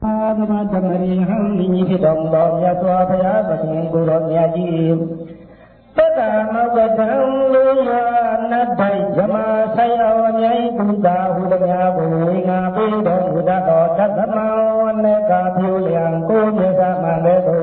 Madamari Handi Hidong Yaswaya Batin Guru Yaji Pada Magadam Luya Nadai Jama Saya Nyai Buddha Hudaya Buinga Bidong Buddha Dhamma Neka Puliang Kumesa Mandedo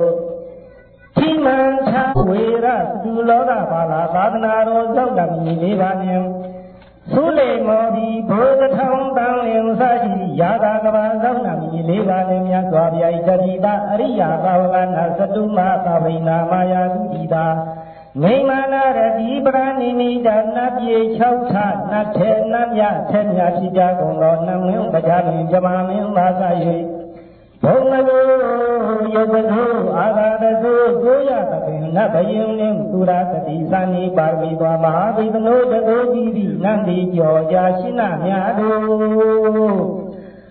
Chiman Cha Wira Duloga Pala Sadnaro Zogami Divanyam Sule Modi Bhogatang Tang Saji Yada Gavazam Nami Levanim Yaswabya Jadida Ariya Bhavana Satuma Kavina Maya Dudida Naimana Radi Pranimi Janabye Chauta Nate Namya Tenya Sija Gongo Namim Bajani Jamamim Vasayi Bhongago Yogago Agadago Goya Tatin Nabayim Suratati Sani Parvidwa Mahavivano Jago Divi Nandi Joja Shina Myado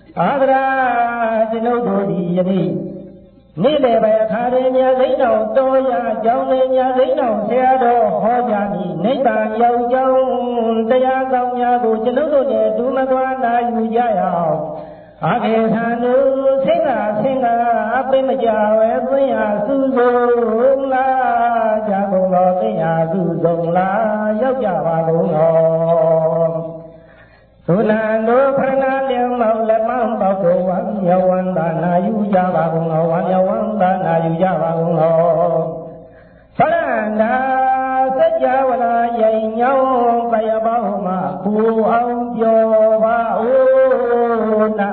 Agra Jino Dodi Yadi Nile Bayakare Nyazino Toya Jone Nyazino Seado Hojani Neta Yau Jau Daya Gau Nyago Jino Dumadwana Yujaya Agesanu Singa Singa Aprimaja Epuya Suzong La Jagungo Tiya Suzong La Yaujava Gungo Sunando Prana Liang Lemang Bako Wan Yawan Dana Yujava Gungo Wan Yawan Dana Yujava Gungo Faranda Sajawala Yai Nyau Bayabahuma Ku Au Jova Na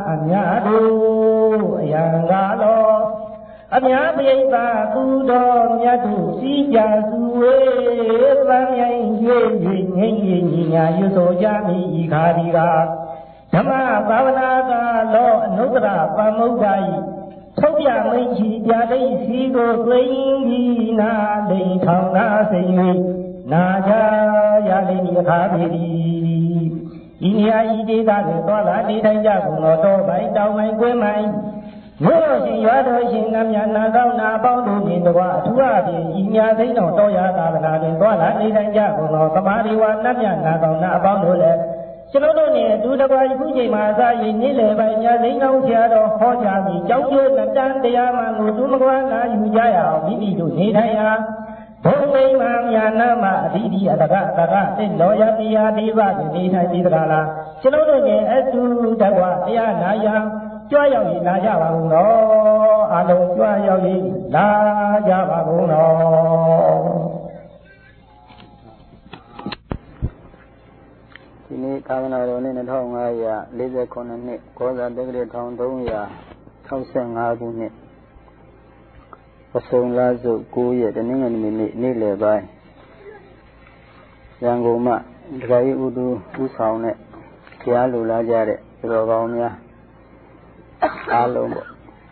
Anyadu Yangalo Anyabita Tudo Nyadu Sija Suwe Lanyai Yui Yuso Jami Ikariga Dhamma Bhavanaga Lo Anudra Pamudai Tobya Mechi Yadai Sigo Klingi Na Dei Thao Na Seyi Naja Yadai Yakabiri Inia Idida Tola Dita Jagungo To Bai Tau Mai Kwe Mai Muro Shin Yuado Shin Namya Na Tau Na Bao Du Nin Dwa Tua Bi Inia Zeno Toya Tavana Din Tola Dita Jagungo Kamari Wa Namya Na Tau Na Bao Du Le Chinodo Ne Du Dwa Fuji Ma Sa Yi Nile Bai Nya Zeno Siado Hoja Mi Jau Jo Namjan Deya Ma Ngu Du Magwa Na Yu Jaya Bibi Du Nithaya Bhongay Mamya Nama Didi Ataga Ataga Loya Tiya Diva Nithai Tidagala Chinodo Ne Etu Dwa Tiya Naya Chua Yau Yi Na Java Gungo Alo Chua Yau Yi Na Java Gungo ဒီနေ့သာသနာတော်နှစ်2549နှစ်ကောဇာတက္ကရာ1365ခုနှစ်ပစုံလာစု9ရက်တနင်္ဂနွေနေ့နေ့လယ်ပိုင်းရန်ကုန်မှာဒကာကြီးဥတုဥဆောင်နဲ့ဘုရားလူလာကြတဲ့သူတော်ကောင်းများအားလုံးပေါ့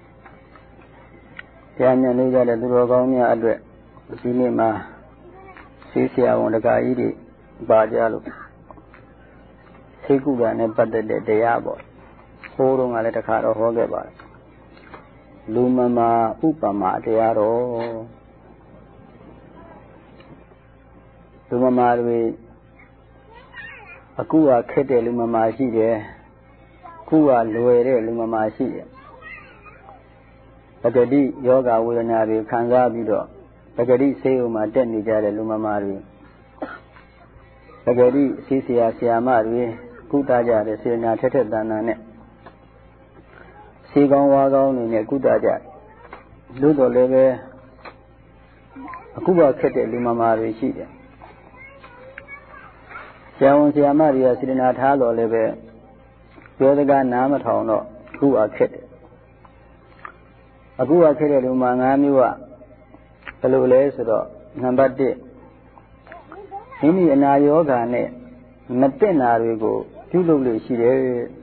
ဘုရားမြတ်လို့ကြတဲ့သူတော်ကောင်းများအတွက်ဒီနေ့မှာဆေးဆရာဝန်ဒကာကြီးတွေပါကြလို့ ဆေးကုတာနဲ့ပတ်သက်တဲ့တရားပေါ့ဟိုးတော့ကလည်းတခါတော့ဟောခဲ့ပါတယ်လူမမာဥပမာတရားတော်လူမမာတွေအခုကခက်တဲ့လူမမာရှိတယ်ခုကလွယ်တဲ့လူမမာရှိတယ်ပဂတိယောဂဝေဒနာတွေခံစားပြီးတော့ပဂတိဆေးဥမှာတက်နေကြတဲ့လူမမာတွေပဂတိဆေးဆရာဆရာမတွေ ကုသကြတဲ့စေနာထက်ထက်တန်တန်နဲ့စေကောင်းဝါကောင်းနေနဲ့ကုသကြလို့တော့လည်းပဲအခုကခက်တဲ့လူမမာတွေရှိတယ်ဆရာဝန်ဆရာမတွေကစေနာထားလို့လည်းပဲပြောစကားနားမထောင်တော့အခုကခက်တယ်အခုကခက်တဲ့လူမ5မျိုးကဘယ်လိုလဲဆိုတော့နံပါတ်1မိမိအနာရောဂါနဲ့မတက်နာတွေကို ပြုလုပ်လို့ရှိတယ်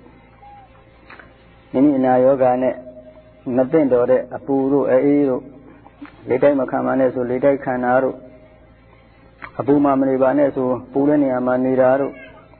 မိမိအနာရောဂါနဲ့မသိတော့တဲ့အပူတို့အေးတို့လေတိုက်မခံပါနဲ့ဆိုလေတိုက်ခံတာတို့အပူမှမနေပါနဲ့ဆိုပူတဲ့နေရာမှာနေတာတို့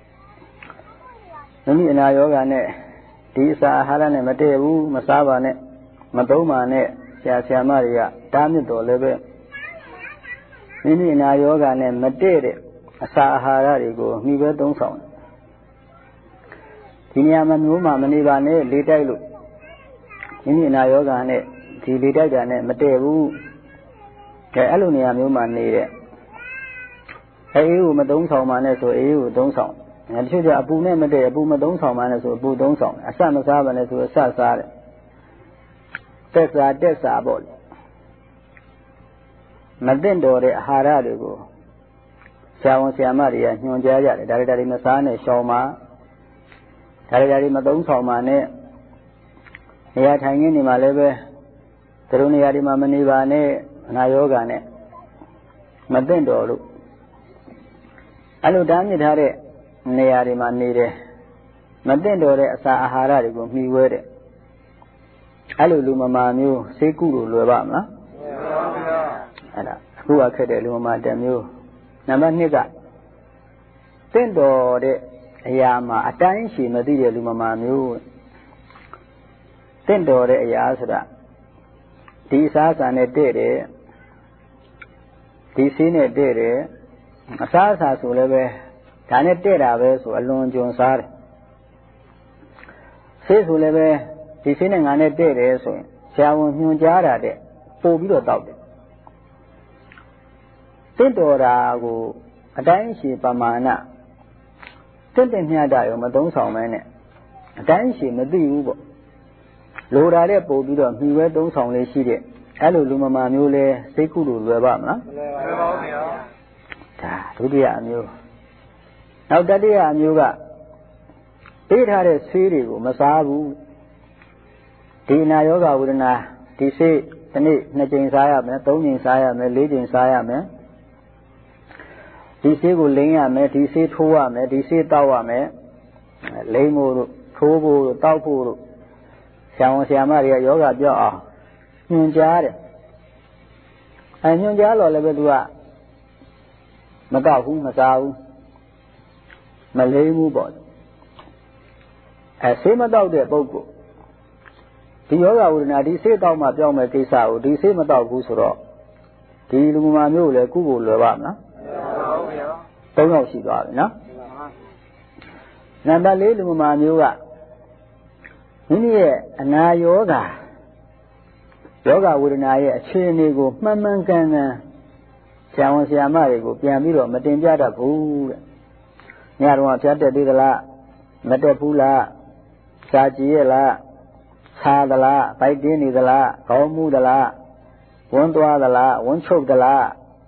မိမိအနာရောဂါနဲ့ဒီအစာအာဟာရနဲ့မတည့်ဘူးမစားပါနဲ့မသုံးပါနဲ့ဆရာဆရာမတွေကတားမြစ်တော်လည်းပဲမိမိအနာရောဂါနဲ့မတည့်တဲ့အစာအာဟာရတွေကိုမိပဲသုံးဆောင် ဒီနေရာမှာမျိုးမှမနေပါနဲ့လေတိုက်လို့မိမိအနာယောဂနဲ့ဒီလေတိုက်တာနဲ့မတည့်ဘူးကဲအဲ့လိုနေရာမျိုးမှာနေတဲ့အေးကိုမသုံးဆောင်ပါနဲ့ဆိုအေးကိုသုံးဆောင်တချို့ကျအပူနဲ့မတည့်အပူမသုံးဆောင်ပါနဲ့ဆိုအပူသုံးဆောင်အစမစားပါနဲ့ဆိုအစစားတယ်တက်စာပေါ့လေမသိတော်တဲ့အာဟာရတွေကိုဆရာဝန်ဆရာမတွေကညွှန်ကြားကြတယ်ဒါတွေမစားနဲ့ရှောင်ပါဒါတွေမသုံးဆောင်ပါနဲ့နေရာထိုင်ခင်းနေမှာလည်းပဲသူတို့နေရာဒီမှာမနေပါနဲ့အနာယောဂာနဲ့မသိတော်လို့အဲ့လိုတားမြစ်ထားတဲ့နေရာတွေမှာနေတယ်မသိတော်တဲ့အစာအာဟာရတွေကိုမှီဝဲတယ်အဲ့လိုလူမမာမျိုးဆေးကုလို့လွယ်ပါမလားအဲ့ဒါအခုခက်တဲ့လူမမာတစ်မျိုးနံပါတ်2ကသင့်တော်တဲ့အရာမှာအတိုင်းရှိမသိတဲ့လူမမာမျိုးသင့်တော်တဲ့အရာဆိုတာဒီစားစာနဲ့တဲ့တယ်ဒီဆေးနဲ့တဲ့တယ်အစားအစာဆိုလည်းပဲဒါနဲ့တဲ့တာပဲဆိုအလွန်ကျွံစားတယ်ဆေးဆိုလည်းပဲဒီဆေးနဲ့ငါနဲ့တဲ့တယ်ဆိုရင်ဆရာဝန်ညွှန်ကြားတာတဲ့ပို့ပြီးတော့တောက်တယ်သင့်တော်တာကိုအတိုင်းရှိပမာဏတင့်မျှတာရောမသုံးဆောင်မဲနဲ့အတိုင်းရှိမသိဘူးပေါ့လိုတာတဲ့ပို့ပြီးတော့မှီဝဲသုံးဆောင်လေးရှိတဲ့အဲ့လိုလူမမာမျိုးလဲစိတ်ကုလို့လွယ်ပါမလားမလွယ်ပါဘူးဗျာဒါဒုတိယအမျိုးနောက်တတိယအမျိုးကပေးထားတဲ့ဆေးတွေကိုမစားဘူးဒီနာယောဂဝေဒနာဒီဆေးဒီနေ့2ချိန်စားရမယ်3ချိန်စားရမယ်4ချိန်စားရမယ်ဒီဆေးကိုလိမ့်ရမယ်ဒီဆေးထိုးရမယ်ဒီဆေးတောက်ရမယ်လိမ့်ဖို့တို့ထိုးဖို့တို့တောက်ဖို့တို့ဆရာဝန်ဆရာမတွေကယောဂပြောအောင်ညွှန်ကြားတယ်ညွှန်ကြားတော့လည်းပဲသူကမတောက်ဘူးမစားဘူးမလိမ့်ဘူးပေါ့ဆေးမတောက်တဲ့ပုဂ္ဂိုလ်ဒီယောဂဝေဒနာဒီဆေးတောက်မှပြောင်းမဲ့ကိစ္စကိုဒီဆေးမတောက်ဘူးဆိုတော့ဒီလူမမျိုးလည်းကုဖို့လွယ်ပါမလား3ယောက်ရှိသွားပြီနော်နံပါတ်4လူမမျိုးကမိမိရဲ့အနာယောဂဝေဒနာရဲ့အခြေအနေကိုမှန်မှန်ကန်ကန်ဆရာဝန်ဆရာမတွေကိုပြန်ပြီးတော့မတင်ပြတတ်ဘူးတဲ့ညတော့ဖြတ်တက်သေးသလားမတက်ဘူးလားစာကြည့်ရလားခြားသလားဗိုက်တင်းနေသလားခေါင်းမူးသလားဝန်းသွားသလားဝန်းချုပ်သလား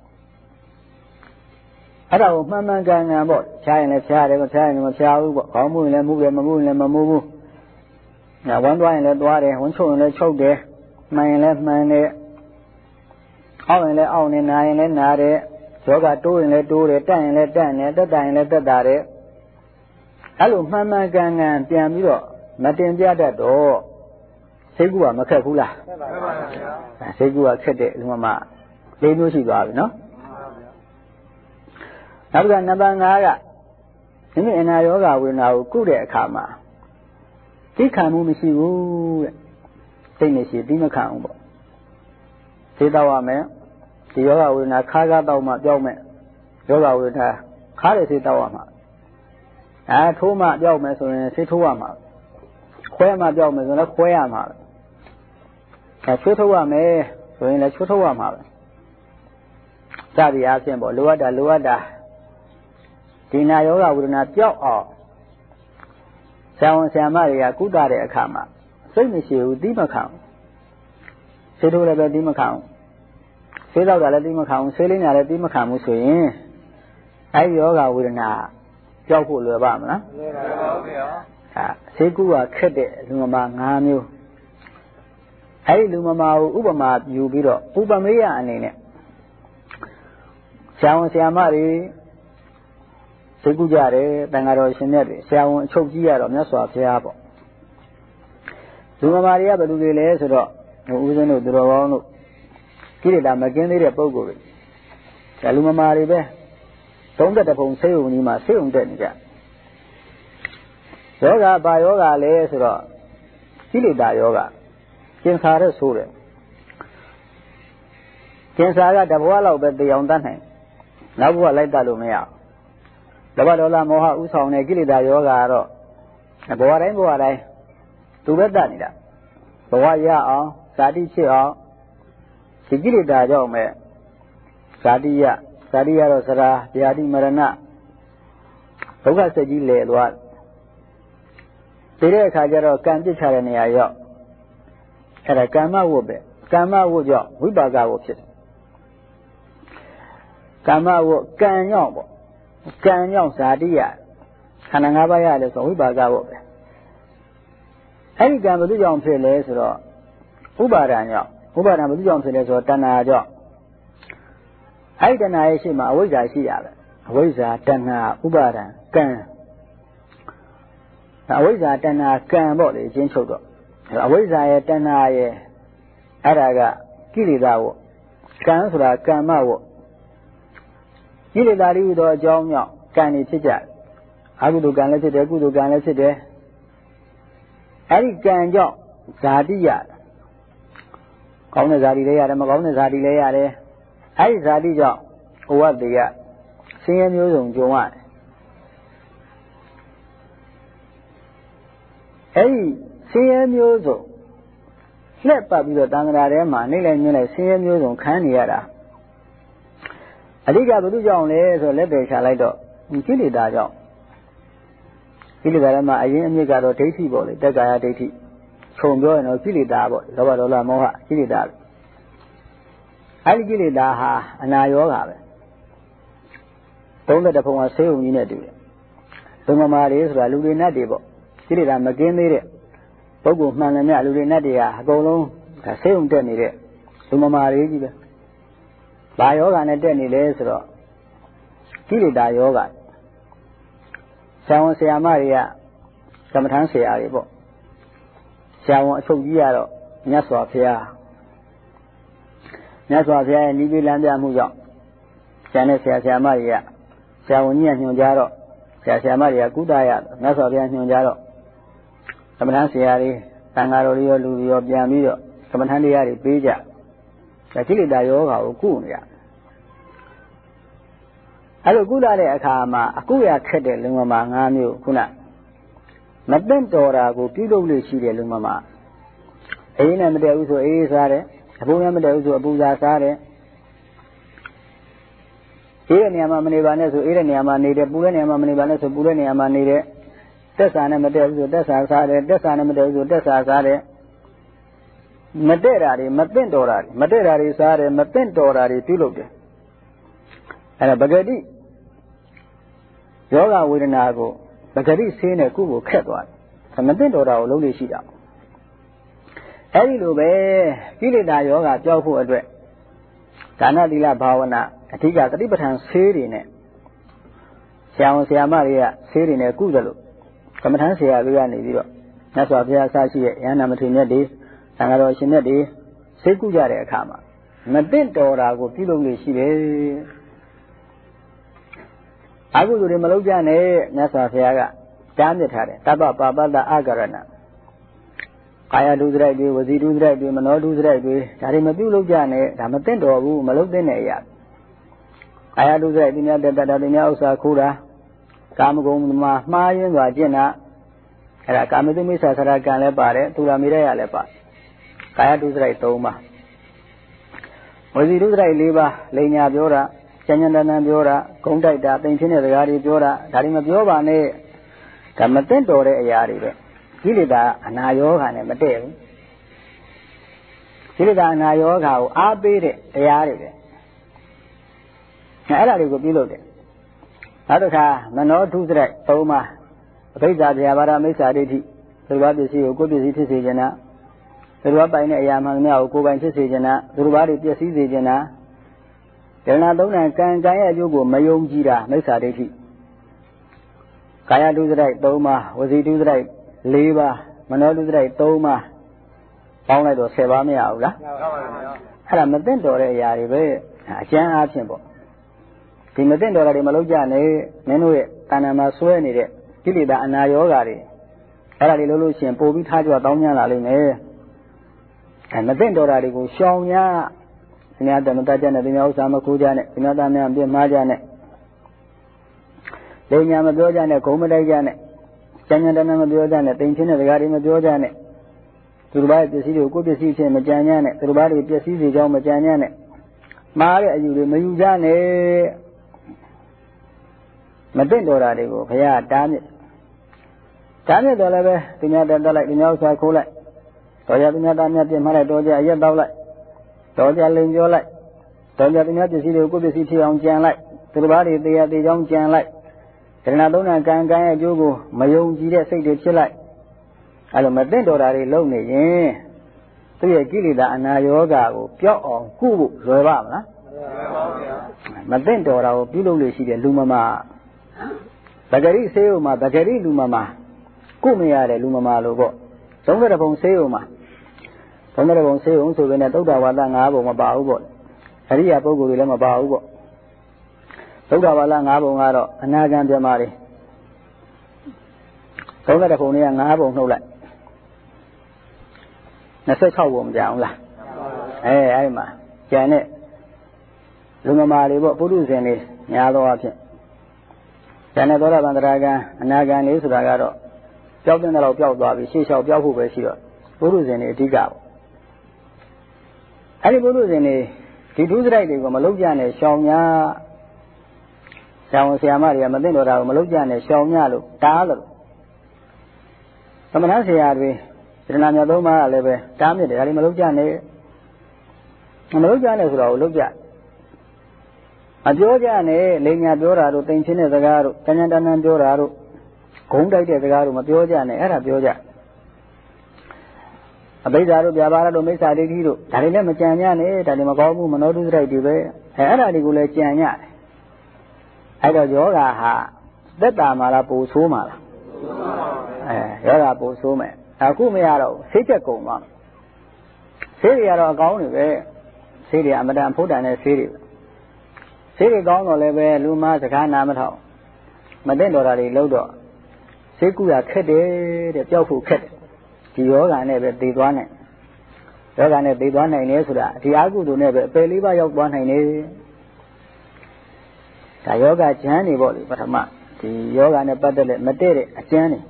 အဲ့ဒါကိုမှန်မှန်ကန်ကန်ပေါ့ဖြားရင်လည်းဖြားတယ်မဖြားရင်လည်းမဖြားဘူးပေါ့ခေါင်းမူးရင်လည်းမူးတယ်မမူးရင်လည်းမမူးဘူးဝန်းသွားရင်လည်းသွားတယ်ဝန်းချုပ်ရင်လည်းချုပ်တယ်မှန်ရင်လည်းမှန်တယ်အောက်ရင်လည်းအောက်နေနာရင်လည်းနာတယ်ယောဂတိုးရင်လည်းတိုးတယ်တက်ရင်လည်းတက်တယ်တက်ရင်လည်းတက်တာတယ်အဲ့လိုမှန်မှန်ကန်ကန်ပြန်ပြီးတော့မတင်ပြတတ်တော့စိတ်ကူကမခက်ဘူးလားခက်ပါဗျာစိတ်ကူကခက်တဲ့လူမ၄မျိုးရှိသွားပြီနော်နောက်ကနံပါတ်5ကမိမိအနာယောဂဝေဒနာကိုကုတဲ့အခါမှာသိခံမှုမရှိဘူးတဲ့စိတ်နဲ့ရှိသိမခံဘူးပေါ့သိတော့ရမယ်ဒီယောဂဝေဒနာခါးတော့မှပြောင်းမယ်ယောဂဝေဒနာခါးတယ်သိတော့ရမှာထိုးမှပြောင်းမယ်ဆိုရင်သိထိုးရမှာခွဲမှပြောင်းမယ်ဆိုရင်လည်းခွဲရမှာချွေးထုတ်ရမယ်ဆိုရင်လည်းချွေးထုတ်ရမှာပဲစသည်အားဖြင့်ပေါ့လိုအပ်တာဒီနာယောဂဝေဒနာပြောက်အောင်ဆရာဝန်ဆရာမတွေကကုသတဲ့အခါမှာစိတ်မရှိဘူးသိမခံဘူးဆေးထိုးလည်းပဲသိမခံဘူးဆေးတော့တာလည်းသိမခံဘူးဆေးလိမ့်တာလည်းသိမခံဘူးဆိုရင်အဲဒီယောဂဝေဒနာပြောက်ဖို့လွယ်ပါမလားလွယ်ပါဘူးဗျာဆေးကုကခက်တဲ့လူမမာ5မျိုးအဲဒီလူမမာကိုဥပမာယူပြီးတော့ဥပမေယအနေနဲ့ဆရာဝန်ဆရာမတွေစိတ်ကူးကြတယ်တန်ဃာတော်ရှင်မြတ်တွေဆရာဝန်အချုပ်ကြီးရတော့မြတ်စွာဘုရားပေါ့လူမမာတွေကဘယ်သူတွေလဲဆိုတော့ဦးဇင်းတို့သူတော်ကောင်းတို့ကိလေသာမကင်းသေးတဲ့ပုဂ္ဂိုလ်တွေဒါလူမမာတွေပဲ31ပုံဆေးုံကြီးမှာဆေးုံတက်နေကြယောဂဘာယောဂလဲဆိုတော့ကိလေသာယောဂကျင်စာတဲ့ဆိုးတယ်ကျင်စာကတဘွားလောက်ပဲတေအောင်တတ်နိုင်နောက်ဘဝလိုက်တတ်လို့မရဘူးလောဘဒေါသမောဟဥဆောင်တဲ့ကိလေသာယောဂကတော့ဘဝတိုင်းသူပဲတတ်နေတာဝရအောင်ဇာတိဖြစ်အောင်ဒီကိလေသာကြောင့်မဲ့ဇာတိတော့စရာဗျာတိမရဏဒုက္ခစိတ်ကြီးလဲသွားတဲ့အခါကျတော့ကံပြစ်ချတဲ့နေရာရောက်အဲ့ဒါကမ္မဝတ်ပဲကမ္မဝတ်ကြောင့်ဝိပါကဝတ်ဖြစ်တယ်ကမ္မဝတ်ကံကြောင့်ပေါ့ကံကြောင့်ဇာတိရခန္ဓာ၅ပါးရတယ်ဆိုဝိပါကဝတ်ပဲအဲ့ဒီကံဘယ်သူကြောင့်ဖြစ်လဲဆိုတော့ဥပါဒံကြောင့်ဥပါဒံဘယ်သူကြောင့်ဖြစ်လဲဆိုတော့တဏှာကြောင့်အဲ့ဒီတဏှာရဲ့ရှေ့မှာအဝိဇ္ဇာရှိရပဲအဝိဇ္ဇာတဏှာဥပါဒံကံအဝိဇ္ဇာတဏှာကံပေါ့လေအချင်းချုပ်တော့အဝိဇ္ဇာရဲ့တဏှာရဲ့အဲ့ဒါကကိလေသာဝတ်ကံဆိုတာကမ္မဝတ်ကိလေသာတွေဟူသောအကြောင်းကြောင့်ကံတွေဖြစ်ကြတယ်အကုသိုလ်ကံလည်းဖြစ်တယ်ကုသိုလ်ကံလည်းဖြစ်တယ်အဲ့ဒီကံကြောင့်ဇာတိရတယ်ကောင်းတဲ့ဇာတိလည်းရတယ်မကောင်းတဲ့ဇာတိလည်းရတယ်အဲ့ဒီဇာတိကြောင့်ဘဝတည်းကဆင်းရဲမျိုးစုံကြုံရတယ်အဲ့ဒီဆင်းရဲမျိုးစုံလှက်ပတ်ပြီးတော့တန်ခါထဲမှာနေလိုက်မြင်လိုက်ဆင်းရဲမျိုးစုံခံနေရတာအဓိကဘုသူကြောင့်လဲဆိုလက်တယ်ချလိုက်တော့ကိလေသာကြောင့်ကိလေသာထဲမှာအရင်အမြစ်ကတော့ဒိဋ္ဌိပေါ့လေတက္ကာယဒိဋ္ဌိခြုံပြောရင်တော့ကိလေသာပေါ့လောဘဒေါသမောဟကိလေသာအဲ့ဒီကိလေသာဟာအနာရောဂါပဲ31ဖုံကဆေးုံကြီးနဲ့တူတယ်လူမမာတွေဆိုတာလူတွေနတ်တွေပေါ့ကိလေသာမကင်းသေးတဲ့ပုဂ္ဂိုလ်မှန်တယ်မြလူတွေနတ်တွေဟာအကုန်လုံးဆေးုံတက်နေတဲ့လူမမာတွေကြီးပဲဘာယောဂာနဲ့တက်နေလဲဆိုတော့ကိလေသာယောဂါဆရာဝန်ဆရာမတွေကကမ္မထမ်းဆရာတွေပေါ့ဆရာဝန်အချုပ်ကြီးကတော့မြတ်စွာဘုရားရဲ့နိဗ္ဗာန်လမ်းပြမှုကြောင့်ကျန်တဲ့ဆရာဆရာမတွေကဆရာဝန်ကြီးကညွှန်ကြားတော့ဆရာဆရာမတွေကကုသရမြတ်စွာဘုရားညွှန်ကြားတော့ကမ္မထမ်းဆရာတွေတန်ဃာတော်တွေရောလူတွေရောပြန်ပြီးတော့ကမ္မထမ်းတရားတွေပေးကြကိလေသာယောဂါကိုကုနေရအဲ့လိုကုသတဲ့အခါမှာအကုရခက်တဲ့လူမမာ၅မျိုးခုနမသိတော်တာကိုပြုလုပ်လို့ရှိတဲ့လူမမာအေးနဲ့မတည့်ဘူးဆိုအေးစားတယ်အပူနဲ့မတည့်ဘူးဆိုအပူစားတယ်အေးတဲ့နေရာမှာမနေပါနဲ့ဆိုအေးတဲ့နေရာမှာနေတယ်ပူတဲ့နေရာမှာမနေပါနဲ့ဆိုပူတဲ့နေရာမှာနေတယ်တက်စာနဲ့မတည့်ဘူးဆိုတက်စာစားတယ်တက်စာနဲ့မတည့်ဘူးဆိုတက်စာစားတယ်မတည့်တာတွေမသိတော်တာတွေမတည့်တာတွေစားတယ်မသိတော်တာတွေပြုလုပ်တယ်အဲ့ဒါပဂတိယောဂဝေဒနာကိုပဂတိဆေးနဲ့ကုဖို့ခက်သွားတယ်မသိတော်တာကိုလုံးလေးရှိတာအဲ့ဒီလိုပဲကိလေသာယောဂကြောက်ဖို့အတွက်ဒါနသီလဘာဝနာအဓိကသတိပဋ္ဌာန်ဆေးတွေနဲ့ဆရာဝန်ဆရာမတွေကဆေးတွေနဲ့ကုသလို့ကမ္မထမ်းဆရာတွေကနေပြီးတော့မြတ်စွာဘုရားအစရှိတဲ့ယန္နာမထေရမြတ်တွေသံဃာတော်ရှင်မြတ်တွေဆေးကုကြတဲ့အခါမှာမသိတော်တာကိုပြုလုပ်လို့ရှိတယ်အကုသိုလ်တွေမလုပ်ကြနဲ့မြတ်စွာဘုရားကကြားမြစ်ထားတယ်တပ္ပပါပတ္တအာဂရဏကာယဒုစရိုက်တွေဝစီဒုစရိုက်တွေမနောဒုစရိုက်တွေဒါတွေမပြုလုပ်ကြနဲ့ဒါမသိတော်ဘူးမလုပ်သင့်တဲ့အရာကာယဒုစရိုက်ပညာတတ္တပညာဥစ္စာခိုးတာကာမဂုဏ်မှာမှားယွင်းစွာကျင့်တာအဲ့ဒါကာမတုမိစ္ဆာသရကံလည်းပါတယ်သူလာမိရရလည်းပါကာယဒုစရိုက်၃ပါးဝစီဒုစရိုက်၄ပါးလိန်ညာပြောတာကျန်ကျန်တန်တန်ပြောတာဂုံတိုက်တာပိန်ဖြစ်တဲ့စကားတွေပြောတာဒါတွေမပြောပါနဲ့ဒါမသိတော်တဲ့အရာတွေပဲကိလေသာအနာယောဂါနဲ့မတည့်ဘူးကိလေသာအနာယောဂါကိုအားပေးတဲ့တရားတွေပဲအဲ့ဒါတွေကိုပြုလုပ်တယ်နောက်တစ်ခါမနောဒုစရိုက်၃ပါးအဘိဓါဗျာပါဒမိစ္ဆာဒိဋ္ဌိသူတော်ပစ္စည်းကိုကိုယ်ပစ္စည်းဖြစ်စေခြင်းနဲ့သူတော်ပိုင်တဲ့အာရမှန်များကိုကိုယ်ပိုင်ဖြစ်စေခြင်းနဲ့သူတော်ဘာတွေပျက်စီးစေခြင်းနဲ့ယန္နာ၃နဲ့ကံရဲ့အကျိုးကိုမယုံကြည်တာမိစ္ဆာဒိဋ္ဌိကာယဒုစရိုက်၃ပါးဝစီဒုစရိုက်၄ပါးမနောဒုစရိုက်၃ပါးပေါင်းလိုက်တော့10ပါးမရဘူးလားမှန်ပါပါအဲ့ဒါမသိတော်တဲ့အရာတွေပဲအကျမ်းအားဖြင့်ပေါ့ဒီမသိတော်တာတွေမလုပ်ကြနဲ့မင်းတို့ရဲ့တဏ္ဍာမှာဆွဲနေတဲ့ကိလေသာအနာယောဂါတွေအဲ့ဒါတွေလုပ်လို့ရှိရင်ပို့ပြီးထားကြတောင်းကြလာလိမ့်မယ်မသိတော်တာတွေကိုရှောင်ရဒီများတမတကြနဲ့ဒီများဥစ္စာမခိုးကြနဲ့ဒီများသားများပြစ်မှားကြနဲ့လိညာမပြောကြနဲ့ဂုံမတိုက်ကြနဲ့ကျန်ကျန်တန်းတန်းမပြောကြနဲ့တိမ်ချင်းတဲ့စကားတွေမပြောကြနဲ့သူတို့ဘာပစ္စည်းတွေကိုကိုယ်ပစ္စည်းချင်းမကြံညံ့နဲ့သူတို့ဘာတွေပစ္စည်းတွေကြောင့်မကြံညံ့နဲ့မှားတဲ့အယူတွေမယူကြနဲ့မသိတော်တာတွေကိုဘုရားတားမြစ်တော်လည်းပဲသူများတက်လိုက်သူများဆွာခိုးလိုက်တော်ကြသူများတားမြတ်ပြင်မှလိုက်တော်ကြအရက်တောက်လိုက်တော်ကြလိန်ပြောလိုက်တော်ကြသူများပစ္စည်းတွေကိုကိုယ်ပစ္စည်းဖြစ်အောင်ကြံလိုက်သူတို့ဘာတွေတရားသေးကြောင်းကြံလိုက်ဒရဏသုံးနာကံရဲ့အကျိုးကိုမယုံကြည်တဲ့စိတ်တွေဖြစ်လိုက်အဲလိုမသိတော်တာတွေလုပ်နေရင်သူရဲ့ကိလေသာအနာယောဂါကိုပျောက်အောင်ကုဖို့လွယ်ပါမလားမသိတော်တာကိုပြုလုပ်လို့ရှိတဲ့လူမမပဂရိဆေးဥမှာပဂရိလူမမကုမရတဲ့လူမမလို့ပေါ့သုံးတဲ့ဘုံဆေးဥမှာသုံးတဲ့ဘုံဆေးဥဆိုပေနဲ့သုဒ္ဓဝါဒ5ဘုံမပါဘူးပေါ့အရိယာပုဂ္ဂိုလ်တွေလည်းမပါဘူးပေါ့သုဒ္ဓဝါဒ5ဘုံကတော့အနာဂံပြမတွေသုံးတဲ့ဘုံတွေက5ဘုံနှုတ်လိုက်26ဘုံမကြအောင်လားအဲဒီမှာကျန်တဲ့လူမမာတွေပေါ့ပုထုဇဉ်တွေများသောအားဖြင့်ကျန်တဲ့သောတာပန်တရားကံအနာဂံလေးဆိုတာကတော့ပျောက်တဲ့တော့ပျောက်သွားပြီရှေ့လျှောက်ပျောက်ဖို့ပဲရှိတော့ပုထုဇဉ်တွေအဓိကပေါ့အဲဒီပုထုဇဉ်တွေဒီဒုစရိုက်တွေကိုမလုပ်ကြနဲ့ရှောင်ညာဆရာဝန်ဆရာမတွေကမသိတော်တာကိုမလုပ်ကြနဲ့ရှောင်ညာလို့တားလို့သမဏဆရာတွေစေတနာမြတ်သုံးပါးကလည်းပဲတားမြစ်တယ်ဒါတွေမလုပ်ကြနဲ့ဆိုတော့လုပ်ကြမပြောကြနဲ့လိန်ညာပြောတာတို့တိမ်ချင်းတဲ့စကားတို့တဏ္ဍတဏ္ဍပြောတာတို့ဂုံးတိုက်တဲ့စကားတို့မပြောကြနဲ့အဲ့ဒါပြောကြအဘိဓါတို့ပြပါရတို့မိစ္ဆာဒိဋ္ဌိတို့ဒါတွေလည်းမကြံကြနဲ့ဒါတွေမကောင်းဘူးမနောတုစရိုက်တွေပဲအဲ့ဒါတွေကိုလည်းကြံကြတယ်အဲ့တော့ယောဂဟာသက်တာမှာလားပူဆိုးမှာလားယောဂပူဆိုးမယ်အခုမရတော့ဆေးချက်ကုန်သွားမယ်ဆေးတွေကတော့အကောင်းတွေပဲဆေးတွေအမတန်ဖို့တန်တဲ့ဆေးတွေကောင်းတော့လည်းပဲလူမစကားနာမထောင်မသိတော်တာတွေလို့တော့ဆေးကုရခက်တယ်တဲ့ပျောက်ဖို့ခက်တယ်ဒီယောဂနဲ့ပဲသိသွားနိုင်ယောဂနဲ့သိသွားနိုင်တယ်ဆိုတာဒီအာဟုတုနဲ့ပဲအပယ်လေးပါးရောက်သွားနိုင်တယ်ဒါယောဂကျမ်းနေပေါ့လေပထမဒီယောဂနဲ့ပတ်သက်တဲ့မတည့်တဲ့အကျမ်းနေ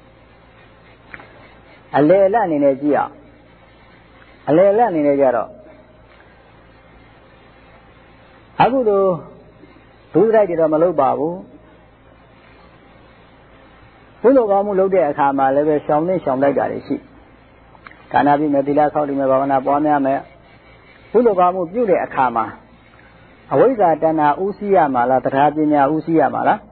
အလေအလတ်အနေနဲ့ကြည့်အောင်အလေအလတ်အနေနဲ့ကြတော့အခုတို့ဒုစရိုက်တွေတော့မလုပ်ပါဘူးဘုလိုကောင်းမှုလုပ်တဲ့အခါမှာလည်းပဲရှောင်လိုက်တာတွေရှိဒါနပြုမယ်သီလဆောက်တည်မယ်ဘာဝနာပွားများမယ်ဘုလိုကောင်းမှုပြုတဲ့အခါမှာအဝိဇ္ဇာတဏ္ဍာဥသိရမှာလားတရားပညာဥသိရမှာလား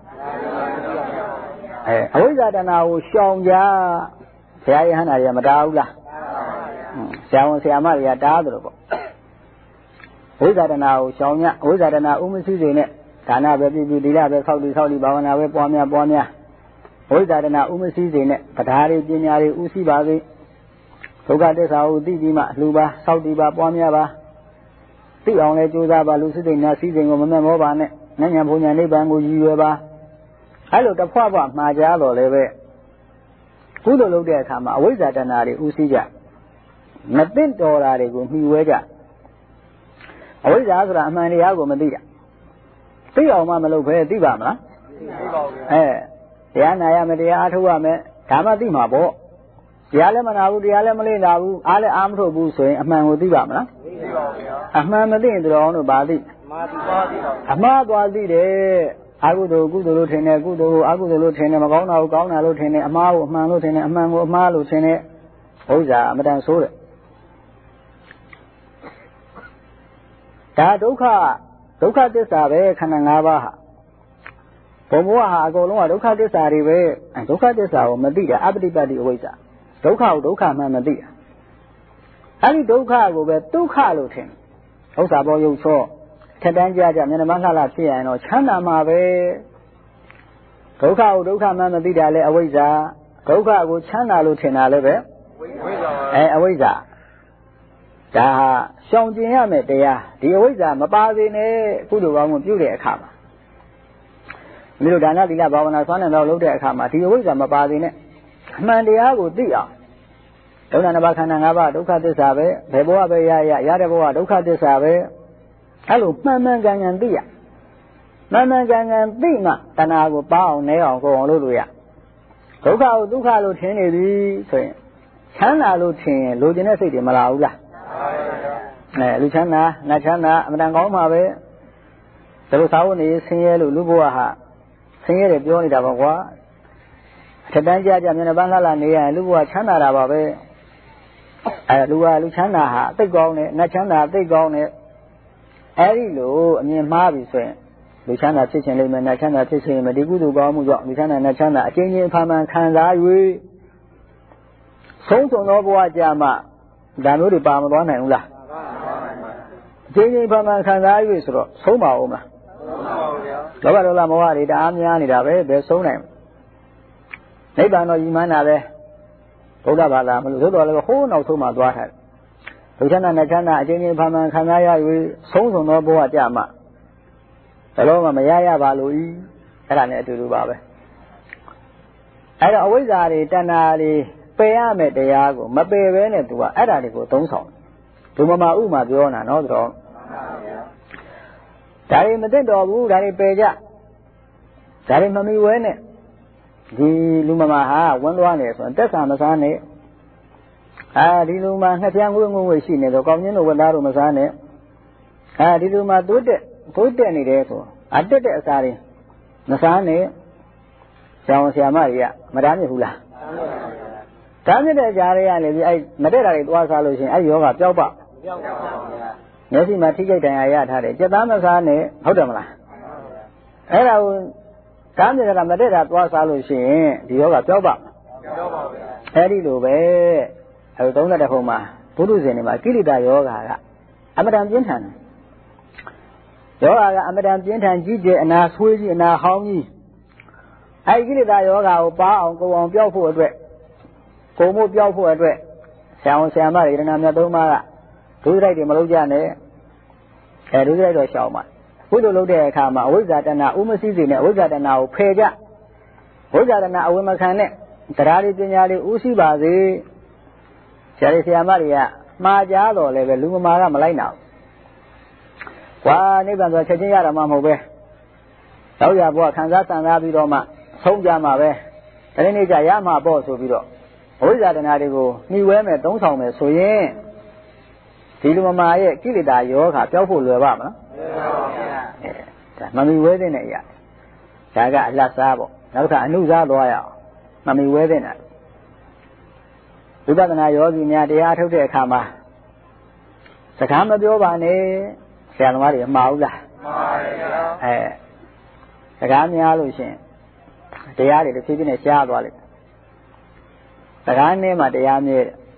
အဝိဇ္ဇာတဏ္ဍာကိုရှောင်ကြဆရာယဟန္တာတွေကမတားဘူးလားဆရာဝန်ဆရာမတွေကတားတယ်လို့ပေါ့ဝိဇ္ဇာတဏ္ဍာကိုရှောင်ညအဝိဇ္ဇာတဏ္ဍာဥမရှိစေနဲ့ဒါနပဲပြုသီလပဲဆောက်တည်ဘာဝနာပဲပွားများဝိဇ္ဇာတဏ္ဍာဥမရှိစေနဲ့တရားတွေပညာတွေဥရှိပါစေဒုက္ခသစ္စာကိုသိပြီးမှလှူပါဆောက်တည်ပါပွားများပါသိအောင်လဲကြိုးစားပါလူစိတ်ညာစည်းစိမ်ကိုမမဲ့မောပါနဲ့ဉာဏ်ဘုံညာနိဗ္ဗာန်ကိုရည်ရွယ်ပါအဲ့လိုတစ်ဖွားဖွားမှာကြားတော်လည်းပဲကုသိုလ်လုပ်တဲ့အခါမှာအဝိဇ္ဇာတဏ္ဍာတွေဥသိကြမသိတော်တာတွေကိုမှီဝဲကြအဝိဇ္ဇာဆိုတာအမှန်တရားကိုမသိတာသိအောင်မှမလုပ်ဘဲသိပါမလားသိပါဘူးတရားနာရမယ်တရားအားထုတ်ရမယ်ဒါမှသိမှာပေါ့တရားလည်းမနာဘူးတရားလည်းမလေ့လာဘူးအားလည်းအားမထုတ်ဘူးဆိုရင်အမှန်ကိုသိပါမလားသိပါဘူးဗျာအမှန်မသိရင်တော်အောင်တို့ဘာသိအမှားသွားသိတယ်အကုသိုလ်ကုသိုလ်လို့ထင်တယ်ကုသိုလ်ကိုအကုသိုလ်လို့ထင်တယ်မကောင်းတာကိုကောင်းတာလို့ထင်တယ်အမှားကိုအမှန်လို့ထင်တယ်အမှန်ကိုအမှားလို့ထင်တယ်ဥစ္စာအမတန်ဆိုးတယ်ဒါဒုက္ခသစ္စာပဲခန္ဓာ၅ပါးဟာဘုံဘဝဟာအကုန်လုံးကဒုက္ခသစ္စာတွေပဲဒုက္ခသစ္စာကိုမသိတာအပ္ပတိပတ္တိအဝိဇ္ဇာဒုက္ခကိုဒုက္ခမှမသိတာအဲဒီဒုက္ခကိုပဲဒုက္ခလို့ထင်ဥစ္စာပေါ်ရုပ်ချောထက်တန်းကြမျက်နှာမလှလှဖြစ်ရင်တော့ချမ်းသာမှာပဲဒုက္ခကိုဒုက္ခမှမသိတာလဲအဝိဇ္ဇာဒုက္ခကိုချမ်းသာလို့ထင်တာလည်းပဲအဝိဇ္ဇာဒါဟာရှောင်ကျင်ရမယ်တရားဒီအဝိဇ္ဇာမပါစေနဲ့ကုသိုလ်ကောင်းမှုပြုတဲ့အခါမှာဒီလိုဒါနသီလဘာဝနာစွမ်းနိုင်တော့လုပ်တဲ့အခါမှာဒီအဝိဇ္ဇာမပါစေနဲ့အမှန်တရားကိုသိအောင်ဒုက္ခနာခန္ဓာ၅ပါးဒုက္ခသစ္စာပဲဘယ်ဘဝပဲရတဲ့ဘဝဒုက္ခသစ္စာပဲအဲ့လိုမှန်မှန်ကန်ကန်သိရမှန်မှန်ကန်ကန်သိမှတဏှာကိုပါအောင်နဲအောင်ကိုအောင်လုပ်လို့ရဒုက္ခကိုဒုက္ခလို့ထင်နေပြီဆိုရင်ချမ်းသာလို့ထင်လိုချင်တဲ့စိတ်တွေမလာဘူးလားလူချမ်းသာနတ်ချမ်းသာအမှန်တန်ကောင်းမှာပဲဒါလို့သာဝနေဆင်းရဲလို့လူဘဝဟာဆင်းရဲတယ်ပြောနေတာပါကွာထက်တန်းကြကြမျက်နှာပန်းလှလှနေရရင်လူဘဝချမ်းသာတာပါပဲလူချမ်းသာဟာအသိကောင်းတယ်နတ်ချမ်းသာအသိကောင်းတယ်အဲ့ဒီလိုအမြင်မှားပြီဆိုရင်လူချမ်းသာဖြစ်ခြင်းလိမ့်မယ်နတ်ချမ်းသာဖြစ်ခြင်းမဒီကုသိုလ်ကောင်းမှုကြောင့်လူချမ်းသာနတ်ချမ်းသာအချင်းချင်းဖန်ဖန်ခံစား၍ဆုံးဆုံးသောဘဝကြမှာဒါမျိုးတွေပါမသွားနိုင်ဘူးလားအချင်းချင်းဖန်ဖန်ခံစား၍ဆိုတော့ဆုံးပါဦးမလားဆုံးပါဘူးဗျာလောဘဒေါသမောဟတွေတအားများနေတာပဲဘယ်ဆုံးနိုင်နိဗ္ဗာန်တော့ယူမှန်းတာပဲဘုရားဘာသာမလို့သို့တော်လည်းဟိုးနောက်ဆုံးမှသွားထားတယ်လူချမ်းသာနတ်ချမ်းသာအချင်းချင်းဖန်ဖန်ခံစားရ၍ဆုံးဆုံးသောဘဝကြမှာဘယ်လိုမှမရရပါလို့ဤအဲ့ဒါနဲ့အတူတူပါပဲအဲ့တော့အဝိဇ္ဇာတွေတဏှာတွေပယ်ရမယ်တရားကိုမပယ်ဘဲနဲ့သူကအဲ့ဒါတွေကိုသုံးဆောင်ဒုမမဥမာပြောတာနော်ဆိုတော့ဒါတွေမသိတော့ဘူးဒါတွေပယ်ကြဒါတွေမမီဝဲနဲ့ဒီလူမမဟာဝန်းသွားနေဆိုရင်တက်ဆာမစားနဲ့ဒီလူမနှစ်ပြန်ငွေငွေရှိနေတော့ကောင်းချင်းတို့ဝတ်သားတို့မစားနဲ့ဒီလူမတိုးတက်နေတယ်ဆိုအတက်တဲ့အစာတွေမစားနဲ့ဆရာဝန်ဆရာမတွေကမတားမြစ်ဘူးလားတားမြစ်တဲ့ကြားတွေကလည်းအဲ့မတက်တာတွေသွားစားလို့ရှိရင်အဲ့ယောဂပျောက်ပါမျက်စိမှာထိခိုက်ဒဏ်ရာရထားတယ်ကြက်သားမစားနဲ့ဟုတ်တယ်မလားအဲ့ဒါကိုတားမြစ်တာမတက်တာသွားစားလို့ရှိရင်ဒီယောဂပျောက်ပါအဲ့ဒီလိုပဲအဲ့30ခုမှာဘုဒ္ဓဇင်တွေမှာကိလေသာယောဂကအမတန်ပြင်းထန်တယ်ယောဂကအမတန်ပြင်းထန်ကြီးကျယ်အနာဆွေးကြီးအနာဟောင်းကြီးအဲ့ဒီကိလေသာယောဂကိုပါအောင်ကိုအောင်ပြောက်ဖို့အတွက်ကိုမှုပြောက်ဖို့အတွက်ဆရာဝန်ဆရာမတွေရဏမြတ်သုံးပါးကဒုစရိုက်တွေမလုပ်ကြနဲ့ဒုစရိုက်တော့ရှောင်ပါဘုလိုလုပ်တဲ့အခါမှာအဝိဇ္ဇာတဏှာဥမသိစေနဲ့အဝိဇ္ဇာတဏှာကိုဖယ်ကြဝိဇ္ဇာတဏှာအဝိမခံနဲ့တရားတွေပညာတွေဥရှိပါစေဆရာဆရာမတွေကမှားကြတော့လည်းပဲလူမမာကမလိုက်နိုင်ဘူးကွာနိဗ္ဗာန်ဆိုချက်ချင်းရတာမှမဟုတ်ပဲရောက်ရဘဝခံစားဆံစားပြီးတော့မှဆုံးကြမှာပဲတနေ့နေ့ကျရမှာပေါ့ဆိုပြီးတော့အဝိဇ္ဇာတဏှာတွေကိုနှီးဝဲမယ်သုံးဆောင်မယ်ဆိုရင်ဒီလူမမာရဲ့ကိလေသာယောဂပျောက်ဖို့လွယ်ပါမလားဒါမမီဝဲတဲ့အရာဒါကအလတ်စားပေါ့နောက်ထပ်အနုစားသွားရအောင်မမီဝဲတဲ့နာဝိပဿနာယောဂီများတရားထုတ်တဲ့အခါမှာစကားမပြောပါနဲ့ဆရာသမားတွေမှားဘူးလားမှားပါဗျာစကားများလို့ရှင်တရားတွေတစ်ဖြည်းဖြည်းနဲ့ရှားသွားလိမ့်စကားနဲ့မှတရားမြဲ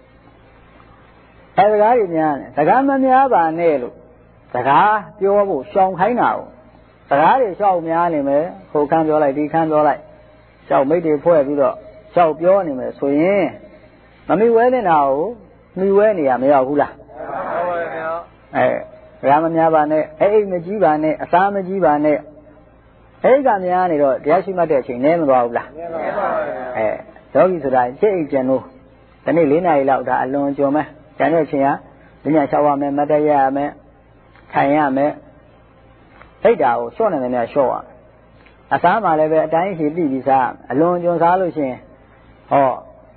စကားတွေများတယ်စကားမများပါနဲ့လို့စကားပြောဖို့ရှောင်ခိုင်းတာကိုစကားတွေရှောက်များနေမယ်ဟိုခန်းပြောလိုက်ဒီခန်းပြောလိုက်ရှောက်မိတ်တွေဖွဲ့ပြီးတော့ရှောက်ပြောနေမယ်ဆိုရင်မမီဝဲနေတာကိုမိဝဲနေရမရောက်ဘူးလားဟုတ်ပါဗျာစကားမများပါနဲ့အိတ်မကြီးပါနဲ့အစားမကြီးပါနဲ့အဲ့ကများနေတော့တရားရှိမှတ်တဲ့အချိန်နည်းမသွားဘူးလားနည်းပါပါယောဂီဆိုတာစိတ်အိတ်ကျန်လို့ဒီနေ့4 နာရီလောက်ဒါအလွန်ကြုံမယ်ကျန်တဲ့အချိန်ကညညလျှောက်ရမယ်မတ်တရရမယ်ထိုင်ရမယ်အိတ်တာကိုလျှော့နေတယ်များလျှော့ရအစားမှလည်းပဲအတိုင်းရှိပြီးပြီးစားအလွန်ကြုံစားလို့ရှိရင်ဟော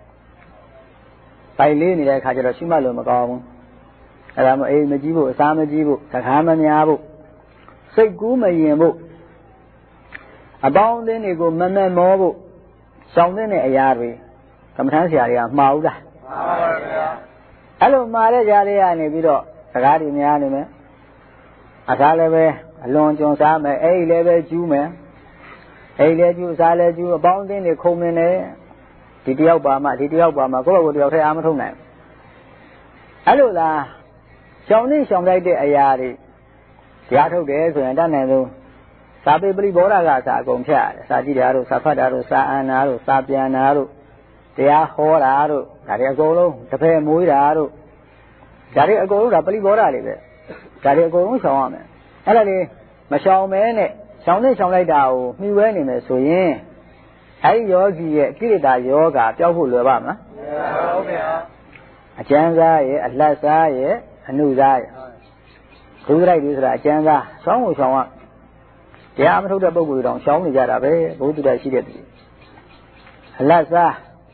ပိုင်လေးနေတဲ့အခါကျတော့ရှိမှလို့မကောင်းဘူးအဲ့ဒါမှအိမ်မကြီးဖို့အစားမကြီးဖို့စကားမများဖို့စိတ်ကူးမရင်ဖို့အပေါင်းအသင်းတွေကိုမမက်မောဖို့ရှောင်တဲ့အရာတွေကမ္မထမ်းဆရာတွေကမှားဘူးလားမှားပါဗျာအဲ့လိုမှားတဲ့ကြားတွေကနေပြီးတော့စကားတွေများနေမယ်အစားလည်းပဲအလွန်ကြုံစားမယ်အဲ့ဒီလည်းပဲကျူးမယ်အဲ့ဒီလည်းကျူးအစားလည်းကျူးအပေါင်းအသင်းတွေခုံနေတယ်ဒီတယောက်ပါမှကိုယ့်ဘက်ကိုတယောက်ထဲအားမထုတ်နိုင်အဲ့လိုလားရှောင်နေရှောင်လိုက်တဲ့အရာတွေကြားထုတ်တယ်ဆိုရင်တတ်နိုင်ဆုံးစာပေပရိဘောဓကအစာအကုန်ဖြတ်ရတယ်စာကြည့်တာတို့စာဖတ်တာတို့စာအန်တာတို့စာပြန်တာတို့တရားဟောတာတို့ဒါတွေအကုန်လုံးတစ်ဖက်မွေးတာတို့ဒါတွေအကုန်လုံးဒါပရိဘောဓတွေပဲဒါတွေအကုန်လုံးရှောင်ရမယ်အဲ့ဒါလေးမရှောင်မဲနဲ့ရှောင်နေရှောင်လိုက်တာကိုမှီဝဲနေမယ်ဆိုရင်အဲဒီယောဂီရဲ့ကိလေသာယောဂပျောက်ဖို့လွယ်ပါမလားလွယ်ပါဘူးဗျာအကျဉ်းစားရဲ့အလတ်စားရဲ့အနုစားရဲ့ဒုစရိုက်တွေဆိုတာအကျဉ်းစားရှောင်းကိုရှောင်းရတရားမထုတ်တဲ့ပုဂ္ဂိုလ်တွေတောင်ရှောင်းနေကြတာပဲဘုဒ္ဓတရားရှိတဲ့သူအလတ်စား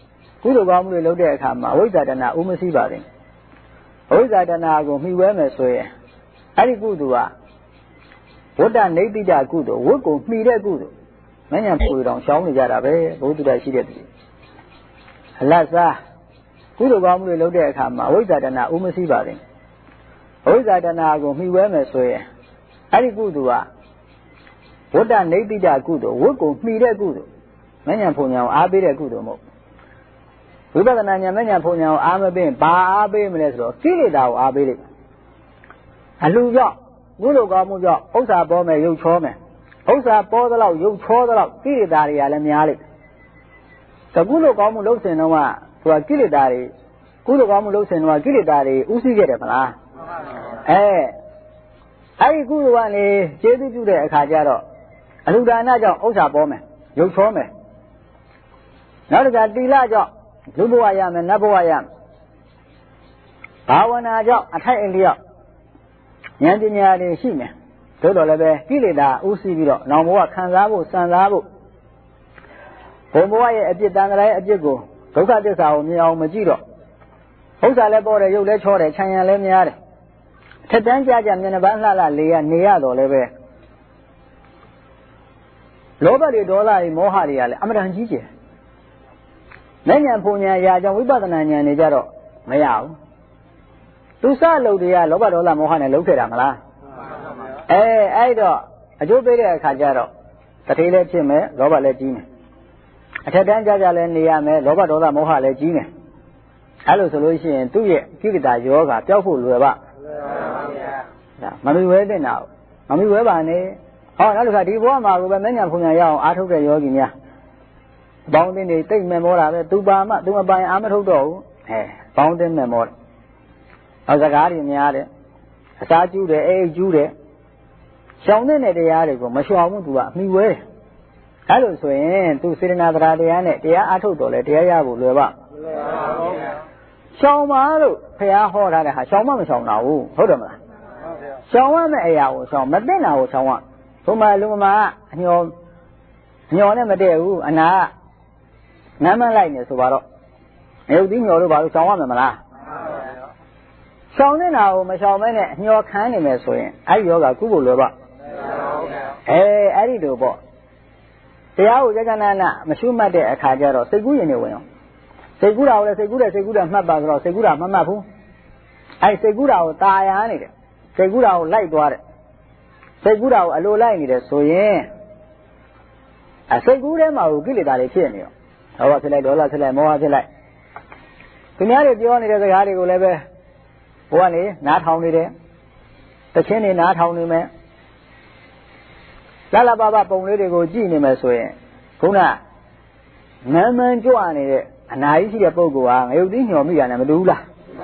ကုသိုလ်ကောင်းမှုတွေလုပ်တဲ့အခါမှာအဝိဇ္ဇာတဏှာဥမရှိပါဘူးအဝိဇ္ဇာတဏှာကိုမှီဝဲမယ်ဆိုရင်အဲ့ဒီကုသိုလ်ကဝတ္တနိတိတကုသိုလ်ဝတ်ကိုမှီတဲ့ကုသိုလ်မဉ္ဇဉ်ပူတော်ရှောင်းနေကြတာပဲဘုဒ္ဓတာရှိတဲ့သူအလတ်စားကုသိုလ်ကောင်းမှုတွေလုပ်တဲ့အခါမှာအဝိဇ္ဇာတဏှာဥမရှိပါဘူးအဝိဇ္ဇာတဏှာကိုမှီဝဲမယ်ဆိုရင်အဲ့ဒီကုသိုလ်ကဝတ္တနိတိတကုသိုလ်ဝတ်ကိုမှီတဲ့ကုသိုလ်မဉ္ဇဉ်ပူညာကိုအားပေးတဲ့ကုသိုလ်မဟုတ်ဝိပဿနာဉာဏ်မဉ္ဇဉ်ပူညာကိုအားမပေးဘာအားပေးမလဲဆိုတော့ကိလေသာကိုအားပေးလိုက်အလှကြောင့်ကုသိုလ်ကောင်းမှုကြောင့်ဥစ္စာပေါ်မယ်ရုပ်ချောမယ်ဥစ္စာပေါ်သလောက်ရုပ်ချောသလောက်ကိလေသာတွေကလည်းများလိုက်တကုသိုလ်ကောင်းမှုလုပ်စဉ်တော့သူကကိလေသာတွေကုသိုလ်ကောင်းမှုလုပ်စဉ်တော့ကိလေသာတွေဥသိခဲ့တယ်မလားအဲ့ဒီကုသိုလ်ကနေကျေးဇူးပြုတဲ့အခါကျတော့အလှဒါနကြောင့်ဥစ္စာပေါ်မယ်ရုပ်ချောမယ်နောက်တစ်ခါတိလကြောင့်လူဘဝရမယ်နတ်ဘဝရမယ်ဘာဝနာကြောင့်အထိုက်အလျောက်ဉာဏ်ပညာတွေရှိမယ်သို့တော်လည်းပဲကိလေသာဥသိပြီးတော့နောင်ဘဝခံစားဖို့စံစားဖို့ဘုံဘဝရဲ့အပြစ်တန်ကြရဲ့အပြစ်ကိုဒုက္ခသစ္စာကိုမြင်အောင်မကြည့်တော့ဥစ္စာလည်းပေါ်တယ်ရုပ်လည်းချောတယ်ခြံရံလည်းများတယ်ထက်တန်းကြကြမျက်နှာပန်းလှလှလေးရနေရတော့လည်းပဲလောဘတွေဒေါသတွေမောဟတွေကလည်းအမှန်တန်ကြီးကျယ်ဉာဏ်ပူညာရာကြောင့်ဝိပဿနာဉာဏ်နေကြတော့မရဘူးသူစလုပ်တွေကလောဘဒေါသမောဟနဲ့လုပ်ခဲ့တာမလားအဲ့တော့အကျိုးပေးတဲ့အခါကျတော့တတိလည်းဖြစ်မယ်လောဘလည်းကြီးမယ်အထက်တန်းကြကြလည်းနေရမယ်လောဘဒေါသမောဟလည်းကြီးမယ်အဲ့လိုဆိုလို့ရှိရင်သူ့ရဲ့ကိလေသာယောဂပျောက်ဖို့လွယ်ပါမမီဝဲတဲ့နာမမီဝဲပါနဲ့ဟောနောက်တစ်ခါဒီဘဝမှာကိုပဲမဉ္ဇဉ်ပူညာရအောင်အားထုတ်တဲ့ယောဂီများဘောင်းတင်းတွေတိတ်မဲ့မောတာပဲသူပါမှသူမပိုင်အားမထုတ်တော့ဘူးဘောင်းတင်းမဲ့မောတယ်အော်စကားတွေများတယ်အစာကျူးတယ်အိတ်ကျူးတယ်ရှောင်တဲ့တရားတွေကိုမရှောင်ဘူးသူကမှီဝဲတယ်အဲ့လိုဆိုရင်သူစေတနာတရားတရားနဲ့တရားအားထုတ်တော့လေတရားရဖို့လွယ်ပါရှောင်ပါလို့ဖះဟောထားတဲ့ဟာရှောင်မရှောင်တာဘူးဟုတ်တယ်မလားရှောင်ရမယ့်အရာကိုရှောင်မသိတာကိုရှောင်ရဘုမလူမအညောနဲ့မတည့်ဘူးအနာနမ်းမလိုက်နေဆိုပါတော့ရုပ်သီးညောလို့ဘာလို့ရှောင်ရမယ်မလားရှောင်နေတာကိုမရှောင်မဲနဲ့ညောခံနေမယ်ဆိုရင်အဲ့ဒီယောဂကုဖို့လွယ်ပါအဲ့ဒီလိုပေါ့တရားကိုကြာကြာနာမရှုမှတ်တဲ့အခါကျတော့စိတ်ကူးရင်နေဝင်အောင်စိတ်ကူးတာကိုလည်းစိတ်ကူးတယ်မှတ်ပါဆိုတော့စိတ်ကူးတာမမှတ်ဘူးအဲ့စိတ်ကူးတာကိုตาရနေတယ်စိတ်ကူးတာကိုလိုက်သွားတယ်စိတ်ကူးတာကိုအလိုလိုက်နေတယ်ဆိုရင်စိတ်ကူးထဲမှာကိုကိလေသာတွေဖြစ်နေရောလောဘဖြစ်လိုက်ဒေါသဖြစ်လိုက်မောဟဖြစ်လိုက်သူများတွေပြောနေတဲ့စကားတွေကိုလည်းပဲဘုရားနေနားထောင်နေတယ်တခြင်းတွေနားထောင်နေမယ်လလပပပုံလေးတွေကိုကြည့်နေမယ်ဆိုရင်ခုနနမ်းမှန်းကြွနေတဲ့အနာကြီးရှိတဲ့ပုဂ္ဂိုလ်ဟာငရုတ်သီးညှော်မိတာနဲ့မတူဘူးလား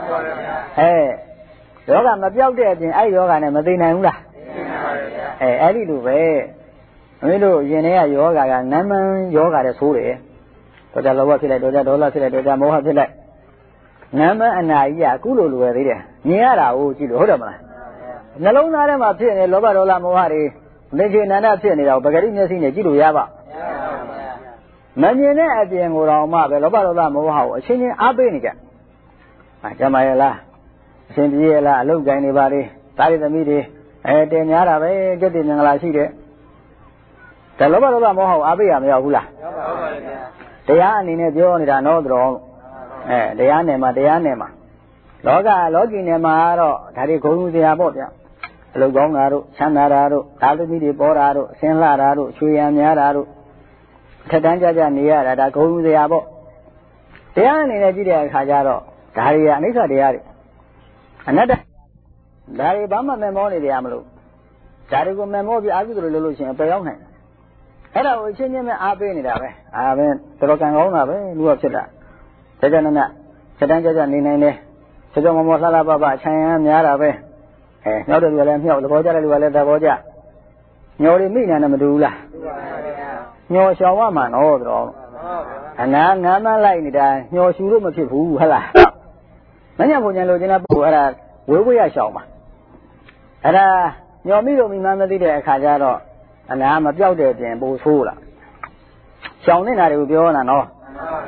ယောဂမပြောက်တဲ့အပြင်အဲ့ယောဂနဲ့မသိနိုင်ဘူးလားအဲ့ဒီလိုပဲမင်းတို့ယင်ထဲကယောဂကနမ်းမှန်းယောဂတဲ့ဆိုးတယ်တော့ကြလောဘဖြစ်လိုက်တော့ကြဒေါသဖြစ်လိုက်တော့ကြမောဟဖြစ်လိုက်နမ်းမှန်းအနာကြီးကအခုလိုလွယ်သေးတယ်မြင်ရတာကိုကြည့်လို့ဟုတ်တယ်မလားနှလုံးသားထဲမှာဖြစ်နေလောဘဒေါသမောဟတွေနေချေနန္ဒဖြစ်နေတာကိုပဂရိမျက်စိနဲ့ကြည့်လို့ရပါမမြင်တဲ့အပြင်ကိုတော့မှပဲလောဘဒေါသမောဟကိုအချင်းချင်းအားပေးနေကြကြမ်းပါရဲ့လားအရှင်ပြေရဲ့လားအလုတ်ကိုင်းနေပါလေသားရသမီးတွေတင်များတာပဲကြက်တင်မင်္ဂလာရှိတယ်ဒါလောဘဒေါသမောဟကိုအားပေးရမရဘူးလားတရားအနေနဲ့ပြောနေတာတော့တော်တရားနယ်မှာလောကီနယ်မှာတော့ဒါတွေဂုဏ်ယူစရာပေါ့ဗျအလုတ်ကောင်းတာတို့ချမ်းသာတာတို့သားသမီးတွေပေါ်တာတို့အစင်းလှတာတို့ချွေရံများတာတို့ထက်တန်းကြကြနေရတာဒါဂုဏ်ယူစရာပေါ့တရားအနေနဲ့ကြည့်တဲ့အခါကျတော့ဒါတွေကအနိစ္စတရားတွေအနတ္တဒါတွေဘာမှမမောနေကြရမလို့ဒါတွေကိုမမောပြီးအာဟုသလိုလုပ်လို့ရှိရင်ပယ်ရောက်နိုင်တယ်အဲ့ဒါကိုအချင်းချင်းပဲအားပေးနေတာပဲပဲတော်ကံကောင်းတာပဲလူကဖြစ်တာကြကြနနထက်တန်းကြကြနေနိုင်တယ်ကြောမောလှလှပပခြံရံများတာပဲမြောက်တဲ့လူကလည်းမြောက်သဘောကျတဲ့လူကလည်းသဘောကျညော်တွေမိနေတယ်မတူဘူးလားညော်ရှောင်ရမှာနော်တော်အနာငမ်းမလိုက်နေတာညော်ရှူလို့မဖြစ်ဘူးဟုတ်လားမညံပုံညာလို့ကျင်တဲ့ပုဂ္ဂိုလ်အဲ့ဒါဝေးဝေးရရှောင်ပါအဲ့ဒါညော်မိလို့မိမှမသိတဲ့အခါကျတော့အနာမပြောက်တဲ့အပြင်ပိုဆိုးလာရှောင်နေတာတွေကိုပြောနေတာနော်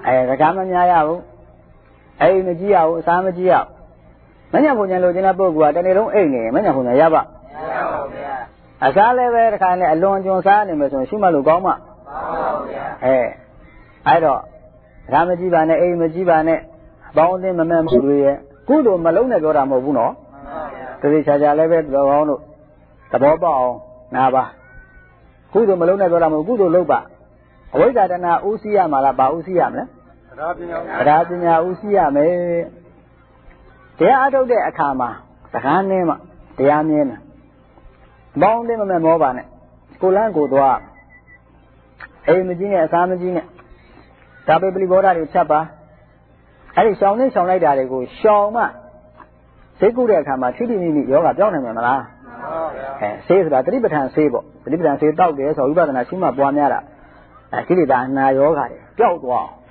စကားမများရဘူးအိမ်မကြည့်ရဘူးအစားမကြည့်ရမညံပုံညာလိုချင်တဲ့ပုဂ္ဂိုလ်ကတနေ့လုံးအိမ်နေမညံပုံညာရပါမရပါဘူးဗျာအစားလည်းပဲတစ်ခါနဲ့အလွန်ကျွံစားနေမယ်ဆိုရင်ရှုမှတ်လို့ကောင်းမှာကောင်းပါဘူးဗျာအဲ့တော့ဒါမကြည့်ပါနဲ့အိမ်မကြည့်ပါနဲ့အပေါင်းအသင်းမမဲ့မှုတွေရဲ့ကုသိုလ်မလုံးနဲ့ပြောတာမဟုတ်ဘူးနော်မှန်ပါဗျာတတိချာချာလည်းပဲတော်ကောင်းလို့သဘောပေါက်အောင်နာပါကုသိုလ်မလုံးနဲ့ပြောတာမဟုတ်ကုသိုလ်လုပ်ပါအဝိဇ္ဇာတဏှာဥသိရမှာလားပါဥသိရမလဲတရားပညာဥသိရမယ်တရားအထုတ်တဲ့အခါမှာစကားနည်းမှတရားမြင်တယ်အပေါင်းအသင်းမမဲ့မောပါနဲ့ကိုလန်းကိုသွားအိမ်မကြီးနဲ့အစားမကြီးနဲ့ဒါပေပလီဘောဓာတွေဖြတ်ပါအဲ့ဒီရှောင်နဲ့ရှောင်လိုက်တာတွေကိုရှောင်မှစိတ်ကူးတဲ့အခါမှာထိတိမိမိယောဂပြောင်းနိုင်မှာမလားမှန်ပါဗျာဆေးဆိုတာတတိပဋ္ဌာန်ဆေးပေါ့တတိပဋ္ဌာန်ဆေးတောက်တယ်ဆိုဝိပဿနာရှုမှတ်ပွားများတာကိလေသာအနာယောဂတွေပျောက်သွားအောင်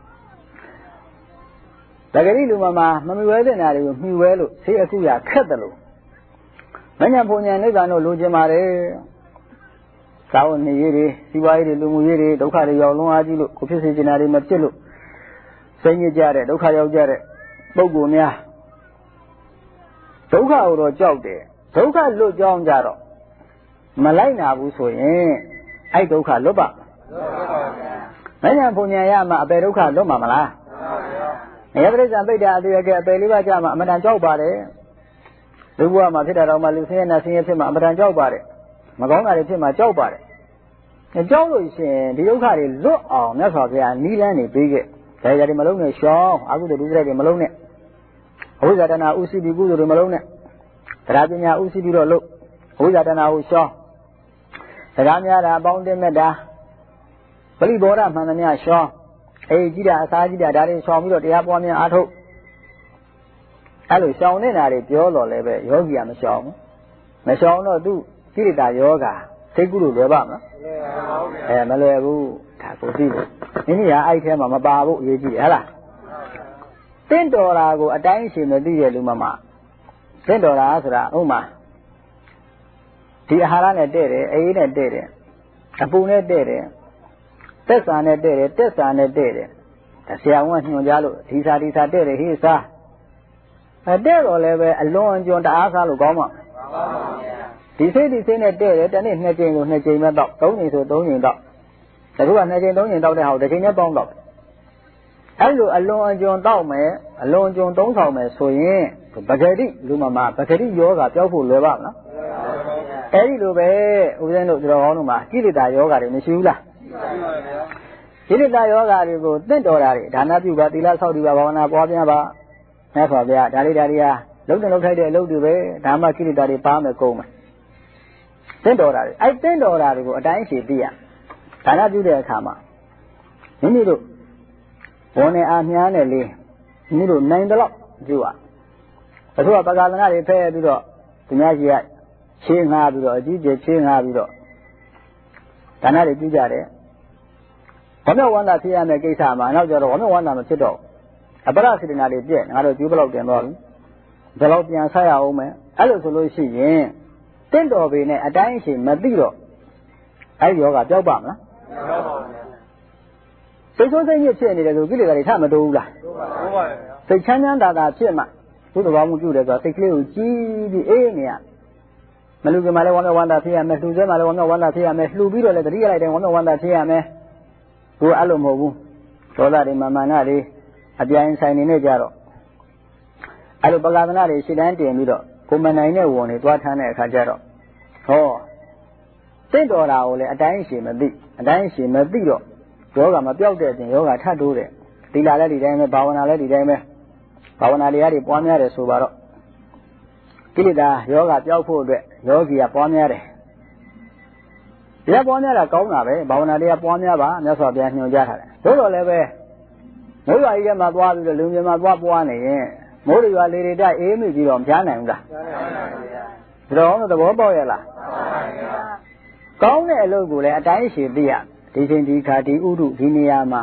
တကယ်လို့လူမမဝဲတဲ့နာတွေကိုမှီဝဲလို့ဆေးအခုရခက်တယ်လို့မညံပုံညာနိဗ္ဗာန်တို့လိုချင်ပါတယ်သာဝနေရေးတွေစီးပွားရေးတွေလူမှုရေးတွေဒုက္ခတွေရောက်လွန်အားကြီးလို့ကိုဖြစ်စေချင်တာတွေမဖြစ်လို့စိတ်ညစ်ကြတဲ့ဒုက္ခရောက်ကြတဲ့ပုဂ္ဂိုလ်များဒုက္ခကိုတော့ကြောက်တယ်ဒုက္ခလွတ်ကြောင်းကြတော့မလိုက်နာဘူးဆိုရင်အဲ့ဒုက္ခလွတ်ပါလွတ်ပါဗျာမညံပုံညာရမှာအပေဒုက္ခလွတ်မှာမလားမှန်ပါဗျာနေပရိစ္ဆာပိဋ္ဌာအသေးအကဲအပေလေးပါးကြမှာအမတန်ကြောက်ပါတယ်လူဘဝမှာဖြစ်တာတော့မှလူဆင်းရဲနဲ့ဆင်းရဲဖြစ်မှာအမတန်ကြောက်ပါတယ်မကောင်းတာတွေဖြစ်မှာကြောက်ပါတယ်ကြောက်လို့ရှိရင်ဒီဒုက္ခတွေလွတ်အောင်မြတ်စွာဘုရားနိလန်းနေပေးခဲ့ဒါကြတွေမလုံးနဲ့ရှောင်းအကုသိုလ်ဒုစရိုက်တွေမလုံးနဲ့အဝိဇ္ဇာတဏှာဥသိပြီးကုသိုလ်တွေမလုံးနဲ့တရားပညာဥသိပြီးတော့လို့အဝိဇ္ဇာတဏှာကိုရှောင်းစကားများတာအပေါင်းအသင်းမဲ့တာပရိဘောဓမှန်သမျှရှောင်းအေးကြည့်တာအစားကြည့်တာဒါတွေရှောင်းပြီးတော့တရားပွားများအားထုတ်အဲ့လိုရှောင်းနေတာတွေပြောတော့လည်းပဲယောဂီကမရှောင်းဘူးမရှောင်းတော့သူကိလေသာယောဂစိတ်ကူးလို့လွယ်ပါမလားမလွယ်ဘူးဒါကိုသိဖို့မိမိကအဲ့ထဲမှာမပါဘူးအရေးကြီးတယ်ဟလားတင့်တော်တာကိုအတိုင်းရှင်မသိတဲ့လူမှတင့်တော်တာဆိုတာဥမာဒီအာဟာရနဲ့တဲ့တယ်အေးနဲ့တဲ့တယ်အပူနဲ့တဲ့တယ်တက်စာနဲ့တဲ့တယ်တက်စာနဲ့တဲ့တယ်ဒါဆရာဝန်ကညွှန်ကြားလို့ဒီစာတဲ့တယ်ဟေးစားတဲ့တော့လည်းပဲအလွန်အကျွံတအားစားလို့ကောင်းမှာဒီစိတ်နဲ့တဲ့တယ်တနေ့2ကြိမ်လို့2ကြိမ်ပဲတော့3ကြိမ်ဆို3ကြိမ်တော့ဒါက2ကြိမ်3ကြိမ်တော့တဲ့ဟာတစ်ကြိမ်နဲ့ပေါင်းတော့အဲ့လိုအလွန်အကျွံတော့မယ်အလွန်အကျွံသုံးဆောင်မယ်ဆိုရင်ပဂတိလူမပဂတိယောဂပျောက်ဖို့လွယ်ပါမလားအဲ့ဒီလိုပဲဦးဇင်းတို့တော်ကောင်းတို့မှာကိလေသာယောဂတွေမရှိဘူးလားကိလေသာယောဂတွေကိုတင့်တော်တာတွေဒါနပြုပါသီလဆောက်တည်ပါဘာဝနာပွားများပါမြတ်စွာဘုရားဒါလေးဟာလုံးတင်လုံးထိုက်တဲ့အလုပ်တွေပဲဒါမှကိလေသာတွေပါမယ်ကုန်မယ်တင့်တော်တာတွေအဲ့တင့်တော်တာတွေကိုအတိုင်းရှိသိရဒါနပြုတဲ့အခါမှာမိမိတို့ဘောနဲ့အားမြားနဲ့လေးမိမိတို့နိုင်တော့ပြုရအထူးကပကာသနာတွေဖဲပြီးတော့သူများကြီးကချေးငှားပြီးတော့အကြီးကျယ်ချေးငှားပြီးတော့ဒါနတွေပြုကြတယ်ဝမ်းမြောက်ဝမ်းသာဖြစ်ရမယ့်ကိစ္စမှာနောက်ကျတော့ဝမ်းမြောက်ဝမ်းသာမဖြစ်တော့အပရစေတနာတွေပြည့်ငါတို့ကျူးဘလောက်တင်တော့ပြီဘယ်လောက်ပြန်ဆက်ရအောင်မယ်အဲ့လိုဆိုလို့ရှိရင်တင့်တော်ပေနဲ့အတိုင်းအရှိမသိတော့အဲ့ဒီယောဂပျောက်ပါမလားပျောက်ပါဘူးစိတ်ဆိုးစိတ်ညစ်ဖြစ်နေတယ်ဆိုကိလေသာတွေထမတိုးဘူးလားတိုးပါဘူးစိတ်ချမ်းချမ်းသာဖြစ်မှသူ့တော်ဘာမှုပြုတယ်ဆိုတော့စိတ်ကလေးကိုကြီးပြီးအေးနေရမလူကမှလည်းဝမ်းမြောက်ဝမ်းသာဖြစ်ရမယ်လှူဆွဲမှလည်းဝမ်းမြောက်ဝမ်းသာဖြစ်ရမယ်လှူပြီးတော့လည်းတတိယလိုက်တိုင်းဝမ်းမြောက်ဝမ်းသာဖြစ်ရမယ်ဘုရားအဲ့လိုမဟုတ်ဘူးဒေါသတွေမာနတွေအပြိုင်ဆိုင်နေနေကြတော့အဲ့လိုပကာသနာတွေရှင်းတန်းတင်ပြီးတော့ကိုမနိုင်တဲ့ဝန်တွေတွားထမ်းတဲ့အခါကျတော့ဟောစိတ်တော်တာကိုလည်းအတိုင်းရှိမသိတော့ယောဂမပြောက်တဲ့အပြင်ယောဂထပ်တိုးတယ်သီလလည်းဒီတိုင်းပဲဘာဝနာလည်းဒီတိုင်းပဲဘာဝနာတရားတွေပွားများတယ်ဆိုပါတော့ကိလေသာယောဂပျောက်ဖို့အတွက်ယောဂီကပွားများတယ်တရားပွားများတာကောင်းတာပဲဘာဝနာတရားပွားများပါမြတ်စွာဘုရားညွှန်ကြားထားတယ်သို့တော်လည်းပဲမိုးရွာကြီးထဲမှာသွားပြီးတော့လူမြင်မှာသွားပွားနေရင်မိုးရွာလေတွေတက်အေးမိပြီးတော့မကြားနိုင်ဘူးလားကြားနိုင်ပါဘူးဗျာဒါတော့သဘောပေါက်ရလားကောင်းတဲ့အလုပ်ကိုလည်းအတိုင်းရှိသိရဒီချိန်ဒီခါဒီဥဒုဒီနေရာမှာ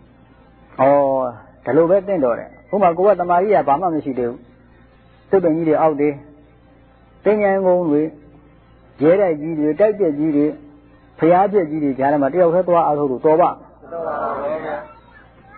ဒါလိုပဲတင့်တော်တယ်ဥပမာကိုကတမာကြီးကဘာမှမရှိသေးဘူးသစ်ပင်ကြီးတွေအောက်တွေတင်ញံကုန်းတွေရဲတိုက်ကြီးတွေတိုက်ပြက်ကြီးတွေဖျားပြက်ကြီးတွေကြားထဲမှာတယောက်တည်းသွားအားထုတ်လို့တော်ပါတော်ပါပါဗျာ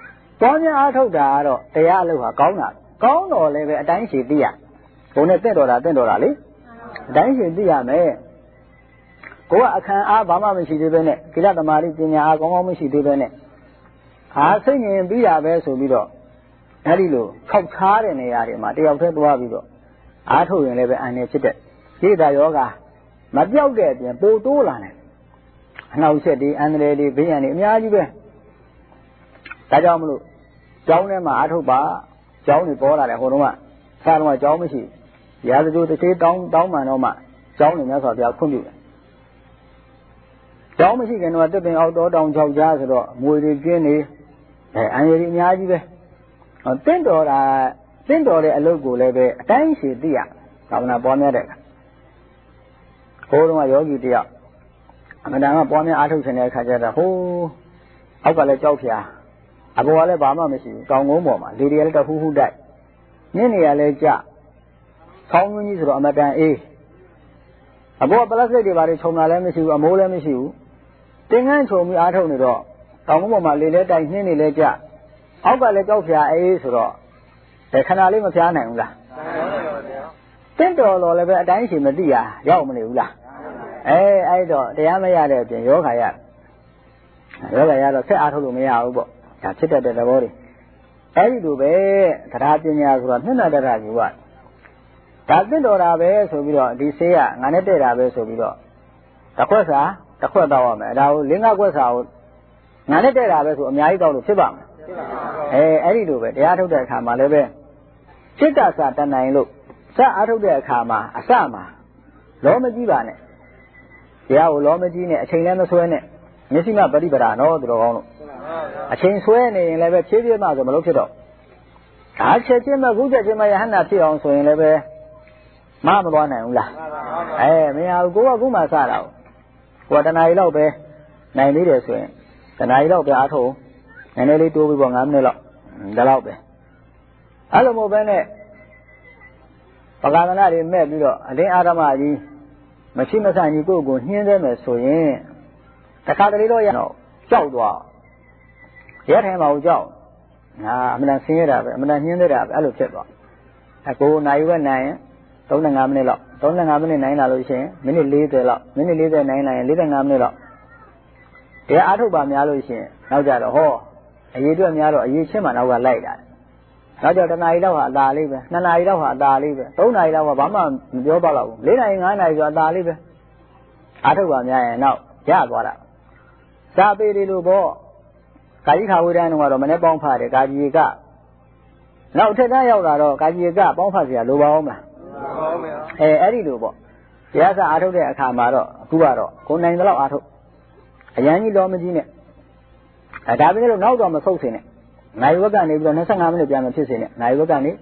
ပေါ်များအားထုတ်တာကတော့တရားအလုပ်ဟာကောင်းတာကောင်းတော်လည်းပဲအတိုင်းရှိသိရဘုံနဲ့တင့်တော်တာလေအတိုင်းရှိသိရမယ်ကိုကအခမ်းအားဘာမှမရှိသေးပဲနဲ့ကိလသမာဓိပညာအားကောင်းကောင်းမရှိသေးပဲနဲ့အားစိတ်ငြိမ်ပြီးတာပဲဆိုပြီးတော့အဲ့ဒီလိုခောက်ချားတဲ့နေရာတွေမှာတယောက်တည်းသွားပြီးတော့အားထုတ်ရင်လည်းပဲအန္တရာယ်ဖြစ်တဲ့ဒီတာယောဂမပြောက်တဲ့အပြင်ပိုတိုးလာတယ်အနှောက်အယှက်တွေအန္တရာယ်တွေဘေးရန်တွေအများကြီးပဲဒါကြောင့်မလို့ကျောင်းထဲမှာအားထုတ်ပါကျောင်းတွေပေါ်လာတယ်ဟိုတုန်းကဆရာတော်ကကျောင်းမရှိရာဇဂိုတစ်သေးတောင်းမှန်တော့မှကျောင်းတွေများစွာဘုရားဖွင့်ပြတယ်ကျောင်းမရှိခင်တော့တစ်ပင်အောက်တော်တောင်၆ကြားဆိုတော့မွေတွေကျင်းနေအန္တရာယ်တွေအများကြီးပဲတင့်တော်တဲ့အလုပ်ကိုလည်းပဲအတိုင်းရှိသိရသာဝနာပွားများတဲ့ဟိုတုန်းကယောဂီတယောက်အမှန်တမ်းကပွားများအားထုတ်ခြင်းတဲ့အခါကျတော့ဟိုးအောက်ကလည်းကြောက်ဖြာအပေါ်ကလည်းဘာမှမရှိဘူးတောင်ကုန်းပေါ်မှာလေတွေလည်းတဟူးဟူးတိုက်နင်းနေရလဲကြဆောင်းကြီးဆိုတော့အမတန်အေးအပေါ်ကပလတ်စတစ်တွေဘာတွေခြုံတာလည်းမရှိဘူးအမိုးလည်းမရှိဘူးတင်ငန်းခြုံပြီးအားထုတ်နေတော့တောင်ကုန်းပေါ်မှာလေလဲတိုက်နှင်းနေလဲကြအောက်ကလည်းကြောက်ဖြာအေးဆိုတော့ခဏလေးမဖျားနိုင်ဘူးလားတင့်တော်တော်လည်းပဲအတိုင်းရှိမသိရရောက်မနေဘူးလားအဲ့တော့တရားမရတဲ့အပြင်ယောဂါရတော့ဆက်အားထုတ်လို့မရဘူးပေါ့ဒါဖြစ်တတ်တဲ့သဘောတွေအဲ့ဒီလိုပဲတရားပညာဆိုတော့နှစ်နာတရယူကဒါတင့်တော်တာပဲဆိုပြီးတော့ဒီဆေးကငါနဲ့တဲ့တာပဲဆိုပြီးတော့တစ်ခွက်တော့ရမယ်ဒါကို၄-၅ခွက်စာကိုငါနဲ့တဲ့တာပဲဆိုအများကြီးတော့လို့ဖြစ်ပါမယ်အဲ့ဒီလိုပဲတရားထုတ်တဲ့အခါမှာလည်းပဲစိတ်ကစားတတ်နိုင်လို့စအားထုတ်တဲ့အခါမှာအစမှာလောမကြီးပါနဲ့တရားကိုလောမကြီးနဲ့အချိန်လည်းမဆွဲနဲ့မျက်စိမှပฏิပဒါနော်သူတော်ကောင်းလို့အချိန်ဆွဲနေရင်လည်းပဲဖြည်းဖြည်းမှဆိုမလို့ဖြစ်တော့ဒါချက်ချင်းမှခုချက်ချင်းမှယဟန္တာဖြစ်အောင်ဆိုရင်လည်းပဲမသွားနိုင်ဘူးလားမရဘူးကိုကခုမှစတာကိုကတဏှာကြီးလောက်ပဲနိုင်သေးတယ်ဆိုရင်တဏှာကြီးလောက်ပဲအားထုတ်နည်းနည်းလေးတိုးပြီးပေါ့9မိနစ်လောက်ဒါလောက်ပဲအဲ့လိုမဟုတ်ပဲနဲ့ပကာသနာတွေမဲ့ပြီးတော့အလင်းအာရမကြီးမရှိမဆန်ကြီးကိုယ့်ကိုနှင်းသေးမယ်ဆိုရင်တခါတလေတော့ရတော့ကြောက်သွားရဲထိုင်ပါဦးကြောက်အမှန်တန်ဆင်းရဲတာပဲအမှန်တန်နှင်းသေးတာပဲအဲ့လိုဖြစ်သွားကိုနိုင်ရွက်နိုင်ရင်35မိနစ်လောက်35မိနစ်နိုင်လာလို့ရှိရင်မိနစ်40လောက်မိနစ်40နိုင်ရင်45မိနစ်လောက်တရားအားထုတ်ပါများလို့ရှိရင်နောက်ကြတော့ဟောအရေးအတွက်များတော့အရေးချင်းမှနောက်ကလိုက်တာနောက်ကြတနာရီလောက်ဟာအသာလေးပဲ2နာရီလောက်ဟာအသာလေးပဲ3နာရီလောက်ကဘာမှမပြောပါတော့ဘူး4နာရီ5နာရီဆိုအသာလေးပဲအားထုတ်ပါများရင်နောက်ရသွားတာစာပေတွေလိုပေါ့ကာယိခဝေဒန်တော့မနေ့ပေါင်းဖတ်တယ်ကာကြီးကနောက်အထက်တန်းရောက်လာတော့ကာကြီးကပေါင်းဖတ်เสียလိုပါအောင်မလားအဲ့ဒီလိုပေါ့တရားစာအားထုတ်တဲ့အခါမှာတော့အခုကတော့ကိုနိုင်တဲ့လောက်အားထုတ်အရန်ကြီးလောမကြီးနဲ့ဒါပေမဲ့လို့နောက်တော့မဆုတ်စေနဲ့နိုင်ဝက်ကနေပြီးတော့25မိနစ်ပြန်မဖြစ်စေနဲ့နိုင်ဝက်ကနေ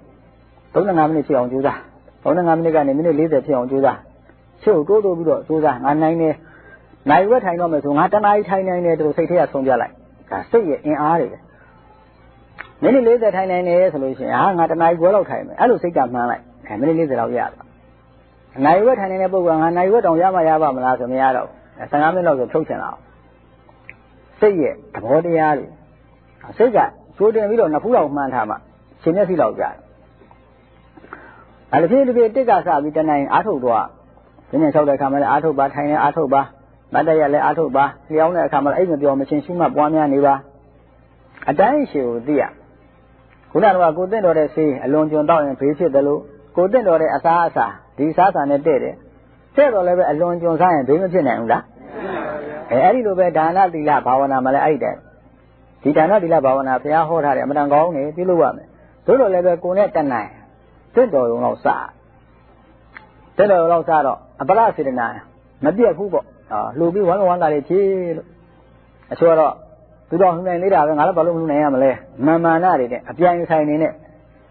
35မိနစ်ဖြစ်အောင်ကြိုးစား35မိနစ်ကနေမိနစ်40ဖြစ်အောင်ကြိုးစားချို့တိုးပြီးတော့ကြိုးစားငါနိုင်တယ်နိုင်ဝက်ထိုင်တော့မယ်ဆိုငါတနားရီထိုင်နိုင်တယ်တို့စိတ်ထဲကဆုံးပြလိုက်ဒါစိတ်ရဲ့အင်အားတွေပဲမိနစ်40ထိုင်နိုင်တယ်ဆိုလို့ရှိရင်ငါတနားရီခွဲလောက်ထိုင်မယ်အဲ့လိုစိတ်ကမှန်းလိုက်မိနစ်40လောက်ရသွားနိုင်ဝက်ထိုင်နေတဲ့ပုဂ္ဂိုလ်ကငါနိုင်ဝက်တောင်ရမှရပါမလားဆိုမရတော့15မိနစ်လောက်ဆိုဖြုတ်ချင်တာစိတ်ရဲ့သဘောတရားတွေစိတ်ကချိုးတင်ပြီးတော့နှစ်ဖူးလောက်မှန်းထားမှရှင်မျက်စိလောက်ကြတယ်အဲ့ဒီဖြစ်တစ်ကစပြီးတနိုင်အားထုတ်တော့ဒီနေ့လျှောက်တဲ့အခါမှာလည်းအားထုတ်ပါထိုင်နေအားထုတ်ပါမတ်တရလည်းအားထုတ်ပါလျှောင်းတဲ့အခါမှာအဲ့မပြောမချင်းရှုမှတ်ပွားများနေပါအတိုင်းရှိကိုသိရခုနကကိုတင့်တော်တဲ့ဆေးအလွန်ကျွံတော့ရင်ဘေးဖြစ်တယ်လို့ကိုတင့်တော်တဲ့အစားအစာဒီစားစာနဲ့တဲ့တယ်တဲ့တော့လည်းပဲအလွန်ကျွံစားရင်ဘေးမဖြစ်နိုင်ဘူးလားအဲ့ဒီလိုပဲဒါနသီလဘာဝနာမှာလည်းအဲ့တဲ့ဒီဒါနသီလဘာဝနာဘုရားဟောထားတယ်အမှန်တန်ကောင်းနေပြုလုပ်ရမယ်သို့တော်လည်းပဲကိုယ်နဲ့တတ်နိုင်တင့်တော်ရုံလောက်စတင့်တော်ရုံလောက်စတော့အပရစေတနာမပြတ်ဘူးပေါ့လှူပြီးဝမ်းဝမ်းသာလေးဖြည့်လို့အချို့တော့သူတော်ဟူနိုင်နေတာပဲငါလည်းဘာလို့မလှူနိုင်ရမလဲမာနတွေနဲ့အပြိုင်ဆိုင်နေနဲ့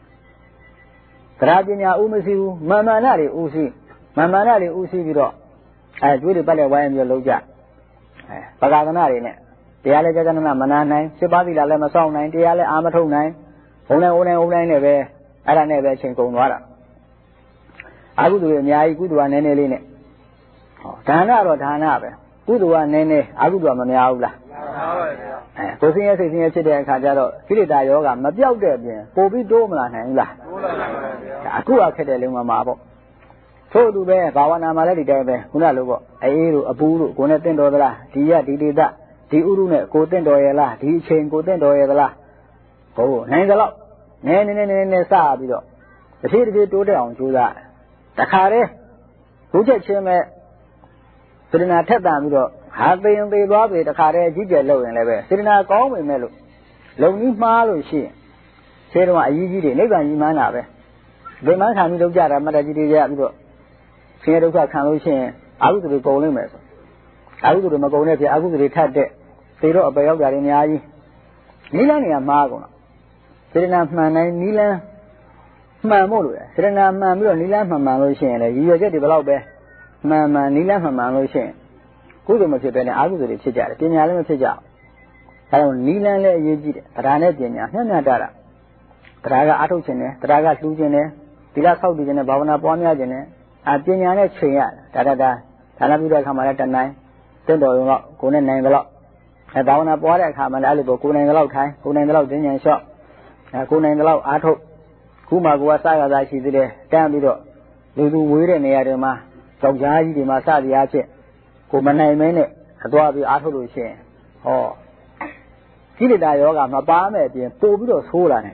တရားပညာဥမရှိဘူးမာနတွေဥရှိမာနတွေဥရှိပြီးတော့ကျွေးတွေပတ်လက်ဝိုင်းပြီးလုပ်ကြပကာသနာတွေနဲ့တရားလည်းကြာကြာနာမနာနိုင်7ပါးသီလလည်းမဆောင်နိုင်တရားလည်းအာမထုတ်နိုင်ဘုံနဲ့နဲ့ပဲအဲ့ဒါနဲ့ပဲအချိန်ကုန်သွားတာအကုသိုလ်တွေအများကြီးကုသိုလ်ကနည်းနည်းလေးနဲ့ဒါနတော့ဒါနပဲကုသိုလ်ကနည်းနည်းအကုသိုလ်ကမများဘူးလားကိုယ်စင်းရဲစိတ်စင်းရဲဖြစ်တဲ့အခါကျတော့ကိလေသာယောဂမပြောက်တဲ့အပြင်ပိုပြီးတိုးမလာနိုင်ဘူးလားအခုကခက်တဲ့လုံမှာပေါ့ထို့သူပဲဘာဝနာမှာလည်းဒီတိုင်းပဲခုနလိုပေါ့အေးတို့အပူတို့ကိုယ်နဲ့တင့်တော်သလားဒီရဒီဒေသဒီဥရုနဲ့ကိုတင့်တော်ရဲ့လားဒီအချိန်ကိုတင့်တော်ရဲ့သလားဟိုနိုင်ကြတော့နည်းစပြီးတော့တစ်ဖြည်းတိုးတက်အောင်ကြိုးစားတခါတည်းဘုချက်ချင်းမဲ့စေတနာထက်တန်ပြီးတော့ဟာသိရင်သိသွားပြီတခါတည်းအကြီးကျယ်လုပ်ရင်လည်းပဲစေတနာကောင်းဝင်မဲ့လို့လုံကြီးမှားလို့ရှိရင်ခြေတော်ကအကြီးကြီးတွေနိဗ္ဗာန်ကြီးမှန်းတာပဲဗိမာန်ခံပြီးလုပ်ကြတာမတ္တကြီးတွေရပြီးတော့ဆင်းရဲဒုက္ခခံလို့ရှိရင်အကုသိုလ်တွေကုန်လိမ့်မယ်ဆိုအကုသိုလ်တွေမကုန်တဲ့ဖြစ်အကုသိုလ်တွေထပ်တဲ့သေတော့အပယ်ရောက်ကြတယ်အများကြီးနိလန်းနေရာမှားကုန်တော့စေတနာမှန်တိုင်းနိလန်းမှန်မို့လို့စေတနာမှန်ပြီးတော့နိလန်းမှန်လို့ရှိရင်လေရည်ရွယ်ချက်တွေဘယ်လောက်ပဲမှန်နိလန်းမှန်လို့ရှိရင်ကုသိုလ်မဖြစ်ပဲနဲ့အကုသိုလ်တွေဖြစ်ကြတယ်ပညာလည်းမဖြစ်ကြဘူးအဲဒါနိလန်းလည်းအရေးကြီးတယ်တရားနဲ့ပညာမျှမျှတတာတရားကအားထုတ်ခြင်းနဲ့တရားကလှူခြင်းနဲ့သီလဆောက်တည်ခြင်းနဲ့ဘာဝနာပွားများခြင်းနဲ့ပညာနဲ့ချိန်ရဒါနပြုတဲ့အခါမှာလည်းတနိုင်တင့်တော်ရုံတော့ကိုယ်နဲ့နိုင်တယ်လို့ဘာဝနာပွားတဲ့အခါမှာလည်းအဲ့လိုပေါ့ကိုယ်နိုင်တယ်လို့ထိုင်ကိုယ်နိုင်တယ်လို့တင်းဉဏ်လျှော့ကိုယ်နိုင်တယ်လို့အားထုတ်ခုမှကိုယ်ကစရတာရှိသေးတယ်တန်းပြီးတော့လူသူဝေးတဲ့နေရာတွေမှာကြောက်ကြားကြီးတွေမှာစသည်အားဖြင့်ကိုမနိုင်မင်းနဲ့အသွားပြီးအားထုတ်လို့ရှိရင်ဟောကိလေသာယောဂမပါမဲ့အပြင်ပို့ပြီးတော့ဆိုးလာတယ်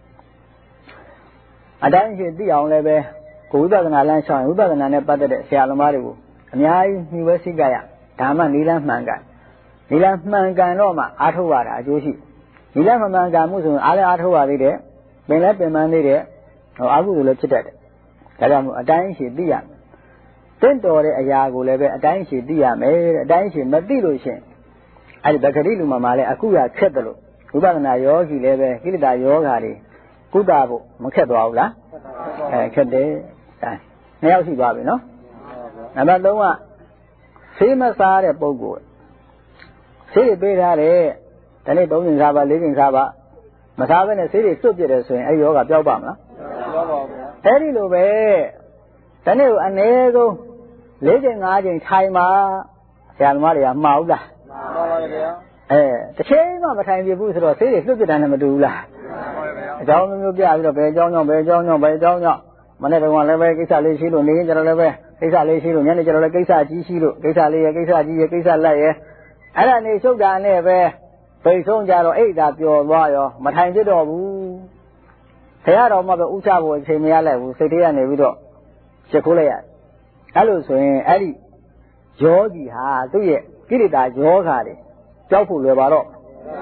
အတိုင်းရှိသိအောင်လည်းပဲကိုဝိပဿနာလမ်းရှောင်ဝိပဿနာနဲ့ပတ်သက်တဲ့ဆရာသမားတွေကိုအများကြီးညှိဝဲစိတ်ကြရဒါမှနိလန်းမှန်ကန်နိလန်းမှန်ကန်တော့မှအားထုတ်ရတာအကျိုးရှိနိလန်းမှန်ကန်မှုဆိုရင်အားလည်းအားထုတ်ရသေးတယ်ပင်လည်းပင်ပန်းသေးတယ်ဟောအကုသိုလ်လည်းဖြစ်တတ်တယ်ဒါကြောင့်မို့အတိုင်းရှိသိရမယ်တင့်တော်တဲ့အရာကိုလည်းပဲအတိုင်းရှိသိရမယ်တဲ့အတိုင်းရှိမသိလို့ရှိရင်အဲ့ဒီဗက္ခရိလူမှာလည်းအခုရခက်တယ်လို့ဝိပဿနာယောဂီလည်းပဲကိလေသာယောဂါတွေကုသဖို့မခက်သွားဘူးလားခက်တယ်နှစ်ယောက်ရှိသွားပြီနော်နံပါတ်3ကဆေးမစားတဲ့ပုဂ္ဂိုလ်ဆေးတွေပေးထားတယ်ဒီနေ့3ချိန်စားပါ4ချိန်စားပါမစားဘဲနဲ့ဆေးတွေစွတ်ပြတယ်ဆိုရင်အဲ့ဒီယောဂပျောက်ပါမလားပျောက်ပါဘူးအဲ့ဒီလိုပဲဒီနေ့ကိုအနည်းဆုံး4ချိန်5ချိန်ထိုင်ပါဆရာသမားတွေကမှားဘူးလားမှားပါဗျာတစ်ချိန်မှမထိုင်ပြဘူးဆိုတော့ဆေးတွေလွတ်ပြတာနဲ့မတူဘူးလားအကြောင်းမျိုးပြပြီးတော့ဘယ်အကြောင်းကြောင့်မနေ့တုန်းကလည်းပဲကိစ္စလေးရှိလို့နေရင်ကျတော့လည်းပဲကိစ္စလေးရှိလို့ညနေကျတော့လည်းကိစ္စကြီးရှိလို့ကိစ္စလေးရကိစ္စကြီးရကိစ္စလက်ရအဲ့ဒါနေရှုပ်တာနဲ့ပဲပိတ်ဆုံးကြတော့အိတ်သာပျော်သွားရောမထိုင်ဖြစ်တော့ဘူးခရတော်မှပဲဥချဖို့အချိန်မရလိုက်ဘူးစိတ်ထဲကနေပြီးတော့ရှစ်ခိုးလိုက်ရအဲ့လိုဆိုရင်အဲ့ဒီယောဂီဟာသူ့ရဲ့ကိလေသာယောဂါတွေကြောက်ဖို့လွယ်ပါတော့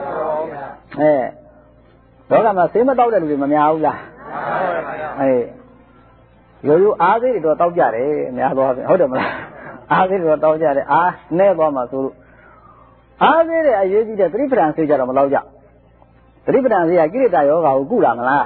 လောကမှာဆေးမတောက်တဲ့လူတွေမများဘူးလားရိုးအားသေးတွေတော့တောက်ကြတယ်အများသောဟုတ်တယ်မလားအားသေးတွေတော့တောက်ကြတယ်အားနဲ့သွားမှဆိုလို့အားသေးတဲ့အရေးကြီးတဲ့သတိပဋ္ဌာန်ဆေးကြတော့မလောက်ကြသတိပဋ္ဌာန်ဆေးကကိလေသာယောဂါကိုကုတာမလား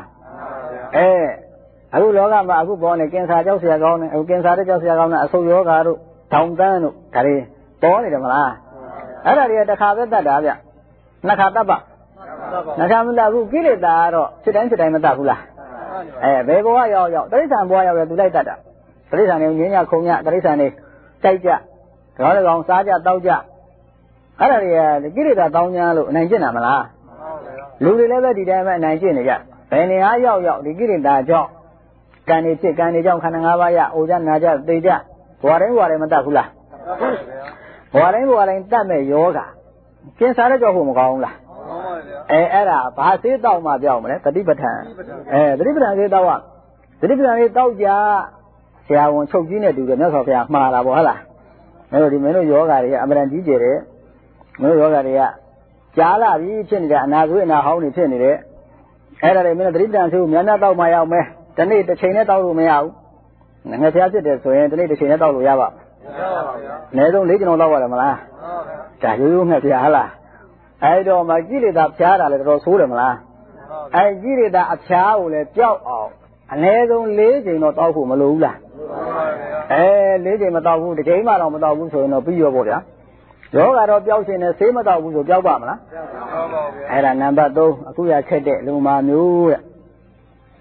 အခုလောကမှာအခုပေါ်နေကင်ဆာကြောက်เสียကောင်းနေအခုကင်ဆာတဲ့ကြောက်เสียကောင်းနေအဆုတ်ယောဂါတို့တောင်တန်းတို့ဒါတွေပေါ်နေတယ်မလားအဲ့ဒါတွေကတစ်ခါပဲတတ်တာဗျနှစ်ခါတတ်ပါနှခါမတတ်ဘူးကိလေသာကတော့ဖြစ်တိုင်းမတတ်ဘူးလားဘယ်ဘဝရောက်တိရစ္ဆာန်ဘဝရောက်ရသူလိုက်တတ်တာတိရစ္ဆာန်တွေငင်းညခုံညတိရစ္ဆာန်တွေကြိုက်ကြခေါင်းကောင်စားကြတောက်ကြအဲ့ဒါတွေကကိလေသာတောင်းညာလို့အနိုင်ကျင့်တာမလားလူတွေလည်းပဲဒီတိုင်းပဲအနိုင်ကျင့်နေကြဘယ်နေရာရောက်ဒီကိလေသာကြောင့်ကံတွေဖြစ်ကံတွေကြောင့်ခန္ဓာ၅ပါးရအိုကြနာကြသိကြဘဝတိုင်းမတတ်ဘူးလားဘဝတိုင်းတတ်မဲ့ယောဂကျင်စားတဲ့ကြောင့်ဖို့မကောင်းဘူးလားအဲ့ဒါဘာဆေးတောက်မှပြောင်းမလဲတတိပဋ္ဌာန်တတိပဋ္ဌာန်ဆေးတောက်ရတတိပဋ္ဌာန်ဆေးတောက်ကြဆရာဝန်ချုပ်ကြီးနဲ့တူတယ်မြတ်စွာဘုရားမှားတာပေါ့ဟုတ်လားမင်းတို့ယောဂါတွေကအမှန်တန်ကြီးကျယ်တယ်မင်းတို့ယောဂါတွေကကြားလာပြီဖြစ်နေတဲ့အနာသွေးအနာဟောင်းတွေဖြစ်နေတယ်အဲ့ဒါတွေမင်းတို့တတိပဋ္ဌာန်ဆေးကိုများများတောက်မှရအောင်မယ်ဒီနေ့တစ်ချိန်နဲ့တောက်လို့မရဘူးငါဖျားဖြစ်တယ်ဆိုရင်ဒီနေ့တစ်ချိန်နဲ့တောက်လို့ရပါမရပါဘူးအနည်းဆုံး4ကျွန်တော်တောက်ရတယ်မလားဒါရိုးငှက်ဖျားဟလားအဲ့တော့မှကိလေသာဖျားတာလည်းတော်တော်ဆိုးတယ်မလားအဲ့ကိလေသာအဖျားကိုလည်းပျောက်အောင်အနည်းဆုံး4ချိန်တော့တောက်ဖို့မလိုဘူးလား4ချိန်မတောက်ဘူးတစ်ချိန်မှတော့မတောက်ဘူးဆိုရင်တော့ပြီးရောပေါ့ဗျာယောဂါတော့ပျောက်ရှင်နဲ့ဆေးမတောက်ဘူးဆိုပျောက်ပါမလားပျောက်ပါဘူးအဲ့ဒါနံပါတ်3အခုရခက်တဲ့လူမာမျိုးတဲ့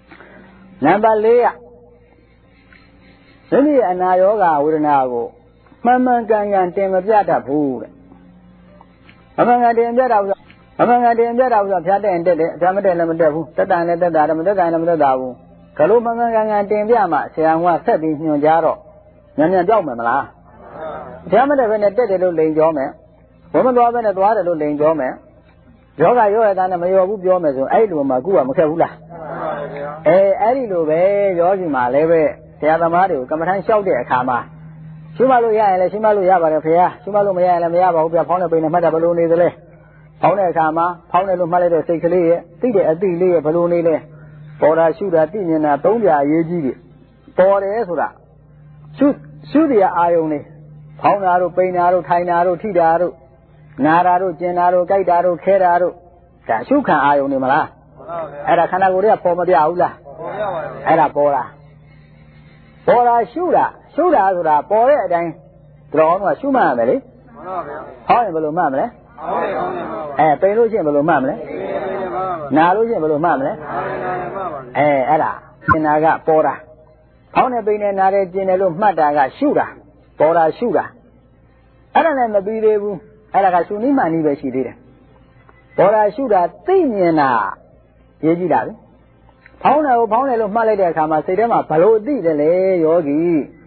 နံပါတ်4ကမိမိရဲ့အနာယောဂါဝေဒနာကိုမှန်မှန်ကန်ကန်တင်မပြတတ်ဘူးတဲ့မှန်မှန်ကန်တင်ပြတာဘူးမှန်မှန်ကန်တင်ပြတာဘူးဆိုဖျားတဲ့ရင်တက်တယ်အဖျားမတက်လည်းမတက်ဘူးတက်တာလည်းတက်တာတယ်မတက်တာလည်းမတက်တာဘူးကလို့မှန်မှန်ကန်ကန်တင်ပြမှဆရာကဆက်ပြီးညွှန်ကြားတော့မြန်မြန်ကြောက်မယ်မလားအဖျားမတက်ဘဲနဲ့တက်တယ်လို့လိန်ပြောမယ်ဘုံမသွားဘဲနဲ့သွားတယ်လို့လိန်ပြောမယ်ယောဂရောရတာနဲ့မရောဘူးပြောမယ်ဆိုအဲ့လိုမှကုကမခက်ဘူးလားအဲ့ဒီလိုပဲယောဂီမှာလည်းပဲဆရာသမားတွေကိုကမ္မထမ်းလျှောက်တဲ့အခါမှာရှုမှလို့ရရင်လည်းရှုမှလို့ရပါတယ်ဖေဟာရှုမှလို့မရရင်လည်းမရပါဘူးပြဖောင်းတဲ့ပိန်နဲ့မှတ်တာဘယ်လိုနေသလဲဖောင်းတဲ့အခါမှာဖောင်းတယ်လို့မှတ်လိုက်တဲ့စိတ်ကလေးရဲ့သိတဲ့အသိလေးရဲ့ဘယ်လိုနေလဲပေါ်တာရှုတာသိမြင်တာသုံးပြအရေးကြီးတယ်ပေါ်တယ်ဆိုတာရှုတရားအာယုံနေဖောင်းတာတို့ပိန်တာတို့ထိုင်တာတို့ထိတာတို့နာတာတို့ကျင်တာတို့ကြိုက်တာတို့ခဲတာတို့ဒါရှုခံအာယုံနေမလားအဲ့ဒါခန္ဓာကိုယ်တွေကပေါ်မပြဘူးလားပေါ်ပြပါဘူးအဲ့ဒါပေါ်တာရှုတာဆိုတာပေါ်တဲ့အတိုင်းတော်ကရှုမှတ်ရမယ်လေမှန်ပါဗျာဟောရင်ဘယ်လိုမှတ်မလဲပိန်လို့ရှိရင်ဘယ်လိုမှတ်မလဲနာလို့ရှိရင်ဘယ်လိုမှတ်မလဲအဲ့ဒါသင်္နာကပေါ်တာဖောင်းနေပိန်နေနာတယ်ကျင်တယ်လို့မှတ်တာကရှုတာပေါ်တာရှုတာအဲ့ဒါနဲ့မပြီးသေးဘူးအဲ့ဒါကရှုနိမှန်နည်းပဲရှိသေးတယ်ပေါ်တာရှုတာသိမြင်တာရေးကြည့်တာလေဖောင်းတယ်လို့မှတ်လိုက်တဲ့အခါမှာစိတ်ထဲမှာဘလို့သိတယ်လေယောဂီ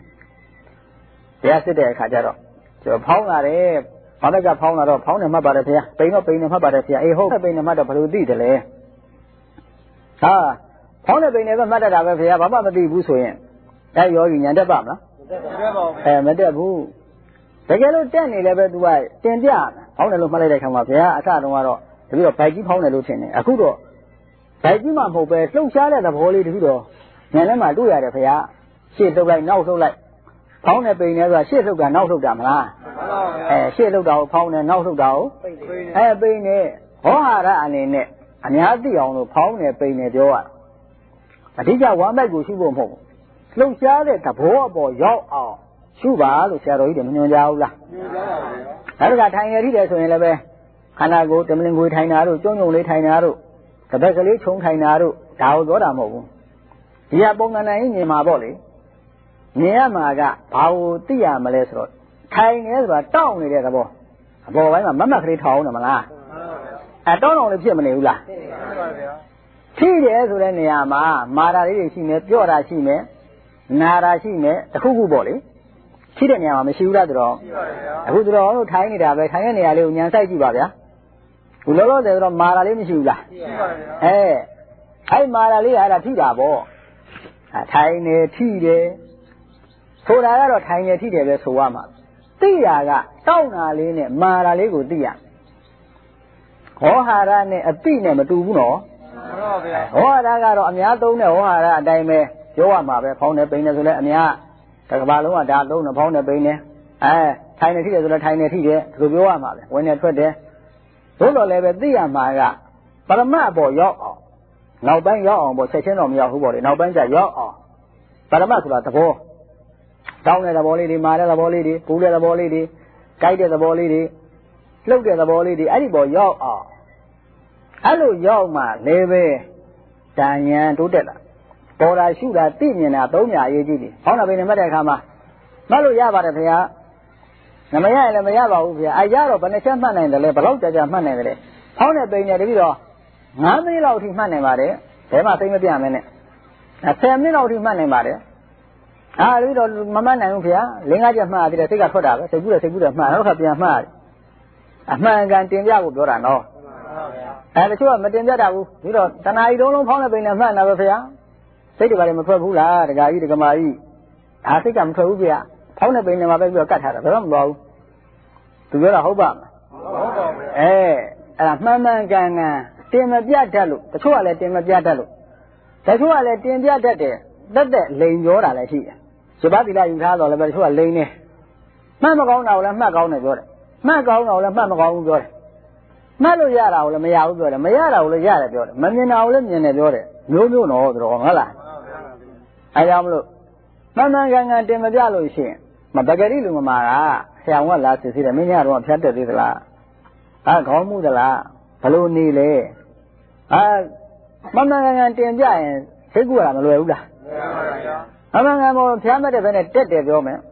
တရားစစ်တဲ့အခါကျတော့ကျွန်တော်ဖောင်းလာတယ်ဘာလဲကဖောင်းလာတော့ဖောင်းတယ်မှတ်ပါတယ်ဗျာပိန်တော့ပိန်တယ်မှတ်ပါတယ်ဗျာအေးဟုတ်ပိန်တယ်မှတ်တော့ဘလို့သိတယ်လေဟာဖောင်းတယ်ပိန်တယ်ပဲမှတ်တတ်တာပဲဗျာဘာမှမသိဘူးဆိုရင်အဲ့ယောဂီညာတက်ပါမလားမတက်ပါဘူးမတက်ဘူးတကယ်လို့တက်နေလည်းပဲ तू ကတင်ပြဖောင်းတယ်လို့မှတ်လိုက်တဲ့အခါမှာဗျာအထတုန်းကတော့တပည့်တော့ဗိုက်ကြီးဖောင်းတယ်လို့ထင်တယ်အခုတော့ဗိုက်ကြီးမှမဟုတ်ပဲလှုပ်ရှားတဲ့သဘောလေးတပည့်တော့ဉာဏ်ထဲမှာတွေ့ရတယ်ဗျာရှေ့လှုပ်လိုက်နောက်လှုပ်လိုက်ဖောင်းတဲ့ပိန်နေဆိုတာရှေ့လှုပ်တာနောက်လှုပ်တာမလားမှန်ပါဗျာရှေ့လှုပ်တာကိုဖောင်းတယ်နောက်လှုပ်တာကိုပိန်နေဟောဟာရအနေနဲ့အများသိအောင်လို့ဖောင်းနေပိန်နေပြောရအဓိကဝမ်းမိုက်ကိုရှုဖို့မဟုတ်ဘူးလှုပ်ရှားတဲ့သဘောအပေါ်ရောက်အောင်ရှုပါလို့ဆရာတော်ကြီးတွေမညွှန်ကြားဘူးလားညွှန်ကြားပါဗျာအဲ့ဒါကထိုင်ရည်တယ်ဆိုရင်လည်းပဲခန္ဓာကိုယ်တမလင်ကိုယ်ထိုင်တာတို့ကျုံလေးထိုင်တာတို့တပတ်ကလေးခြုံထိုင်တာတို့ဒါကိုပြောတာမဟုတ်ဘူးဒီကပုံကံနိုင်မြင်မှာပေါ့လေမြင်ရမှာကဘာကိုသိရမလဲဆိုတော့ထိုင်နေဆိုတာတောင့်နေတဲ့သဘောအပေါ်ပိုင်းမှာမတ်မတ်ကလေးထောင်းနေမလားတောင်းတောင်းလေးဖြစ်မနေဘူးလားဖြစ်ပါဗျာထိတယ်ဆိုတဲ့နေရာမှာမာတာလေးတွေရှိမယ်ပြော့တာရှိမယ်နာတာရှိမယ်တခုခုပေါ့လေထိတဲ့နေရာမှာမရှိဘူးလားဆိုတော့ရှိပါဗျာအခုဆိုတော့တို့ထိုင်နေတာပဲထိုင်တဲ့နေရာလေးကိုညံဆိုင်ကြည့်ပါဗျာဒီလောလောဆယ်ဆိုတော့မာတာလေးမရှိဘူးလားရှိပါဗျာအဲ့မာတာလေးကအဲ့ဒါထိတာပေါ့ထိုင်နေထိတယ်ဆိုတာကတော့ထိုင်နေထိတယ်ပဲဆိုရမှာသိတာကတောက်တာလေးနဲ့မာတာလေးကိုသိရဟောဟာရနဲ့အတိနဲ့မတူဘူးနော်မှန်ပါဗျာဟောဟာရကတော့အများသုံးတဲ့ဟောဟာရအတိုင်းပဲပြောရမှာပဲဖောင်းနေပိန်နေဆိုလဲအများတစ်ကမ္ဘာလုံးကဒါသုံးနေဖောင်းနေပိန်နေထိုင်နေထိတယ်ဆိုလဲထိုင်နေထိတယ်ဒီလိုပြောရမှာပဲဝင်နေထွက်တယ်ဘုလို့လည်းပဲသိရမှာကပရမတ်ပေါ်ရောက်အောင်နောက်ပိုင်းရောက်အောင်ပေါ့ဆက်ချင်းတော့မရောက်ဘူးပေါ့လေနောက်ပိုင်းကျရောက်အောင်ပရမတ်ဆိုတာသဘောတောင်းတဲ့သဘောလေးတွေမာတဲ့သဘောလေးတွေပူတဲ့သဘောလေးတွေကြိုက်တဲ့သဘောလေးတွေလှုပ်တဲ့သဘောလေးတွေအဲ့ဒီပေါ်ရောက်အောင်အဲ့လိုရောက်မှလည်းပဲတန်ဉာဏ်တိုးတက်လာပေါ်တာရှုတာသိမြင်တာသုံးညာအရေးကြီးတယ်ဟောင်းတာပဲနေမှတ်တဲ့အခါမှာမှတ်လို့ရပါတယ်ခင်ဗျာမရရင်လည်းမရပါဘူးခင်ဗျာရတော့ဘယ်နှချက်မှတ်နိုင်တယ်လဲဘယ်လောက်ကြာမှတ်နိုင်တယ်လဲဖောင်းတဲ့ပိန်နဲ့တပြီးတော့9မိနစ်လောက်အထိမှတ်နိုင်ပါတယ်ဘယ်မှသိမပြမနဲ့10မိနစ်လောက်အထိမှတ်နိုင်ပါတယ်အဲ့ဒီတော့မမှတ်နိုင်ဘူးခင်ဗျာ5ချက်မှတ်ရတယ်စိတ်ကထွက်တာပဲစိတ်ကူးတယ်မှတ်နောက်ခါပြန်မှတ်ရတယ်အမှန်ကန်တင်ပြဖို့ပြောတာနော်တချို့ကမတင်ပြတာဘူးပြီးတော့တဏှာကြီးလုံးဖောင်းတဲ့ပိန်နဲ့မှတ်နေတာပဲခင်ဗျာစိတ်တွေဘာလဲမထွက်ဘူးလားဒကာကြီးဒကမာကြီးဒါစိတ်ကမထွက်ဘူးဗျာဖောင်းတဲ့ပိန်နဲ့မှာပဲပြီးတော့ကတ်ထားတာဘယ်တော့မသွားဘူးသူပြောတာဟုတ်ပါမလားဟုတ်ပါဘူးအဲ့ဒါမှန်မှန်ကန်ကန်တင်မပြတတ်လို့တချို့ကလည်းတင်မပြတတ်လို့တချို့ကလည်းတင်ပြတတ်တယ်တက်လိန်ပြောတာလည်းရှိတယ်ဇဘတိလာယူထားတော့လည်းပဲတချို့ကလိန်နေမှတ်မကောင်းတာကိုလည်းမှတ်ကောင်းတယ်ပြောတယ်မှတ်ကောင်းတာကိုလည်းမှတ်မကောင်းဘူးပြောတယ်မှတ်လို့ရတာကိုလည်းမရဘူးပြောတယ်မရတာကိုလည်းရတယ်ပြောတယ်မမြင်တာကိုလည်းမြင်တယ်ပြောတယ်မျိုးမျိုးတော့တော်ဟုတ်လားအဲကြောင့်မလို့မှန်မှန်ကန်ကန်တင်မပြလို့ရှိရင်မပဂရိလူမမာကဆရာကလာစစ်စစ်တယ်မင်းညတော့ဖျက်တက်သေးသလားခေါင်းမှုသလားဘလို့နေလဲမှန်မှန်ကန်ကန်တင်ပြရင်စိတ်ကူရတာမလွယ်ဘူးလားမှန်မှန်ကန်ပေါ်ဖျားမဲ့တဲ့ဘက်နဲ့တက်တယ်ပြောမယ်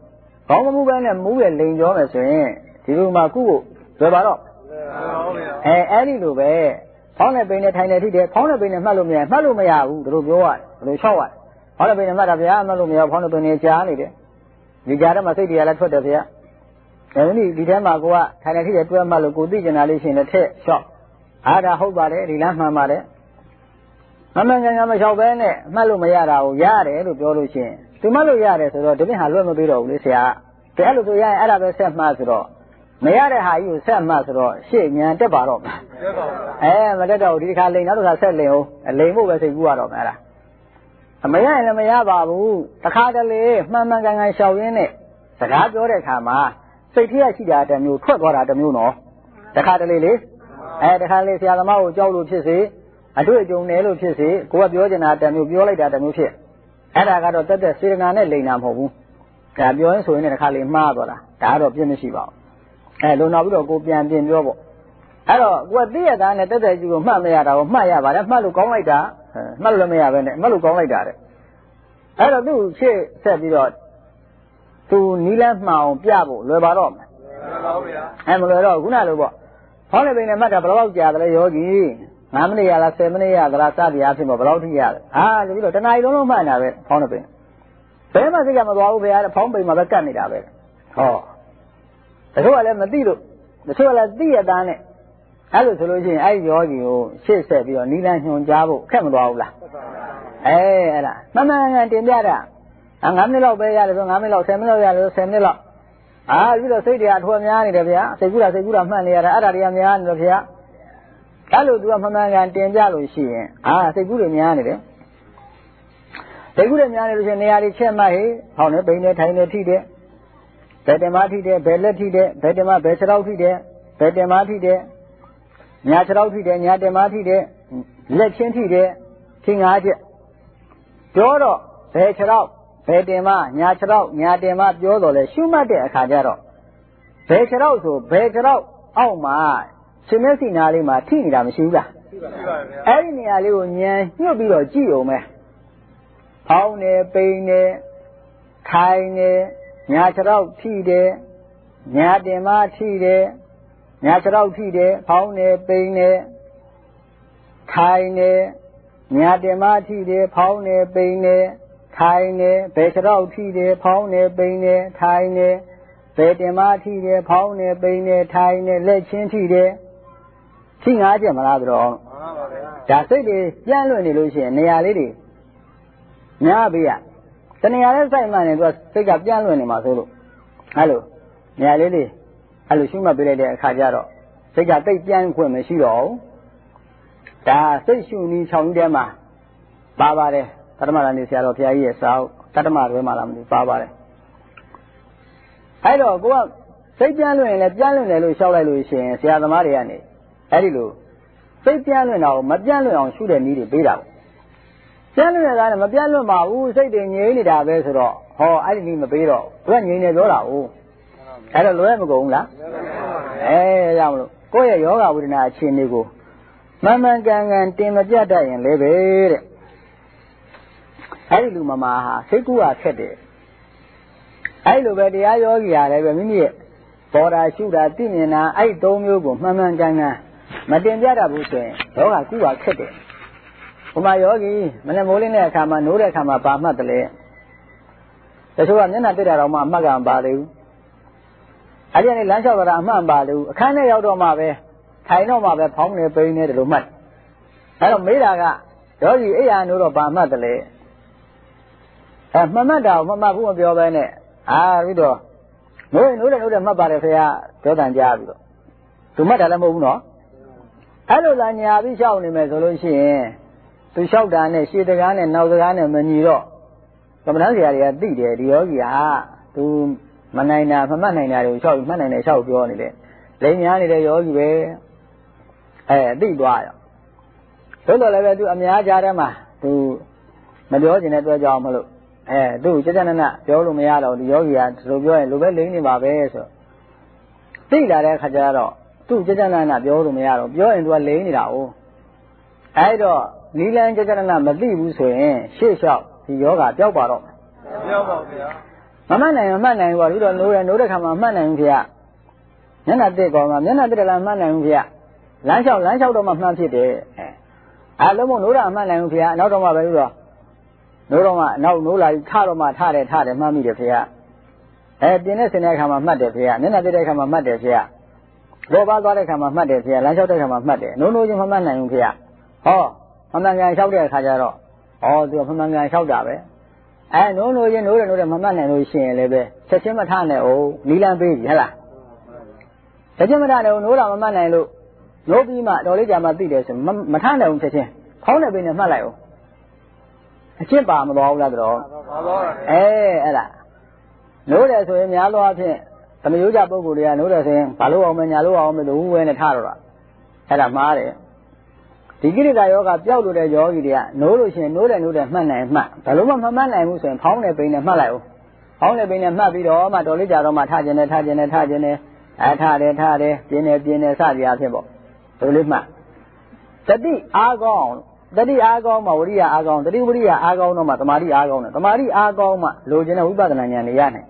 ခေါင်းမမူပဲနဲ့မူးရဲ့လိန်ကြောမယ်ဆိုရင်ဒီလိုမှကုဖို့လွယ်ပါတော့အဲ့ဒီလိုပဲဖောင်းတဲ့ပိန်နဲ့ထိုင်နေထိတယ်ဖောင်းတဲ့ပိန်နဲ့မှတ်လို့မရဘူးတို့ပြောရတယ်ဘယ်လိုလျှောက်ရတယ်ဖောင်းတဲ့ပိန်နဲ့မှတ်တာဗျာမှတ်လို့မရဖောင်းတဲ့ပိန်နဲ့ကြားနေတယ်ဒီကြားထဲမှာစိတ်တရားလည်းထွက်တယ်ဗျာဒီထဲမှာကိုကထိုင်နေထိတယ်တွဲမှတ်လို့ကိုသိကျင်တာလေးရှင်လည်းထက်လျှောက်အားဒါဟုတ်ပါတယ်ဒီလမ်းမှန်ပါတယ်မမှန်ကန်ကန်မလျှောက်ပဲနဲ့မှတ်လို့မရတာကိုရတယ်လို့ပြောလို့ရှိရင်သူမှတ်လို့ရတယ်ဆိုတော့ဒီပြင်ဟာလွတ်မပေးတော့ဘူးလေဆရာကဲအဲ့လိုဆိုရရင်အဲ့ဒါပဲဆက်မှတ်ဆိုတော့မရတဲ့ဟာကြီးကိုဆက်မှတ်ဆိုတော့ရှေ့ညာတက်ပါတော့မယ်မတက်တော့ဒီတစ်ခါလိန်နောက်တစ်ခါဆက်လိန်အောင်လိန်ဖို့ပဲစိတ်ကူးရတော့မယ်အဲ့ဒါမရရင်လည်းမရပါဘူးတစ်ခါတလေမှန်မှန်ကန်ကန်လျှောက်ရင်းနဲ့စကားပြောတဲ့အခါမှာစိတ်ထဲရှိတာတစ်မျိုးထွက်သွားတာတစ်မျိုးနော်တစ်ခါတလေလေတစ်ခါလေဆရာသမားကိုကြောက်လို့ဖြစ်စေအတွေ့အကြုံနဲ့လို့ဖြစ်စေကိုကပြောချင်တာတစ်မျိုးပြောလိုက်တာတစ်မျိုးဖြစ်အဲ့ဒါကတော့တက်တက်စေတနာနဲ့လိန်တာမဟုတ်ဘူးဒါပြောရင်ဆိုရင်တစ်ခါလေမှားသွားတာဒါကတော့ပြည့်မရှိပါဘူးလုံနောက်ပြီးတော့ကိုပြန်ပြင်ပြောပေါ့အဲ့တော့ကိုကသိရတာနဲ့တက်တက်ကြီးကိုမှတ်မရတာကိုမှတ်ရပါတယ်မှတ်လို့ကောင်းလိုက်တာမှတ်လို့လည်းမရပဲနဲ့မှတ်လို့ကောင်းလိုက်တာတဲ့အဲ့တော့သူ့ရှေ့ဆက်ပြီးတော့သူနီးလန်းမှအောင်ပြဖို့လွယ်ပါတော့မယ်မလွယ်တော့ခုနလိုပေါ့ဟောင်းနေပိန်နဲ့မှတ်တာဘယ်လောက်ကြာတယ်လဲယောဂီ9မိနစ်ရလား10မိနစ်ရသလားစသည်အားဖြင့်ပေါ့ဘယ်လောက်ထိရလဲဆိုပြီးတော့တနားရီလုံးမှတ်နေတာပဲဟောင်းနေပိန်ဘယ်မှစိတ်ကမသွားဘူးခင်ဗျာဖောင်းပိန်မှာပဲကတ်နေတာပဲဟောတချို့ကလည်းမသိလို့တချို့ကလည်းသိရတာနဲ့အဲ့လိုဆိုလို့ရှိရင်အဲ့ဒီယောဂီကိုရှေ့ဆက်ပြီးတော့နီးလန်းညွှန်ကြားဖို့ခက်မသွားဘူးလားအဲ့ဒါမှန်မှန်ကန်တင်ပြတာ9မိနစ်လောက်ပဲရတယ်ဆို9မိနစ်လောက်10မိနစ်လောက်ရတယ်ဆို10မိနစ်လောက်ပြီးတော့စိတ်တရားထွေးများနေတယ်ဗျာစိတ်ကူးတာမှတ်နေရတာအဲ့ဒါတွေကများနေတယ်ဗျာအဲ့လိုသူကမှန်မှန်ကန်တင်ပြလို့ရှိရင်စိတ်ကူးတွေများနေတယ်စိတ်ကူးတွေများနေလို့ရှိရင်နေရာတွေချက်မှတ်ဟေးဟောင်းနေပိန်နေထိုင်နေထိတယ်ဘယ်တင်မထိတယ်ဘယ်လက်ထိတယ်ဘယ်တင်မဘယ်ခြေထောက်ထိတယ်ဘယ်တင်မထိတယ်ညာခြေထောက်ထိတယ်ညာတင်မထိတယ်လက်ချင်းထိတယ်ထိ5ချက်ပြောတော့ဘယ်ခြေထောက်ဘယ်တင်မညာခြေထောက်ညာတင်မပြောတော့လဲရှုမှတ်တဲ့အခါကျတော့ဘယ်ခြေထောက်ဆိုဘယ်ခြေထောက်အောက်မှာရှင်မျက်စိနားလေးမှာထိနေတာမရှိဘူးလားရှိပါဗျာအဲ့ဒီနေရာလေးကိုညံညှုတ်ပြီးတော့ကြည့်အောင်မယ်ဖောင်းနေပိန်နေထိုင်နေညာခြေထောက်ထိတယ်ညာတင်မထိတယ်ညာခြေထောက်ထိတယ်ဖောင်းနေပိန်နေထိုင်နေညာတင်မထိတယ်ဖောင်းနေပိန်နေထိုင်နေဘယ်ခြေထောက်ထိတယ်ဖောင်းနေပိန်နေထိုင်နေဘယ်တင်မထိတယ်ဖောင်းနေပိန်နေထိုင်နေလက်ချင်းထိတယ်ထိ5ချက်မလားဆိုတော့မှန်ပါဗျာဒါစိတ်တွေပြန့်လွင့်နေလို့ရှိရင်နေရာလေးတွေများပြီတနေရာလေးစိုက်မှန်နေသူကစိတ်ကပြန့်လွင့်နေမှာဆိုလို့အဲ့လိုနေရာလေးတွေအဲ့လိုရှုမှတ်ပေးလိုက်တဲ့အခါကျတော့စိတ်ကတိတ်ပြန့်ခွင့်မရှိတော့ဘူးဒါစိတ်ရှုနည်း6နည်းထဲမှာပါပါတယ်တတ္တမရဏီဆရာတော်ဘုရားကြီးရဲ့စာအုပ်တတ္တမတွဲမှာလားမသိပါပါတယ်အဲ့တော့ကိုကစိတ်ပြန့်လွင့်ရင်လည်းပြန့်လွင့်တယ်လို့ရှောက်လိုက်လို့ရှိရင်ဆရာသမားတွေကနေအဲ့ဒီလိုစိတ်ပြန့်လွင့်တာကိုမပြန့်လွင့်အောင်ရှုတဲ့နည်းတွေပေးတာပေါ့ပြန့်လွင့်ရတာနဲ့မပြန့်လွင့်ပါဘူးစိတ်တွေငြိမ့်နေတာပဲဆိုတော့ဟောအဲ့ဒီနည်းမပေးတော့သူကငြိမ့်နေပြောတာဟုတ်အဲ့တော့လွယ်မကုန်ဘူးလားရမလို့ကိုယ့်ရဲ့ယောဂဝိဒနာအခြေအနေကိုမှန်မှန်ကန်ကန်တင်မပြတတ်ရင်လည်းပဲတဲ့အဲ့ဒီလူမမာဟာစိတ်ကူးဟာခက်တယ်အဲ့လိုပဲတရားယောဂီဟာလည်းပဲမိမိရဲ့ပေါ်တာရှုတာသိမြင်တာအဲ့3မျိုးကိုမှန်မှန်ကန်ကန်မတင်ပြတတ်ဘူးဆိုရင်ယောဂကူးဟာခက်တယ်ဘုမာယောဂီမနေ့မိုးလင်းတဲ့အခါမှာနိုးတဲ့အခါမှာပါမှတ်တယ်လေတချို့ကမျက်နှာတွေ့တာတော့မှအမှတ်ကမပါသေးဘူးအဲ့ဒီကနေလမ်းလျှောက်တော့အမှန်ပါလို့အခန်းထဲရောက်တော့မှပဲထိုင်တော့မှပဲဖောင်းနေပိန်းနေတယ်လို့မှတ်အဲ့တော့မေးတာကယောဂီအိယာနိုးတော့ပါမှတ်တယ်လေမှတ်တာကိုမမှတ်ဘူးမပြောဘဲနဲ့ပြီးတော့နိုးတယ်မှတ်ပါတယ်ဖေ။ပြောတန်ကြားပြီးတော့သူမှတ်တာလည်းမဟုတ်ဘူးနော်အဲ့လိုလာညာပြီးရှောက်နေမယ်ဆိုလို့ရှိရင်သူလျှောက်တာနဲ့ရှေ့တကားနဲ့နောက်တကားနဲ့မညီတော့ကမ္မဋ္ဌာန်းဆရာတွေကသိတယ်ဒီယောဂီဟာသူမနိုင်တာမမှတ်နိုင်တာတွေကိုလျှောက်မှတ်နိုင်တယ်လျှောက်ပြောနေတယ်လိမ်များနေတဲ့ယောဂီပဲသိသွားရောသို့တော်လည်းပဲသူအများကြားထဲမှာသူမပြောချင်တဲ့အတွက်ကြောင့်မလို့သူ့ကျကျနနပြောလို့မရတော့ဒီယောဂီကဒီလိုပြောရင်လိုပဲလိမ့်နေပါပဲဆိုသိလာတဲ့အခါကျတော့သူ့ကျကျနနပြောလို့မရတော့ပြောရင်သူကလိမ့်နေတာ哦အဲ့တော့နီလန်းကျကျနနမသိဘူးဆိုရင်ရှေ့လျှောက်ဒီယောဂပျောက်ပါတော့ပျောက်ပါဗျာမမှတ်နိုင်ဘူးလို့တော့နိုးတဲ့ခါမှာမှတ်နိုင်ဘူးဖေမျက်နှာတက်ကောမှာမျက်နှာတက်လားမှတ်နိုင်ဘူးဖေလမ်းလျှောက်တော့မှမှန်ဖြစ်တယ်လုံးမို့နိုးတာမှတ်နိုင်ဘူးဖေနောက်တော့မှပဲလို့တော့နိုးတော့မှနောက်နိုးလာပြီးထတော့မှထတယ်မှတ်မိတယ်ဖေပြင်းနေစင်တဲ့ခါမှာမှတ်တယ်ဖေမျက်နှာတက်တဲ့ခါမှာမှတ်တယ်ဖေလောဘသွားတဲ့ခါမှာမှတ်တယ်ဖေလမ်းလျှောက်တဲ့ခါမှာမှတ်တယ်နိုးချင်းမမှတ်နိုင်ဘူးဖေဟောမှန်ကန်လျှောက်တဲ့အခါကျတော့သူကမှန်ကန်လျှောက်တာပဲနိုးချင်းနိုးတယ်မမှတ်နိုင်လို့ရှိရင်လည်းပဲချက်ချင်းမထနဲ့အောင်နီလန်းပေးပြီဟဲ့လားချက်ချင်းမထနဲ့အောင်နိုးတာမမှတ်နိုင်လို့နိုးပြီးမှတော်လေးကြာမှသိတယ်ဆိုမထနိုင်ဘူးချက်ချင်းခေါင်းနဲ့ပင်နဲ့မှတ်လိုက်အောင်အချစ်ပါမသွားဘူးလားတော့အဲ့ဒါနိုးတယ်ဆိုရင်များသောအားဖြင့်သမယိုးကြပုဂ္ဂိုလ်တွေကနိုးတယ်ဆိုရင်ဘာလို့အောင်မညာလို့အောင်မလို့ဝဲနဲ့ထတော့တာအဲ့ဒါမှားတယ်ဒီကိရိတာယောဂပျောက်လို့တဲ့ယောဂီတွေကနိုးလို့ရှိရင်နိုးတယ်မှတ်နိုင်မှတ်ဘယ်လိုမှမမှတ်နိုင်ဘူးဆိုရင်ဖောင်းနဲ့ပိန်နဲ့မှတ်လိုက်အောင်ဖောင်းနဲ့ပိန်နဲ့မှတ်ပြီးတော့မှတော်လေးကြာတော့မှထခြင်းနဲ့ထတယ်ပြင်းနေစသည်အဖြစ်ပေါ့ဒီလိုမှတတိအားကောင်းမှဝိရိယအားကောင်းတတိဝိရိယအားကောင်းတော့မှသမာဓိအားကောင်းတယ်သမာဓိအားကောင်းမှလိုချင်တဲ့ဝိပဿနာဉာဏ်တွေရနိုင်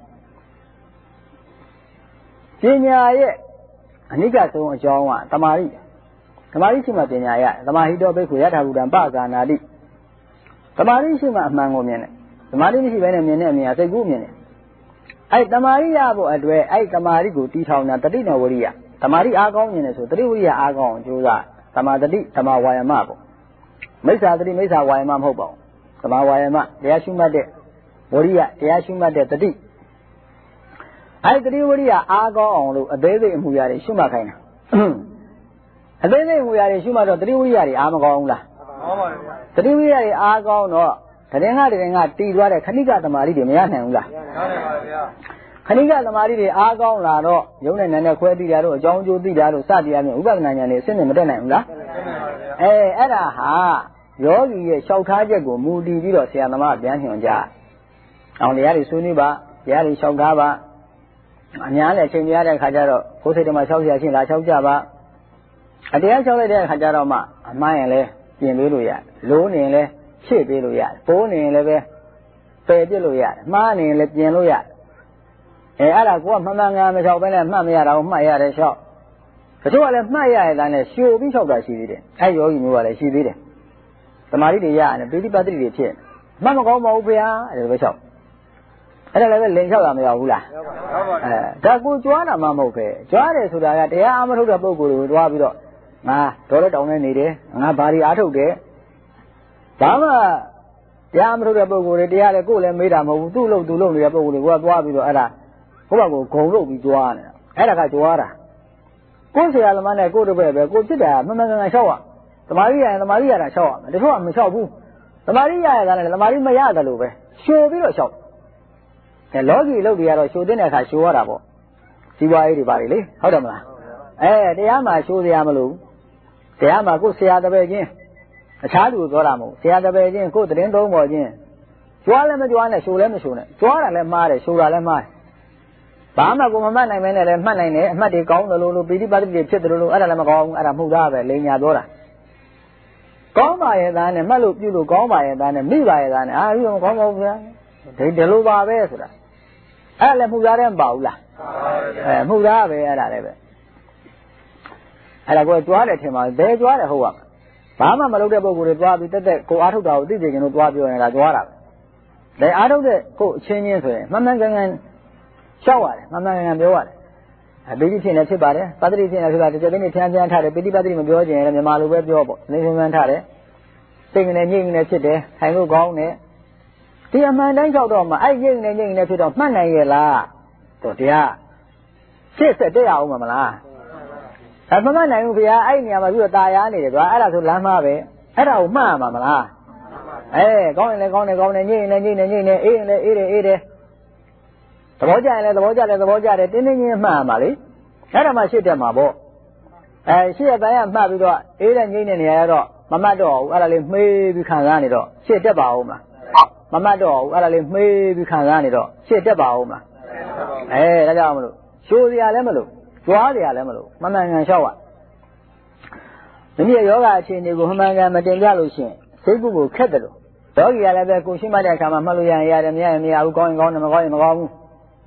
ပညာရဲ့အနိကဆုံးအကြောင်းကသမာဓိရှိမှပညာရသမာဟိတောဘိက္ခုယထာဘူတံပကာနာတိသမာဓိရှိမှအမှန်ကိုမြင်တယ်သမာဓိမရှိဘဲနဲ့မြင်တဲ့အမြင်ကစိတ်ကူးမြင်တယ်သမာဓိရဖို့အတွက်သမာဓိကိုတီးထောင်တာတတိနဲ့ဝိရိယသမာဓိအားကောင်းမြင်တယ်ဆိုတတိဝိရိယအားကောင်းအောင်ကြိုးစားသမာဓိသမာဝါယမပေါ့မိစ္ဆာတတိမိစ္ဆာဝါယမမဟုတ်ပါဘူးသမာဝါယမတရားရှုမှတ်တဲ့ဝိရိယတရားရှုမှတ်တဲ့တတိတတိဝိရိယအားကောင်းအောင်လို့အသေးစိတ်အမှုရာတွေရှုမှတ်ခိုင်းတာအသေးစိတ်အမှုရာတွေရှုမှတ်တော့တတိဝိရိယတွေအားမကောင်းဘူးလားကောင်းပါဘူးဗျာတတိဝိရိယတွေအားကောင်းတော့တရင်ကတီးသွားတဲ့ခဏိကသမာဓိတွေမရနိုင်ဘူးလားရနိုင်ပါဗျာခဏိကသမာဓိတွေအားကောင်းလာတော့ယုံနဲ့နာနဲ့ခွဲသိတာတို့အကြောင်းကျိုးသိတာတို့စသည်အပြင်ဥပဒနာဉာဏ်တွေအစစ်နဲ့မတက်နိုင်ဘူးလားအဲ့ဒါဟာယောဂီရဲ့လျှောက်ထားချက်ကိုမူတည်ပြီးတော့ဆရာသမားပြန်ညွှန်ကြအောင်တရားတွေဆွေးနွေးပါတရားတွေလျှောက်ထားပါအများနဲ့အချိန်များတဲ့အခါကျတော့ကိုယ်စိတ်ထဲမှာလျှောက်ရချင်းလာလျှောက်ကြပါတရားလျှောက်လိုက်တဲ့အခါကျတော့မှအမှန်ရင်လဲပြင်ပေးလို့ရလိုးနေရင်လဲဖြည့်ပေးလို့ရတယ်ပိုးနေရင်လည်းပဲပယ်ပြစ်လို့ရတယ်မှားနေရင်လည်းပြင်လို့ရတယ်အဲ့ဒါကိုကမှန်မှန်ကန်မလျှောက်ပဲနဲ့မှတ်မရတာကိုမှတ်ရတယ်လျှောက်တချို့ကလည်းမှတ်ရတဲ့တိုင်းနဲ့ရှို့ပြီးလျှောက်တာရှိသေးတယ်အဲ့ယောဂီမျိုးကလည်းရှိသေးတယ်သမာဓိတွေရရတယ်ပိဋိပတ်တိတွေဖြစ်မှတ်မကောင်းပါဘူးဗျာအဲ့ဒါပဲလျှောက်အဲ့ဒါလည်းပဲလင်လျှောက်တာမရဘူးလားဒါကိုကြွားတာမှမဟုတ်ပဲကြွားတယ်ဆိုတာကတရားအားမထုတ်တဲ့ပုဂ္ဂိုလ်ကိုကြွားပြီးတော့ငါတော်တဲ့တောင်းနေနေတယ်ငါဘာတွေအားထုတ်တယ်ဒါမှတရားမထုတ်တဲ့ပုဂ္ဂိုလ်တွေတရားလည်းကိုယ်လည်းမေးတာမဟုတ်ဘူးသူ့လို့နေတဲ့ပုဂ္ဂိုလ်တွေကသွားပြီးတော့အဲ့ဒါဘုရားကိုဂုံလို့ပြီးကြွားနေတာအဲ့ဒါကကြွားတာကိုယ်ဆရာသမားနဲ့ကိုယ်တပည့်ပဲကိုဖြစ်တာမှန်မှန်ကန်ကန်လျှောက်ရသမာဓိရရင်သမာဓိရတာလျှောက်ရမယ်တချို့ကမလျှောက်ဘူးသမာဓိရရတာလည်းသမာဓိမရတယ်လို့ပဲရှိုးပြီးတော့လျှောက်လောကီလုပ်တွေကတော့ရှိုးတဲ့အခါရှိုးရတာပေါ့ဇီဝရေးတွေပါလေဟုတ်တယ်မလားတရားမှာရှိုးစရာမလိုတရားမှာကိုယ်ဆရာတပည့်ချင်းအခြားလူပြောတာမဟုတ်ဆရာတပည့်ချင်းကိုယ်သတင်းသုံးပေါ်ချင်းကြွားလည်းမကြွားနဲ့ရှိုးလည်းမရှိုးနဲ့ကြွားတာလည်းမှားတယ်ရှိုးတာလည်းမှားတယ်ဘာမှကိုမမှတ်နိုင်မဲနဲ့လည်းမှတ်နိုင်တယ်အမှတ်တွေကောင်းတယ်လို့ပိဋိပတ်တိတွေဖြစ်တယ်လို့အဲ့ဒါလည်းမကောင်းဘူးအဲ့ဒါမှုသားပဲလိန်ညာပြောတာကောင်းပါရဲ့သားနဲ့မှတ်လို့ပြုလို့ကောင်းပါရဲ့သားနဲ့မိပါရဲ့သားနဲ့ဒီမကောင်းပါဘူးဗျာဒီလိုပါပဲဆိုတာအဲ့ဒါလည်းမှုသားတဲ့မပါဘူးလားမှုသားပဲအဲ့ဒါလည်းပဲအဲ့ဒါကိုကြွားတယ်ထင်ပါဘယ်ကြွားတယ်ဟုတ်ပါဘာမှမလုပ်တဲ့ပုဂ္ဂိုလ်တွေကြွားပြီးတက်ကိုအားထုတ်တာကိုသိသိချင်းတို့ကြွားပြောနေတာကြွားတာပဲဒါအားထုတ်တဲ့ကိုအချင်းချင်းဆိုရင်မှန်မှန်ကန်ကန်လျှောက်ရတယ်မှန်မှန်ကန်ကန်ပြောရတယ်ပိဋိဖြစ်နေဖြစ်ပါတယ်ပတ္တိဖြစ်နေဖြစ်ပါတယ်တစ်နေ့ထမ်းထမ်းထားတယ်ပိဋိပတ္တိမပြောချင်ရင်မြန်မာလိုပဲပြောပေါ့နေမှန်ထားတယ်စိတ်ငနဲ့ညိတ်ငနဲ့ဖြစ်တယ်ထိုင်လို့ကောင်းတယ်ဒီအမှန်တိုင်းလျှောက်တော့မှအဲ့ညိတ်ငနဲ့ဖြစ်တော့မှတ်နိုင်ရဲ့လားတော့တရားရှေ့ဆက်တက်ရအောင်မလားဒါမှမနိုင်ဘူးဗျာအဲ့နေရာမှာပြီးတော့ตายရနေတယ်ကွာအဲ့ဒါဆိုလမ်းမှားပဲအဲ့ဒါကိုမှတ်ရမှာမလားကောင်းရင်လည်းကောင်းတယ်ညိတ်ရင်လည်းညိတ်နေအေးရင်လည်းအေးတယ်သဘောကျရင်လည်းသဘောကျတယ်တင်းတင်းချင်းမှတ်ရမှာလေအဲ့ဒါမှရှေ့တက်မှာပေါ့ရှေ့ရတိုင်းကမှတ်ပြီးတော့အေးတဲ့ညိတ်တဲ့နေရာရတော့မမှတ်တော့ဘူးအဲ့ဒါလေးမှေးပြီးခံစားနေတော့ရှေ့တက်ပါဦးမလားမမှတ်တော့ဘူးအဲ့ဒါလေးမှေးပြီးခံစားနေတော့ရှေ့တက်ပါဦးမလားဒါကြောင့်မလို့ရှိုးစရာလည်းမလို့ကြွားစရာလည်းမလို့မှန်မှန်ကန်လျှောက်ရဒီနေ့ယောဂအခြေအနေကိုမှန်မှန်ကန်မတင်ပြလို့ရှိရင်စိတ်ကူကိုခက်တယ်လို့ယောဂီကလည်းပဲကိုရှိမှတ်တဲ့အခါမှာမှတ်လို့ရရင်ရတယ်မရရင်မရဘူးကောင်းရင်ကောင်းတယ်မကောင်းရင်မကောင်းဘူး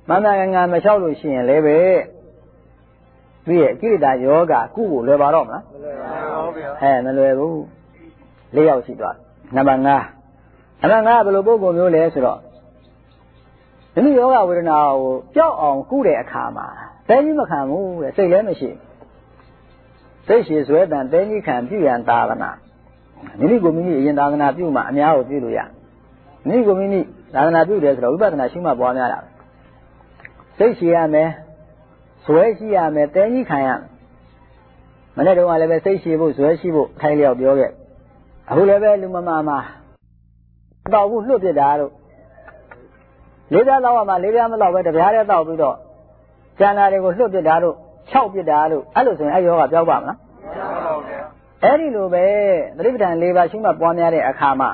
မှန်မှန်ကန်ကန်မလျှောက်လို့ရှိရင်လည်းပဲသူရဲ့ကိလေသာယောဂကုကိုလွယ်ပါတော့မလားမလွယ်ပါဘူးဗျာမလွယ်ဘူး၄ယောက်ရှိသွားနံပါတ်5ဘယ်လိုပုဂ္ဂိုလ်မျိုးလဲဆိုတော့ဒီလိုယောဂဝေဒနာကိုကြောက်အောင်ကုတဲ့အခါမှာတဲကြီးမခံဘူးတဲ့စိတ်လည်းမရှိစိတ်ရှိဇွဲတန်တဲကြီးခံပြုရန်သာသနာမိမိကိုမိမိအရင်သာသနာပြုမှအများကိုပြုလို့ရမိမိကိုမိမိသာသနာပြုတယ်ဆိုတော့ဝိပဿနာရှုမှတ်ပွားများတာစိတ်ရှိရမယ်ဇွဲရှိရမယ်တဲကြီးခံရမနေ့တုန်းကလည်းပဲစိတ်ရှိဖို့ဇွဲရှိဖို့ထိုင်လျောက်ပြောခဲ့အခုလည်းပဲလူမမာမှာတောက်ဘူးလွတ်ပြစ်တာတို့လေးပြားတော့မှလေးပြားမတော့ပဲတပြားတည်းတောက်ပြီးတော့ကျန်တာတွေကိုလွတ်ပြစ်တာတို့ခြောက်ပြစ်တာတို့အဲ့လိုဆိုရင်အဲ့ယောဂပြောက်ပါမလားမပြောက်ပါဘူးဗျာအဲ့ဒီလိုပဲသတိပဋ္ဌာန်၄ပါးရှုမှတ်ပွားများတဲ့အခါမှာ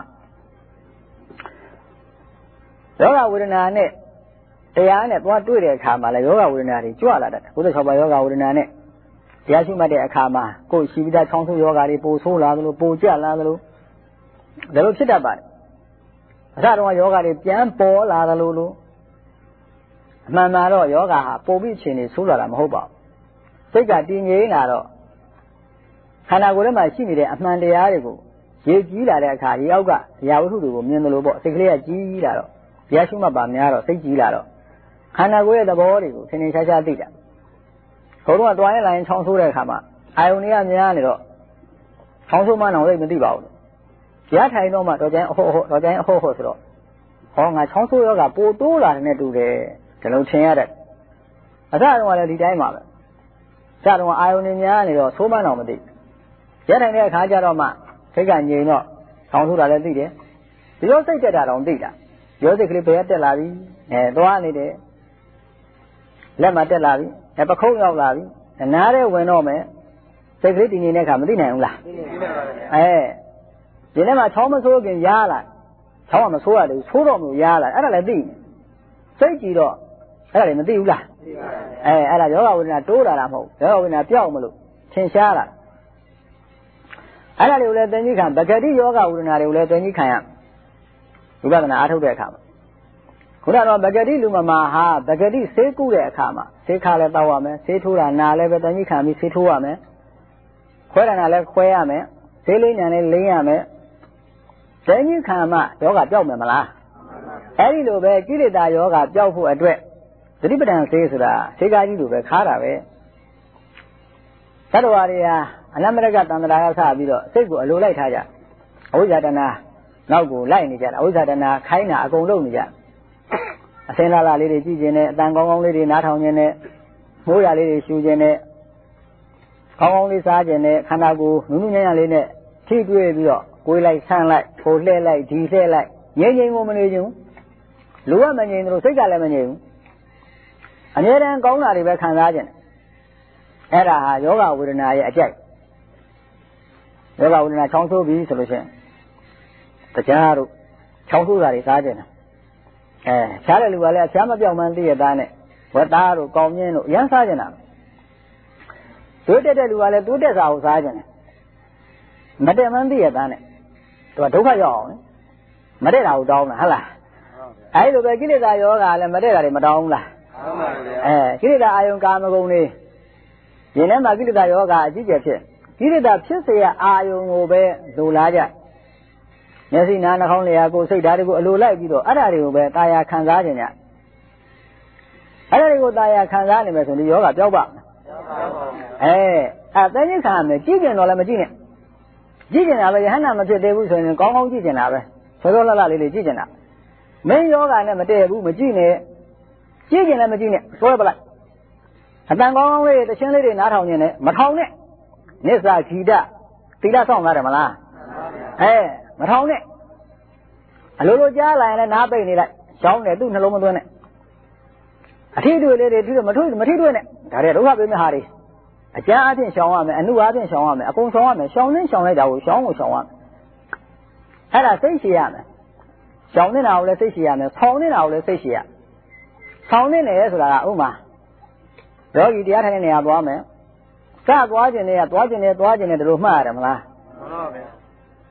ယောဂဝေဒနာနဲ့တရားနဲ့သွားတွေ့တဲ့အခါမှာလည်းယောဂဝေဒနာတွေကြွလာတတ်တယ်96ပါးယောဂဝေဒနာနဲ့တရားရှုမှတ်တဲ့အခါမှာကိုယ်ရှိပြီးသားချောင်းဆိုးယောဂတွေပိုဆိုးလာသလိုပိုကျလာသလိုဒါလိုဖြစ်တတ်ပါတယ်အစတုန်းကယောဂတွေပြန်ပေါ်လာသလိုလိုအမှန်မှန်တော့ယောဂဟာပုံပြီးအခြေအနေဆိုးလာတာမဟုတ်ပါဘူးစိတ်ကတည်ငြိမ်လာတော့ခန္ဓာကိုယ်ထဲမှာရှိနေတဲ့အမှန်တရားတွေကိုရေကြီးလာတဲ့အခါရေအောက်ကအရာဝတ္ထုတွေကိုမြင်တယ်လို့ပေါ့စိတ်ကလေးကကြီးလာတော့တရားရှုမှတ်ပါများတော့စိတ်ကြီးလာတော့ခန္ဓာကိုယ်ရဲ့သဘောတွေကိုသင်္နေရှားရှားသိတာဘုရားကတွားရင်လာရင်ချောင်းဆိုးတဲ့အခါမှာအာယုန်တွေကများနေတော့ချောင်းဆိုးမှန်းတော့သိမသိပါဘူးကြားထိုင်တော့မှတော့ကျန်တော့ကျန်ဆိုတော့ဟောငါချောင်းဆိုးယောဂပိုတိုးလာတယ်နဲ့တူတယ်ဒီလိုထင်ရတဲ့အစတုန်းကလည်းဒီတိုင်းပါပဲစတုန်းကအာယုန်တွေများနေတော့ဆိုးမှန်းတော့မသိကြားထိုင်တဲ့အခါကျတော့မှစိတ်ကငြိမ်တော့ချောင်းဆိုးတာလည်းသိတယ်ဒီလိုစိတ်တက်တာတော့သိတာရောစိတ်ကလေးဘယ်တက်လာပြီသွားနေတယ်လက်မှာတက်လာပြီပခုံးရောက်လာပြီနားထဲဝင်တော့မယ်စိတ်ကလေးတည်ငြိမ်တဲ့အခါမသိနိုင်ဘူးလားသိနိုင်ပါဘူးဒီနေ့မှာချောင်းမဆိုးခင်ရားလာချောင်းကမဆိုးရတယ်ဆိုးတော့မျိုးရားလာအဲ့ဒါလည်းသိနေစိတ်ကြည့်တော့အဲ့ဒါလည်းမသိဘူးလားသိပါဘူးအဲ့ဒါယောဂဝေဒနာတိုးလာတာမဟုတ်ယောဂဝေဒနာပြောက်မလို့ထင်ရှားလာအဲ့ဒါတွေကိုလည်းသင်္ကြီးခံပဂတိယောဂဝေဒနာတွေကိုလည်းသင်္ကြီးခံရဝိပဿနာအားထုတ်တဲ့အခါမှာခုနကတော့ပဂတိလူမမာဟာပဂတိဆေးကုတဲ့အခါမှာဆေးခါလည်းတောက်ရမယ်ဆေးထိုးတာနာလည်းပဲသင်္ကြီးခံပြီးဆေးထိုးရမယ်ခွဲတာနာလည်းခွဲရမယ်ဆေးလေးညာလည်းလိမ့်ရမယ်သင်္ကြီးခံမှယောဂပြောက်မယ်မလားအဲ့ဒီလိုပဲကိလေသာယောဂပြောက်ဖို့အတွက်သတိပဋ္ဌာန်ဆေးဆိုတာဆေးကားကြီးလိုပဲခါတာပဲသတ္တဝါတွေဟာအနမရကတန္တရာကစပြီးတော့စိတ်ကိုအလိုလိုက်ထားကြအဝိဇ္ဇာတဏနောက်ကိုလိုက်နေကြတာအဝိဇ္ဇာတဏခိုင်းတာအကုန်လုံးနေကြအစင်းလာလေးတွေကြည့်ခြင်းနဲ့အတန်ကောင်းကောင်းလေးတွေနားထောင်ခြင်းနဲ့မိုးရလေးတွေရှူခြင်းနဲ့ကောင်းကောင်းလေးစားခြင်းနဲ့ခန္ဓာကိုယ်နုနုညံ့ညံ့လေးနဲ့ထိတွေ့ပြီးတော့ကိုယ်လိုက်ဆန်းလိုက်ကိုလှည့်လိုက်ဒီလှည့်လိုက်ငြိမ်ငြိမ်ကိုမနေချင်ဘူးလူကမငြိမ်လို့စိတ်ကလည်းမငြိမ်ဘူးအမြဲတမ်းကောင်းတာတွေပဲခံစားခြင်းအဲ့ဒါဟာယောဂဝေဒနာရဲ့အကြိုက်ယောဂဝေဒနာချောင်းဆိုးပြီဆိုလို့ရှိရင်တရားတို့ချောင်းဆိုးတာတွေစားခြင်းရှားတဲ့လူကလည်းရှားမပြောင်းမှန်းသိရသားနဲ့ဝတ်သားတို့ကောင်းမြင်းတို့အရန်စားခြင်းတာတိုးတက်တဲ့လူကလည်းတိုးတက်စာကိုစားခြင်းမတက်မှန်းသိရသားနဲ့သူကဒုက္ခရောက်အောင်လေမတက်တာကိုတောင်းတာဟုတ်လားအဲဒီလိုပဲကိလေသာယောဂလည်းမတက်တာတွေမတောင်းဘူးလားတောင်းပါဘူးကိလေသာအာယုံကာမဂုဏ်တွေဒီထဲမှာကိလေသာယောဂအကြီးကျယ်ဖြစ်ကိလေသာဖြစ်เสียအာယုံကိုပဲလိုလားကြမျက်စိနားနှာခေါင်းလျှာကိုယ်စိတ်ဓာတ်တွေကိုအလိုလိုက်ပြီးတော့အဲ့ဒါတွေကိုပဲတာယာခံစားခြင်းညအဲ့ဒါတွေကိုတာယာခံစားနေမယ်ဆိုရင်ဒီယောဂပြောက်ပါ့မလားပြောက်ပါဘူးသိဉ္ဇခံရမယ်ကြည့်ကျင်တော့လည်းမကြည့်နဲ့ကြည့်ကျင်တာပဲယဟန္တာမဖြစ်သေးဘူးဆိုရင်ကောင်းကောင်းကြည့်ကျင်တာပဲစောစောလှလှလေးလေးကြည့်ကျင်တာမင်းယောဂနဲ့မတည့်ဘူးမကြည့်နဲ့ကြည့်ကျင်လည်းမကြည့်နဲ့ဆွဲပလိုက်အတန်ကောင်းကောင်းလေးတခြင်းလေးတွေနားထောင်ခြင်းနဲ့မထောင်နဲ့နစ္စဂီတသီလဆောင်ရတယ်မလားမထောင်နဲ့အလိုလိုကြားလာရင်လည်းနားပိတ်နေလိုက်ရှောင်းတယ်သူ့နှလုံးမသွင်းနဲ့အထီးတွေလေးတွေပြီးတော့မထီးတွေနဲ့ဒါတွေဒုက္ခပေးမဲ့ဟာတွေအကျမ်းအချင်းရှောင်းရမယ်အနုအားဖြင့်ရှောင်းရမယ်အကုန်ရှောင်းရမယ်ရှောင်းလိုက်တာကိုရှောင်းကိုရှောင်းရမယ်အဲ့ဒါစိတ်ရှိရမယ်ရှောင်းနေတာကိုလည်းစိတ်ရှိရမယ်ဆောင်းနေတာကိုလည်းစိတ်ရှိရဆောင်းနေတယ်ဆိုတာကဥမာယောဂီတရားထိုင်တဲ့နေရာသွားမယ်ကသွားခြင်းနဲ့သွားခြင်းနဲ့ဒီလိုမှတ်ရတယ်မလားမှန်ပါဗျာ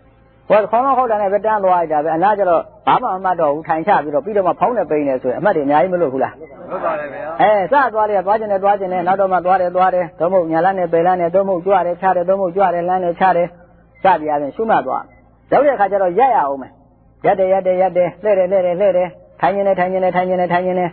ခေါင်းဟုတ်တယ်နဲ့ပဲတန်းသွားလိုက်တာပဲအနာကျတော့ဘာမှမမှတ်တော့ဘူးထိုင်ချပြီးတော့ပြီးတော့မှဖောင်းနေပိန်နေဆိုရင်အမှတ်တွေအများကြီးမလို့ဘူးလားဟုတ်ပါတယ်ဗျာစသွားတယ်သွားခြင်းနဲ့နောက်တော့မှသွားတယ်သုံးဖို့ညာလန်းနဲ့ပေလန်းနဲ့သုံးဖို့ကြွတယ်ချတယ်သုံးဖို့ကြွတယ်လန်းနဲ့ချတယ်စပြရရင်ရှုမှတ်သွားရောက်တဲ့အခါကျတော့ရက်ရအောင်မယ်ရက်တယ်လှဲ့တယ်ထိုင်နေပြင်းနေပြင်းနေ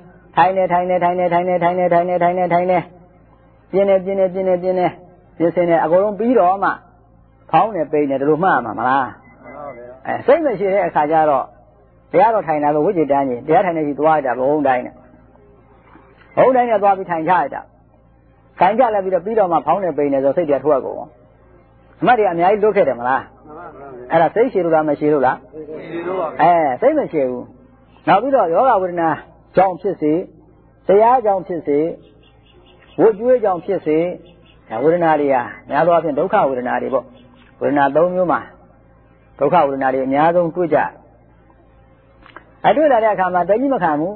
ပြင်စင်နေအကုန်လုံးပြီးတော့မှဖောင်းနေပိန်နေတို့မှတ်မှာမလားစိတ်မရှိတဲ့အခါကျတော့တရားတော်ထိုင်တာကိုဝိจิตတန်းကြီးတရားထိုင်နေပြီသွားရတာဘုံတိုင်းနဲ့သွားပြီးထိုင်ချရတာထိုင်ချလိုက်ပြီးတော့ပြီးတော့မှဖောင်းနေပိန်နေဆိုစိတ်တရားထွက်ကုန်အမှတ်တွေအများကြီးလွတ်ခဲ့တယ်မလားအဲ့ဒါစိတ်ရှိလို့လားမရှိလို့လားရှိလို့ပါစိတ်မရှိဘူးနောက်ပြီးတော့ယောဂဝေဒနာကြောင့်ဖြစ်စေတရားကြောင့်ဖြစ်စေဝိကျွေးကြောင့်ဖြစ်စေဝေဒနာတွေဟာများသောအားဖြင့်ဒုက္ခဝေဒနာတွေပေါ့ဝေဒနာ၃မျိုးမှာဒုက္ခဝေဒနာတွေအများဆုံးတွေ့ကြတွေ့လာတဲ့အခါမှာတကြီးမခံဘူး